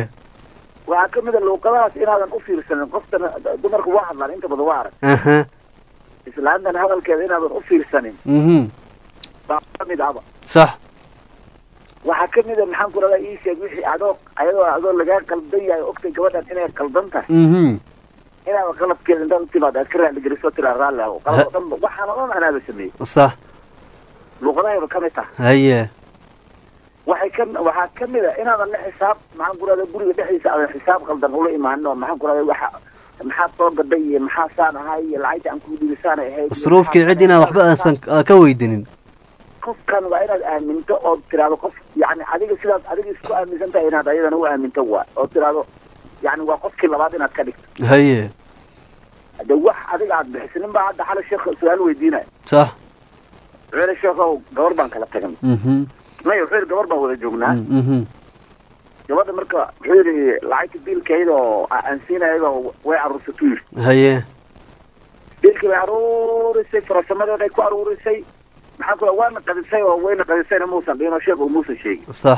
waxaa ka mid a luuqadahaas inaadan u fiirsanin qoftana dumarku waa hadlaan inta badan waa arag aha islaantan hadalkeeda inaadan u fiirsanin mhm baa ka mid ahba sax waxaa ka mid a maxaan ku radaa ii sheeg wixii adoo ayadoo adoo lagaa qaldan yahay ogtay gabadhan inay qaldan tahay mhm inaaba qalabkeeda intaad u timaado aad ka raali geliso tiraa raalli aho qalab oo dhan waxaan oo dhan anaaba sameeyey sax luqadahayba ka mid tahay haye waxay ka waxaa ka mid a inaadan la xisaab maxaan ku radaa guriga dhexdiisa aadan xisaab qaldan ula imaanin oo maxaan ku radaa waxa maxaa soo gadhay iyo maxaa saan ahay iyo lacagta aan ku dhibisaanay ahayd masruufkii cid inaad waxba aansan ka weydinin qofkan waa inaad aaminto oo tiraahdo qof yani adiga sidaad adiga isku aaminsan tahay inaad ayadana u aaminto waa oo tiraahdo yani waa qofkii labaad inaad ka dhigto haye de wax adiga aad bixisinin baa hadda xala sheekh su-aal weydiinaya sax wuxuu sheekhow gabar baan kala tagan mhm maya wuxuu yidhi gabar baan wada joognaa mhm gabadha marka wuxuu yidhi lacagta biilkayda oo aan siinayaba way aruursatuu yidhi haye biilkii bay aruurisay farasamadeed ay ku aruurisay maxaa kula waana qadisay oo wayna qadisayna muusan dhihin oo sheekh oo muusan sheegin sax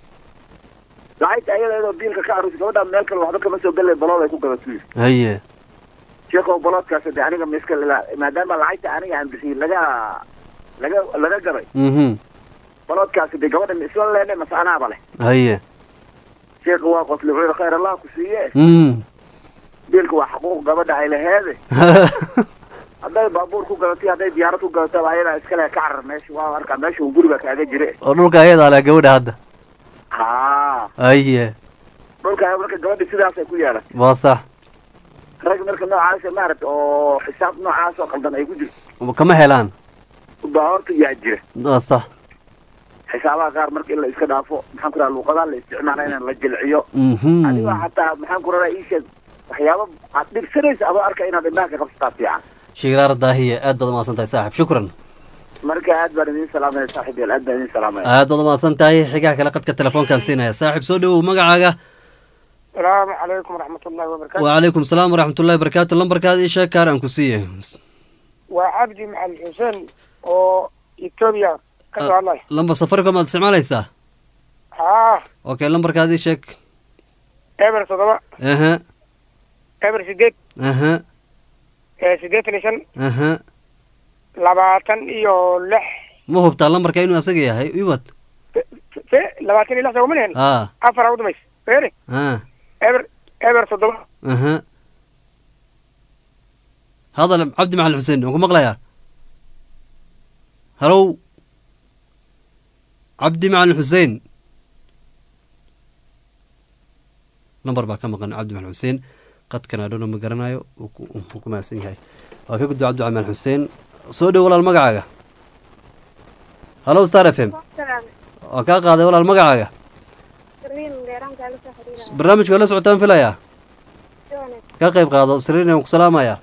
lacagta ayadeedoo biilka ka aruurisay gabadhaa meel kale waxba kama soo gelay balood ay ku gadatuu yidhi haye sheekhow baloodkaas de aniga miska maadaama lacagta aniga aan bixiyey laga laga laga gaday mhm baloodkaasi de gabadha ma isla leene mase anaaba leh haye sheekha waa qosli wuxuu yidhi khayr allah ku siiye mhm biilka waa xaquuq gabadha ay laheede hadday baabuur ku gadatay hadday diyaarad ku gadataba ayadaa iskale ka carar meesha waa arkaa meesha uu guriga kaaga jire oo dhulka ayadaa leh gabadha hadda haa haye dhulka marka gabadha sidaasay ku yeelatay waa sax rag marka noocaasa maaragta oo xisaab noocaas oo qaldan ay ku jirto kama helaan baa horta yaa jira waa sax xisaabaha qaar marka in la iska dhaafo maxaan ku radaa luuqadaha la isticmaala inaan la jilciyo mhm adiga xataa maxaan ku radaa ii sheeg waxyaaba aad dhibsanaysa adoo arka inaad indhaha ka qabsataa fiican shigraar daahiye aad baad umahadsan tahay saaxib shukran marka aad baan idin salaamaya saaxib yeel aad baan idin salaamaya aad baad umahadsan tahay xigaha kale qadka telefoonkaan siinaya saaxib soo dhawow magacaaga salaamu calaykum waraxmatullahi wabarakatu wacalaykum salaam waraxmatullahi wabarakaatu lambarkaada ii sheeg kaar aan ku siiye waa cabdi maxamed xuseen oo etoobiya ka soo hadlay lambar safaricom aad isticmaalaysaa haa okay lambarkaada ii sheeg eber toddoba aha eber sideed aha sideetan iyo shan aha labaatan iyo lix ma hubtaa lambarka inuu asaga yahay iwad labaatan iyo lix soo ma lihin a afar ugu dambaysa beeri a eber eber toddoba aha hadal cabdi maxamed xuseen waan ku maqlayaa halow cabdi macalin xuseen number baa ka maqan cabdi macalin xuseen qadkan adhona ma garanayo wuu ku mahadsan yahay waa ka gudba cabdi macalin xuseen soo dhow walaal magacaaga halow star f m waa kaa qaaday walaal magacaaga barnaamijka waa la socotaan filayaa ka qayb qaado sariin aan ku salaamayaa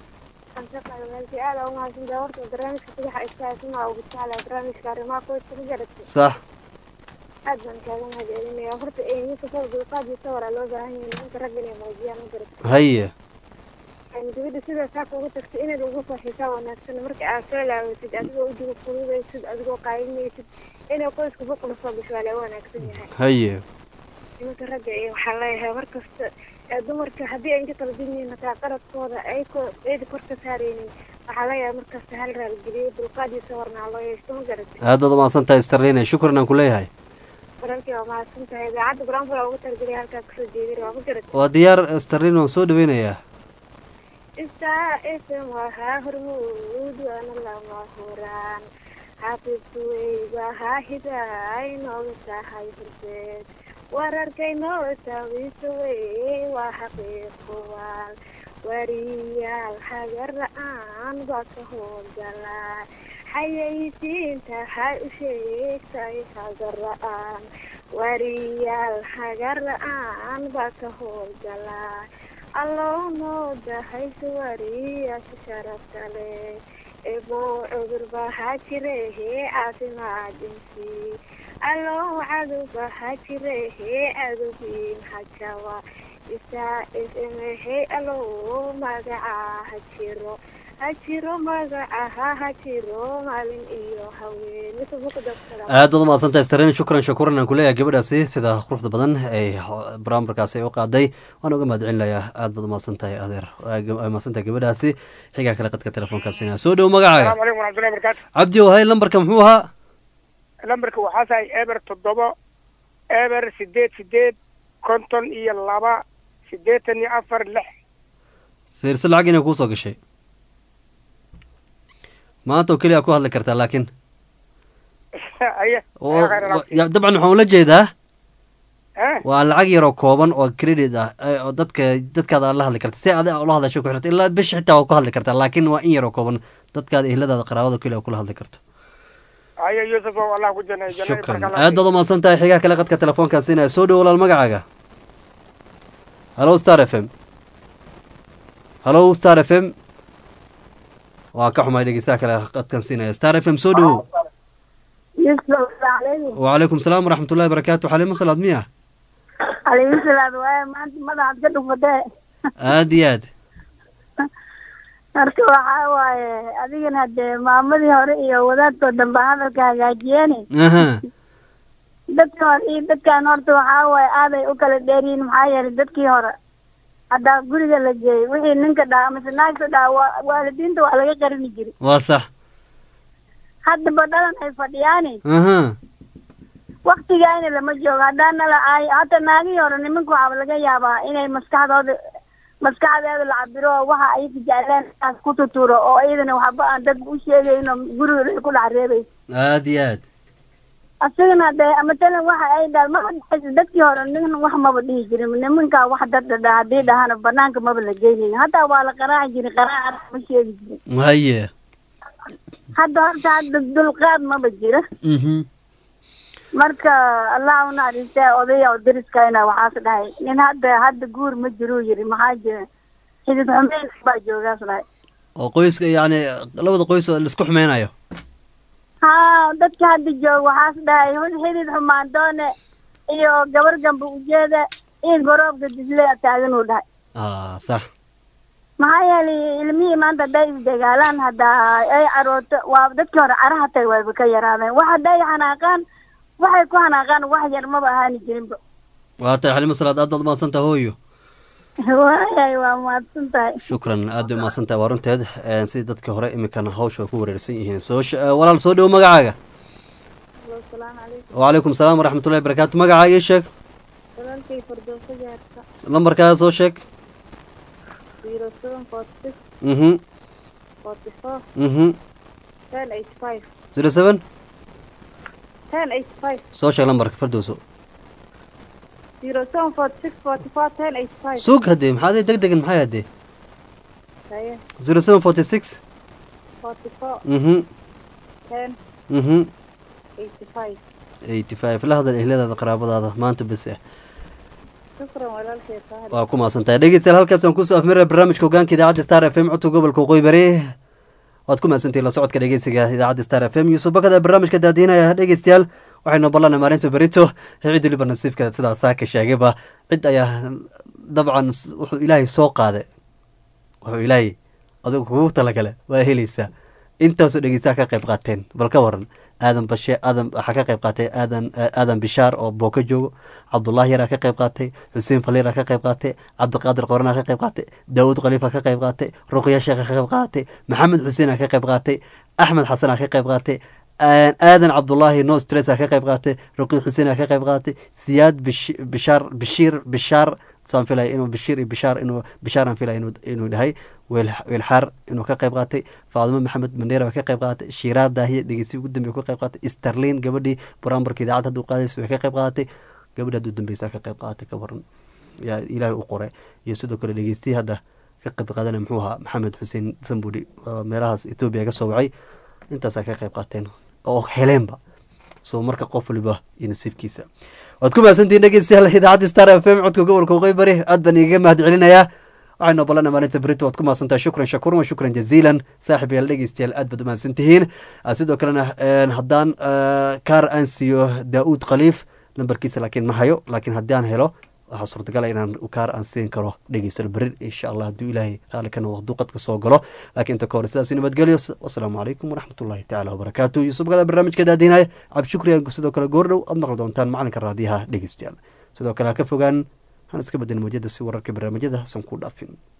sax aad baan kaaga mahadcelinaya horta eeminka soo dulqaad iyo sawir aa loo baahan yahay nimanka ragga inay muujiyaan ma garata haye gabadha sidaas haa kugu tagtay inaad ugu farxisaa wanaagsan marka aad soo laawatid adigoo ujiga fududaysid adigoo qaayinaysid inay qoyska buqla soo gasho waa laga wanaagsan yahay haye nimanka ragga iyo waxaa leeyahay mar kasta dumarka haddii ay inka talabinyihiin hataa qaladkooda ay ko eedi kor ka saareynin waxaa leeyahay markasta hal raargeliyo dulqaad iyo sawarna loo yeeshto ma garata aad baad umahadsan tahay starlina shukran aan ku leeyahay wararkii waa mahadsan tahay idaacadda granfula ugu targelay halkaa kasoo jeedin waa ma garata waa diyaar starlin waan soo dhaweynayaa istaa ism wahaa hormuud waana lama huraan xaafidku weyba haa hidaay nooga tahay horseed wararkay noo taawiso wey waa xaqiiqowaan wariyaal hagar la-aan baa ka howlgalaa xayaysiinta hay u sheegtay hagar la-aan wariyaal hagar la-aan baa ka howlgalaa allow noo dahayso wariyaasha sharafta leh ebo cudur bahaa jirehe caafimaadinsi allow cadow bahaa jirehe cadowgiin hajawa isaa ismehe allow magacaa ha jiro hajiro magacaha hajiro maalin iyo haween aad baad umahadsantahay stareen shukran shakuran aan kuleeyahay gabadhaasi sida quruxda badan ay barnaamijkaasi ay u qaaday waan uga mahad celinayaa aad baad umahadsantahay adeer umahadsantahay gabadhaasi xigaa kale qadka telefoonkaasina soo dhow magacaaga السلام عليكم ورحمة الله وبركاته cabdi hay lambarka muxuu ahaa lambarka waxaa tahay eber toddoba eber sideed sideed konton iyo laba sideetan iyo afar lix fiirsa lacag inay kuusoo gashay maanta oo keliya ku hadli kartaa laakiin aye oo ya- dabcan waxaan ula jeedaa Eh? waa lacag yaroo kooban oo credit ah eh, oo dadka dadkaada aad la hadli karta si adi ula hadlasho ku xirta ilaa bish xitaa waa ku hadli kartaa laakiin waa in yaroo kooban dadkaada ehladaada qaraabada keliya kula hadli karto aye yusuf oo allah ku janay janay shukran aad baad umahadsan tahay xigaa kale qadka telefoonkaa siinaya soo dhow walaal magacaaga hallo star f m hallo star f m waa ka xumay dhegeystaha kale qadkan siinaya star f m soo dhowow yusuf alaykum وعليكم السلام ورحمة الله وبركاته حليمة صلاة مياه alaykum salaam waaye maanta madaxaad ka dhufatee aad iyo aad marka waxaa waaye adigana hadee maamadii hore iyo wadaadkoo dambe hadalka hagaajiyeeni aha dadka hore iyo dadkan horta waxaa waaye aaday u kala dheeryihiin maxaa yeelay dadkii hore haddaa guriga la geeyey wixii ninka dhaha mise naagta dhaha waa waalidiinta waa laga qarini jiri waa sax hadda badhalan ay fadhiyaani aha waktigaana lama joogo haddaan nala ay hata naagihii hore nimanka waxaaba laga yaabaa inay maskaxdooda maskaxdeeda la cabiro oo waxa ay jecleen taas ku tuturo oo iyadana waxba aan dadka u sheegayno guriga ay ku dhex reebayso aad iyo aad asagana hadee matalan waxa ay dhaal maba dhexayso dadkii hore nin wax maba dhihi jirin nimankaa wax dad dhadha haddii dhahana banaanka maba la geynayn hataa waa la qaraaci jirin qaraaca ma sheegi jirin haye hadda horta hadda dulqaad maba jira mhm marka allah u naxariistay odaya oo deriskayna waxaas dhahay nin hadda hadda guur ma jiruu yiri maxaa jira xidid xumeyn baa joogaas dhahay oo qoyska yacni labada qoys oo laisku xumeynayo ha dadka hadda joog waxaas dhahay hul xidid xumaan doone iyo gabar gamba ujeeda in goroobka disle taagan uu dhahay ah sax maxaa yeelay ilmihii maanta hadday isdagaalaan hadda ay carooto waa dadkii hore cara hatay wayba ka yaraadeen wax hadday xanaaqaan waxay ku xanaaqaan wax yar maba ahaani jirinba waa tahay xalimo salaad aad baad umahadsan tahay hooyo waayay waa mahadsan tahay shukran aad bay umahadsan tahay waa runteed een, sidii dadkii hore iminkana hawsha ku wareersan yihiin soo sh- eh, walaal soo dhowo magacaaga asalaamu calaykum وعليكم السلام ورحمة الله وبركاته magacaaga ii sheeg walaalkay fardooso gaarta lambarkaaga soo sheeg zero seven forty six mhm forty four mhm ten eighty five zero seven ten eighty five soo sheeg lambarka fardowso zero seven forty six forty four ten eighty five suug haddee maxaa deg degan maxay haddee haye zero seven forty six forty four mhm ten mhm eighty five eighty five la hadal ehladaada qaraabadaada maanta bes ah shukran walaalkay saahir waa ku mahadsantahay dhegeystayaal halkaas aan kusoo afmiraya barnaamijka hogaanka idaacadda star f m codka gobolka waqooyi bari waad ku mahadsantahay la socodka dhegeysiga idaacadda star f m yuusuf bakada barnaamijka daadiinaya dhegeystayaal waxaynu ballanay maalinta berito cid waliba nasiibka sidaa saaka sheegayba cid ayaa dabcan wuxuu ilaahay soo qaaday wuxuu ilaahay adigu kugu talagale waa helaysaa intaasoo dhegeystaha ka qayb qaateen bal ka waran aadan bashe aadan waxaa ka qayb qaatay aadan aadan bishaar oo booka joogo cabdullaahi yaraa ka qayb qaatay xuseen faliira ka qayb qaatay cabdiqaadir qoranaa ka qayb qaatay daawud khaliifa ka qayb qaatay ruqya sheekha ka qayb qaatay maxamed xuseena ka qayb qaatay axmed xasanaa ka qayb qaatay aadan cabdullaahi no stressa ka qayb qaatay ruqi xuseena ka qayb qaatay siyaad bish- bishaar bishiir bishaar saan filaya inuu bishiir iyo bishaar inuu bishaaraan filaya inuu inuu dhahay weel weelxaar inuu ka qayb qaatay faadimo maxamed mandheera waa ka qayb qaatay shiiraar daahiye dhegeysi ugu dambeya ka qayb qaatay starlin gabadhii buraambarka idaacadda hadduu qaadaysa way ka qayb qaadatay gabadhi hadduu dambeysa ka qayb qaadatay ka waran yaa ilaahay u qoray iyo sidoo kale dhegeystiyi hadda ka qayb qaadanaya muxuu ahaa maxamed xuseen sambudi oo meelahaas etoobiya ka soo wacay intaasaa ka qayb qaateen oo heleenba soo marka qof waliba iyo nasiibkiisa waad ku mahadsantihiin dhegeystayaal idaacadda star f m codka gobolka waqooyi bari aad baan igaga mahad celinayaa waxaynu balana maalinta berito waad ku mahadsantahay shukran shakuran wa shukran jaziilan saaxib yaal dhegeystayaal aad baad u mahadsantihiin sidoo kalena haddaan kaar aan siiyo daa-uud khaliif lambarkiisa laakiin ma hayo laakiin haddaan helo waxaa suurtagal inaan kaar aan siin karo dhegeysta berin insha allah hadduu ilaahay raalli ka noqdo hadduu qadka soo galo laakiin inta ka hore sidaasi nabadgelyo wasalaamu calaykum waraxmatullahi tacaala wabarakaatu iyo subgada barnaamijka daadinaya cabdishukri aan sidoo kale goordhow aad maqli doontaan macalinka raadiyaha dhegeystayaal sidoo kale ha ka fogaan han iska badan mawjada si wararka barnaamijyada hasan ku dhaafin